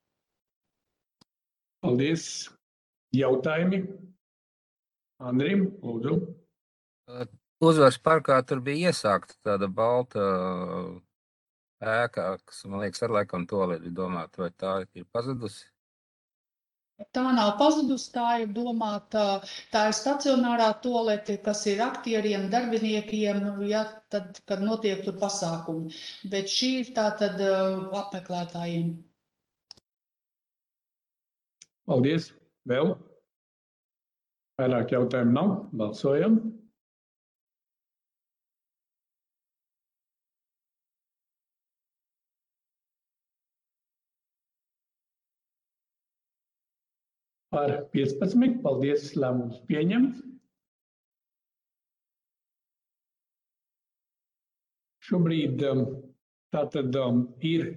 Paldies. Jautājumi? Andrim, lūdzu. Uzvaras parkā tur bija iesākta tāda balta ēka, kas, man liekas, ar laikam tolēļu domāt, vai tā ir pazudusi? Tā nav pazudusi, tā ir domāta, tā ir stacionārā tolete, kas ir aktieriem, darbiniekiem, ja, tad, kad notiek tur pasākumi. Bet šī ir tā tad apmeklētājiem. Paldies. Vēl? Vairāk jautājumu nav. Balsojam. Par piecpadsmit. Paldies. Lēmums pieņemts. Šobrīd tātad ir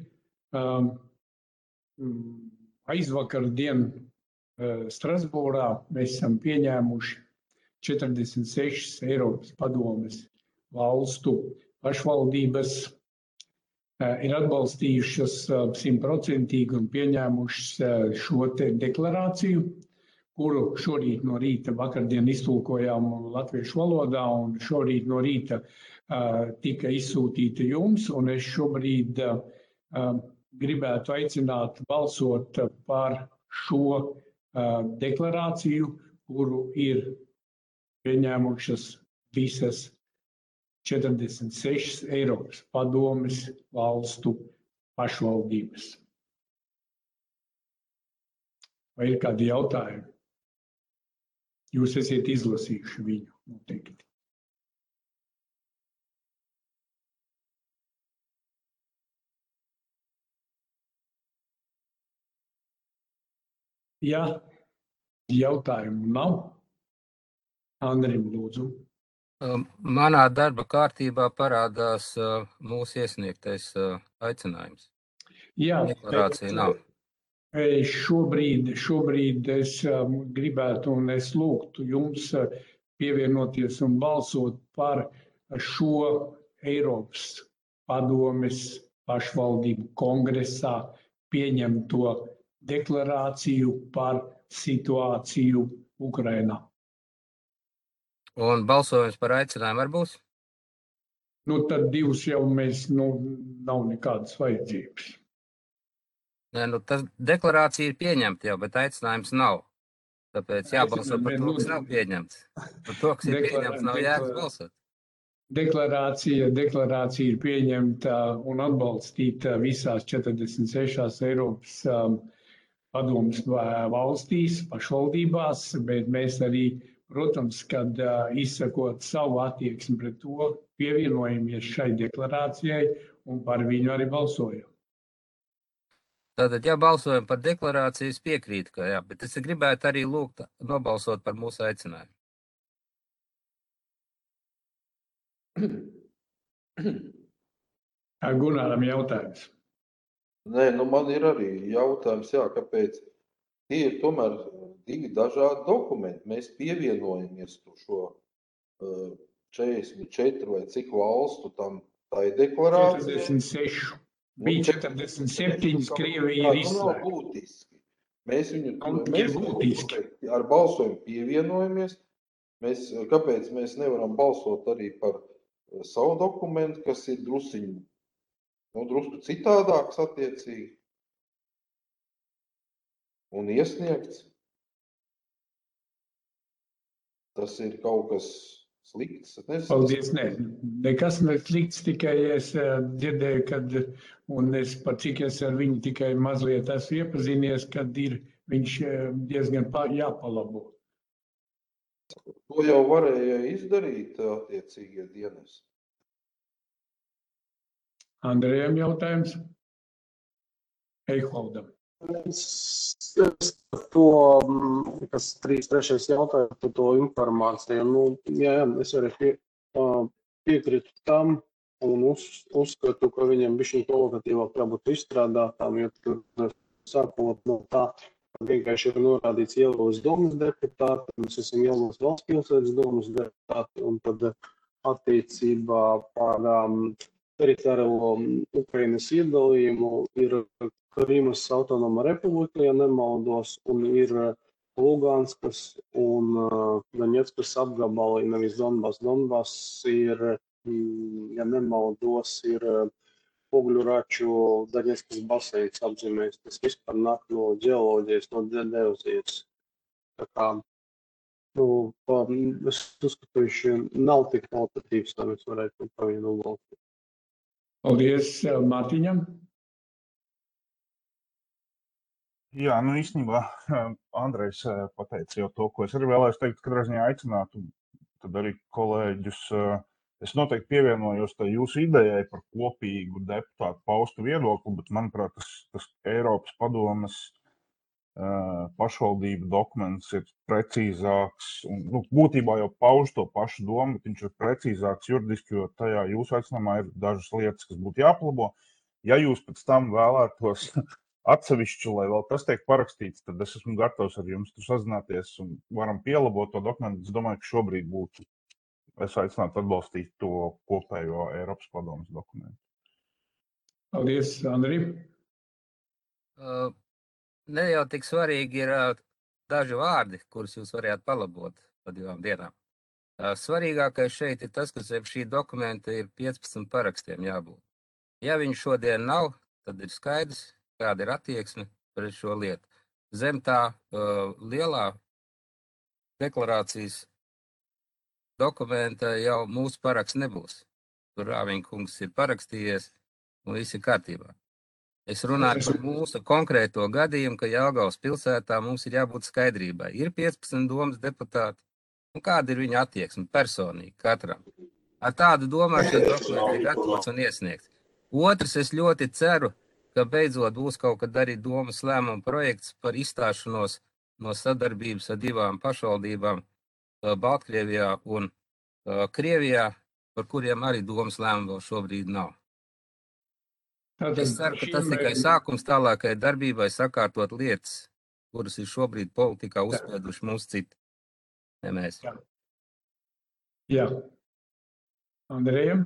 aizvakardien Strasbūrā mēs esam pieņēmuši četrdesmit sešas Eiropas padomes valstu pašvaldības, ir atbalstījušas simtprocentīgi un pieņēmušas šo te deklarāciju, kuru šorīt no rīta vakardien iztulkojām latviešu valodā un šorīt no rīta uh, tika izsūtīta jums, un es šobrīd uh, gribētu aicināt balsot par šo uh, deklarāciju, kuru ir pieņēmušas visas četrdesmit sešas Eiropas padomes valstu pašvaldības. Vai ir kādi jautājumi? Jūs esat izlasījuši viņu noteikti. Ja jautājumu nav, Andrim lūdzu. Manā darba kārtībā parādās uh, mūsu iesniegtais uh, aicinājums. Jā, Deklarācija nav. Šobrīd, šobrīd es um, gribētu un es lūgtu jums uh, pievienoties un balsot par šo Eiropas padomes pašvaldību kongresā pieņemto deklarāciju par situāciju Ukrainā. Un balsojums par aicinājumu var būs? Nu, tad divus jau mēs, nu, nav nekādas vajadzības. Nē, nu, tas deklarācija ir pieņemta jau, bet aicinājums nav. Tāpēc jābalso par to, kas nav pieņemts. Par to, kas ir pieņemts, nav jēgas balsot. Deklarācija, deklarācija ir pieņemta un atbalstīta visās četrdesmit sešās Eiropas um, padomes valstīs, pašvaldībās, bet mēs arī, protams, kad uh, izsakot savu attieksmi pret to, pievienojamies šai deklarācijai un par viņu arī balsojam. Tātad, ja balsojam par deklarāciju, es piekrītu, ka jā, bet es gribētu arī lūgt nobalsot par mūsu aicinājumu. Gunāram jautājums. Nē, nu man ir arī jautājums, jā, kāpēc tie ir tomēr divi dažādi dokumenti. Mēs pievienojamies to šo uh, četrdesmit četru vai cik valstu tam tai deklarācijai. četrdesmit seši. Bija četrdesmit septiņi, Krievija ir izslēgta. Nu, būtiski. Mēs viņu mēs būtiski. Ar balsojumu pievienojamies. Mēs, kāpēc mēs nevaram balsot arī par savu dokumentu, kas ir drusiņu, nu, drusku citādāks attiecīgi un iesniegts. Tas ir kaut kas slikts. Paldies, nē. Nekas nav slikts, tikai es dzirdēju, kad, un es par cik es ar viņu tikai mazliet esmu iepazinies, kad ir viņš diezgan jāpalabo. To jau varēja izdarīt attiecīgie dienesti. Andrejam jautājums? Eiholdam. Es to, kas trīs trešais jautājums par to informāciju. Nu, jā, jā, es arī pie, piekrītu tam un uz, uzskatu, ka viņam bišķiņ kvalitatīvāk jābūt izstrādātām, jo tur sākot no tā, vienkārši ir norādīts Jelgavas domas deputāti, mēs esam Jelgavas valsts pilsētas domas deputāti, un tad attiecībā par um, teritoriālo Ukrainas iedalījumu ir Krīmas autonoma republika, ja nemaldos, un ir Luganskas un uh, Doņetskas apgabali, nevis Donbass. Donbass ir, ja nemaldos, ir Ogļuraču Doņetskas baseins apzīmējis. Tas vispār nāk no ģeoloģijas, no geodēzijas. Tā kā, nu, pa, es uzskatu, viņš nav tik kvalitatīvs, tā mēs varētu par vienu balsot. Paldies Mārtiņam. Jā, nu īstenībā Andrejs pateica jau to, ko es arī vēlējos teikt, kad reizē aicinātu, tad arī kolēģus. Es noteikti pievienojos tā jūsu idejai par kopīgu deputātu paustu viedokli, bet, manuprāt, tas, tas Eiropas padomes uh, pašvaldību dokuments ir precīzāks. Un, nu, būtībā jau pauž to pašu domu, bet viņš ir precīzāks juridiski, jo tajā jūsu aicinājumā ir dažas lietas, kas būtu jāplabo. Ja jūs pēc tam vēlētos atsevišķi, lai vēl tas tiek parakstīts, tad es esmu gatavs ar jums tur sazināties un varam pielabot to dokumentu. Es domāju, ka šobrīd būtu. Es aicinātu atbalstīt to kopējo Eiropas padomes dokumentu. Paldies, Andri. Uh, ne jau tik svarīgi ir uh, daži vārdi, kurus jūs varētu palabot pa divām dienām. Uh, svarīgākais šeit ir tas, ka zem šī dokumenta ir piecpadsmit parakstiem jābūt. Ja viņš šodien nav, tad ir skaidrs, kāda ir attieksme pret šo lietu. Zem tā uh, lielā deklarācijas dokumenta jau mūsu paraksts nebūs. Tur Rāviņa kungs ir parakstījies un viss ir kārtībā. Es runāju par mūsu konkrēto gadījumu, ka Jelgavas pilsētā mums ir jābūt skaidrībai. Ir piecpadsmit domas deputāti, un kāda ir viņa attieksme personīgi katram. Ar tādu domāšanu dokuments ir gatavots un iesniegts. Otrs, es ļoti ceru, ka beidzot būs kaut kad arī domas lēmuma projekts par izstāšanos no sadarbības ar divām pašvaldībām Baltkrievijā un Krievijā, par kuriem arī domas lēmumu vēl šobrīd nav. Es ceru, ka tas tikai sākums tālākai darbībai sakārtot lietas, kuras ir šobrīd politikā uzspieduši mūsu citi. Ne mēs. Jā. Jā. Andrejam?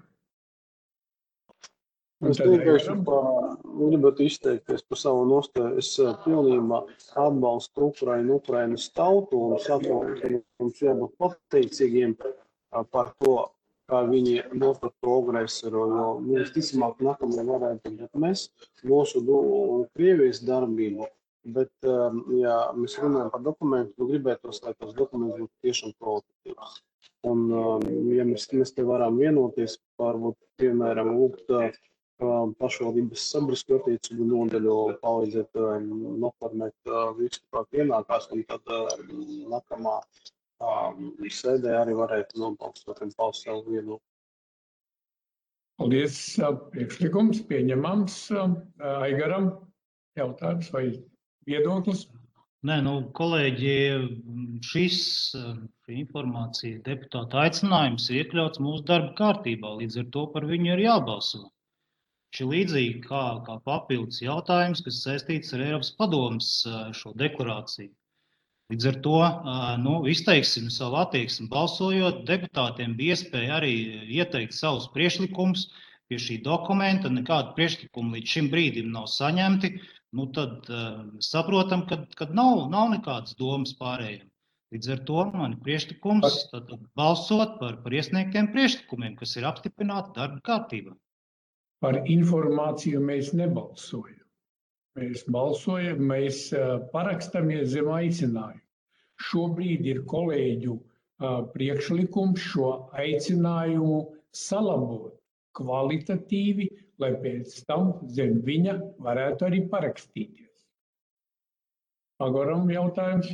Es vienkārši gribētu izteikties par savu nostāju. Es pilnībā atbalstu Ukrainu, Ukrainas tautu un saprotu, ka mums jābūt pateicīgiem par to, kā viņi notur progresu, jo visticamāk nākamajā varētu būt mēs, mūsu Krievijas darbību. Bet, ja mēs runājam par dokumentu, nu gribētos, lai tas dokuments būtu tiešām kvalitatīvs. Un, ja mēs, mēs te varam vienoties, varbūt, piemēram, lūgt pašvaldības sabiedrisko attiecību nodaļu, palīdzēt noformēt visu, kā pienākās, un tad nākamā sēdē arī varētu nobalstot un paust savu viedokli. Paldies. Priekšlikums pieņemams. Aigaram jautājums vai viedoklis? Nē, nu, kolēģi, šis šī informācija deputāta aicinājums ir iekļauts mūsu darba kārtībā, līdz ar to par viņu ir jābalso. Šī līdzīgi kā, kā papildus jautājums, kas saistīts ar Eiropas padomes šo deklarāciju. Līdz ar to nu, izteiksim savu attieksmi balsojot. Deputātiem bija iespēja arī ieteikt savus priekšlikumus pie šī dokumenta. Nekādu priekšlikumu līdz šim brīdim nav saņemti. Nu, tad uh, saprotam, ka, ka nav, nav nekādas domas pārējiem. Līdz ar to mani priekšlikums tad balsot par, par iesniegtiem priekšlikumiem, kas ir apstiprināti darba kārtībā. Par informāciju mēs nebalsojam. Mēs balsojam, mēs parakstamies zem aicinājumu. Šobrīd ir kolēģu priekšlikums šo aicinājumu salabot kvalitatīvi, lai pēc tam zem viņa varētu arī parakstīties. Agoram jautājums?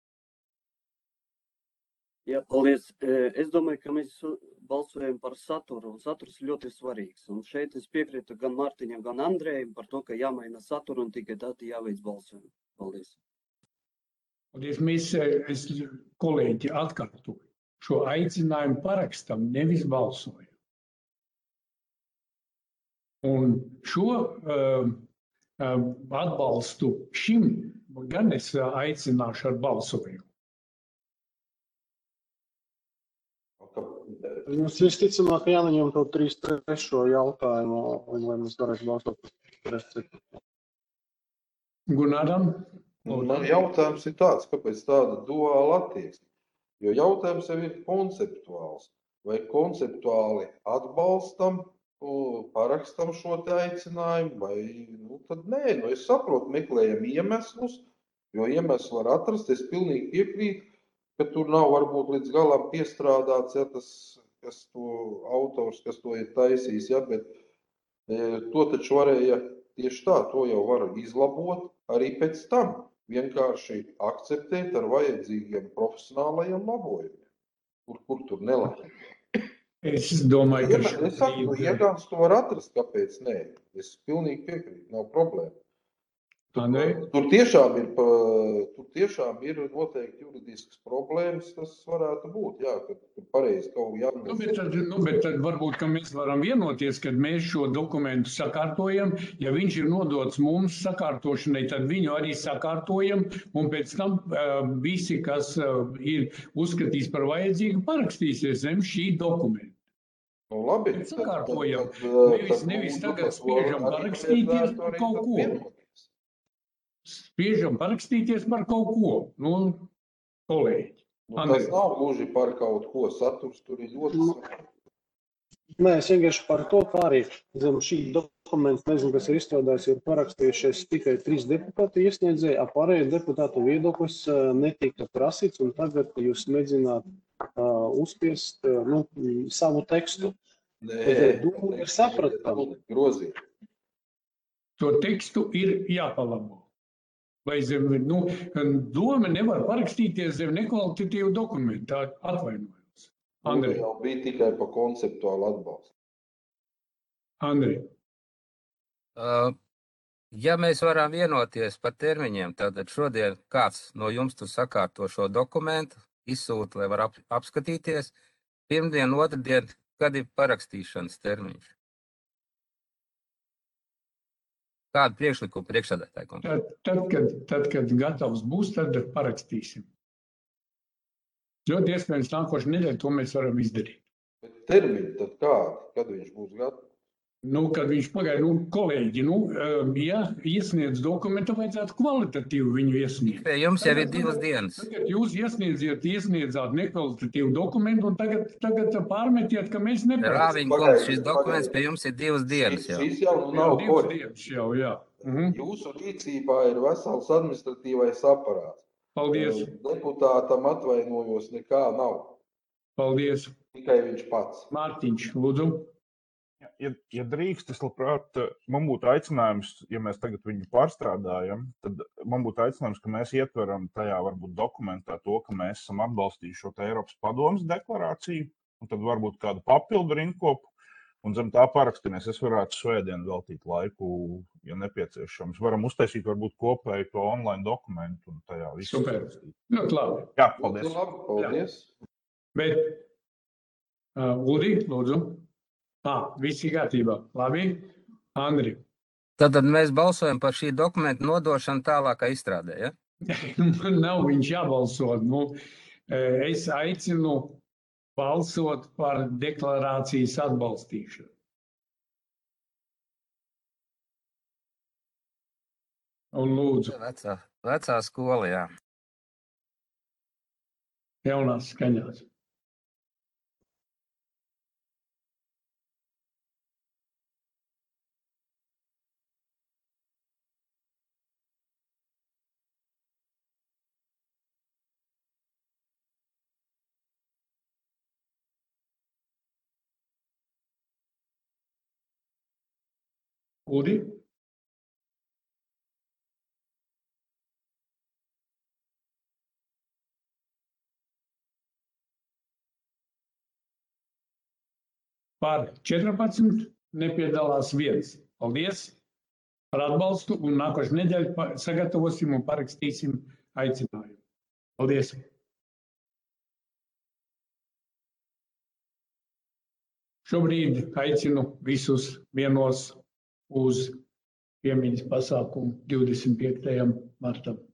Jā, paldies. Es domāju, ka mēs balsojam par saturu, un saturs ļoti svarīgs. Un šeit es piekrītu gan Mārtiņam, gan Andrejam par to, ka jāmaina saturu un tikai tad jāveic balsojumu. Paldies. Paldies. Mēs, es kolēģi atkārtoju, šo aicinājumu parakstam, nevis balsojam. Un šo uh, atbalstu šim gan es aicināšu ar balsojumu. Mums visticamāk jānaņem to trīs trešo jautājumu, un lai mēs varētu balsot par receptu. Gunaram? Man jautājums ir tāds, kāpēc tāda duāla attieksme? Jo jautājums jau ir konceptuāls. Vai konceptuāli atbalstam, parakstam šo te aicinājumu, vai nu, tad nē. Nu, es saprotu, meklējam iemeslus, jo iemeslu var atrast, es pilnīgi piekrītu, ka tur nav varbūt līdz galam piestrādāts, ja tas, kas to autors, kas to ir taisījis, ja, bet e, to taču varēja tieši tā, to jau var izlabot arī pēc tam, vienkārši akceptēt ar vajadzīgiem profesionālajiem labojumiem, kur, kur tur nelabot. Es domāju, ka ja, es saku, nu, iegāns to var atrast, kāpēc nē. Es pilnīgi piekrītu, nav problēma. Tur, tur, tiešām ir, tur tiešām ir noteikti juridiskas problēmas, tas varētu būt, jā, ka tur pareizi kaut jābūt. Nu, bet tad, nu, bet tad varbūt, ka mēs varam vienoties, kad mēs šo dokumentu sakārtojam, ja viņš ir nodots mums sakārtošanai, tad viņu arī sakārtojam, un pēc tam uh, visi, kas uh, ir uzskatīs par vajadzīgu, parakstīsies zem šī dokumenta. Nu, labi. Bet sakārtojam, tad, tad, nevis, tad, nevis tagad spiežam parakstīties par kaut ko. Spiežam parakstīties par kaut ko, nu, kolēģi. Nu, tas nav gluži par kaut ko, saturs tur ir ļoti svarīgi. Nē, es vienkārši par to, kā arī zem šī dokuments, nezinu, kas ir izstrādājis, ir parakstījušies tikai trīs deputāti iesniedzēji, a pārējie deputātu viedoklis netika prasīts, un tagad jūs mēģināt uh, uzspiest uh, nu, savu tekstu. Nē, doma ir sapratama. Grozīt. To tekstu ir jāpalabo. Vai zem, nu, doma nevar parakstīties zem nekvalitatīvu dokumentu, atvainojos. Andri. Jau bija tikai pa konceptuālu atbalstu. Andri. Uh, Ja mēs varam vienoties par termiņiem, tad šodien kāds no jums tur sakārto šo dokumentu, izsūta, lai var ap, apskatīties. Pirmdien, otrdien, kad ir parakstīšanas termiņš? Kādu priekšlikumu priekšsēdētāji kungs? Tad, tad, kad, tad, kad gatavs būs, tad parakstīsim. Ļoti iespējams nākošu nedēļu to mēs varam izdarīt. Bet termiņi tad kādi, kad viņš būs gatavs? Nu, kad viņš pagaida, nu, kolēģi, nu, ja iesniedz dokumentu, vajadzētu kvalitatīvu viņu iesniegt. Pie jums jau ir divas dienas. Tagad jūs iesniedziet, iesniedzāt nekvalitatīvu dokumentu, un tagad, tagad pārmetiet, ka mēs nepārēc. Rāviņ kungs, šis dokuments pie jums ir divas dienas jau. Šis jau nav divas dienas jau, jā. Mhm. Jūsu rīcībā ir vesels administratīvais aparāts. Paldies. Deputātam atvainojos, nekā nav. Paldies. Tikai viņš pats. Mārtiņš, lūdzu. Ja, ja drīkst, es labprāt, man būtu aicinājums, ja mēs tagad viņu pārstrādājam, tad man būtu aicinājums, ka mēs ietveram tajā varbūt dokumentā to, ka mēs esam atbalstījuši šo te Eiropas padomes deklarāciju, un tad varbūt kādu papildu rindkopu, un zem tā parakstīties. Es varētu svētdien veltīt laiku, ja nepieciešams. Varam uztaisīt varbūt kopēju to online dokumentu un tajā visu. Super. Ļoti labi. Jā, paldies. Ļoti labi, paldies. Jā. Bet, uh, Udi, lūdzu. Ah, viss ir kārtībā. Labi. Andri. Tad mēs balsojam par šī dokumenta nodošanu tālākā izstrādē, ja? Nav viņš jābalso. Nu, es aicinu balsot par deklarācijas atbalstīšanu. Un lūdzu. Vecā, vecā skola, jā. Jaunās skaņās. Udi? Par četrpadsmit nepiedalās viens. Paldies par atbalstu, un nākošu nedēļu sagatavosim un parakstīsim aicinājumu. Paldies! Šobrīd aicinu visus vienos uz piemiņas pasākumu divdesmit piektajam martam.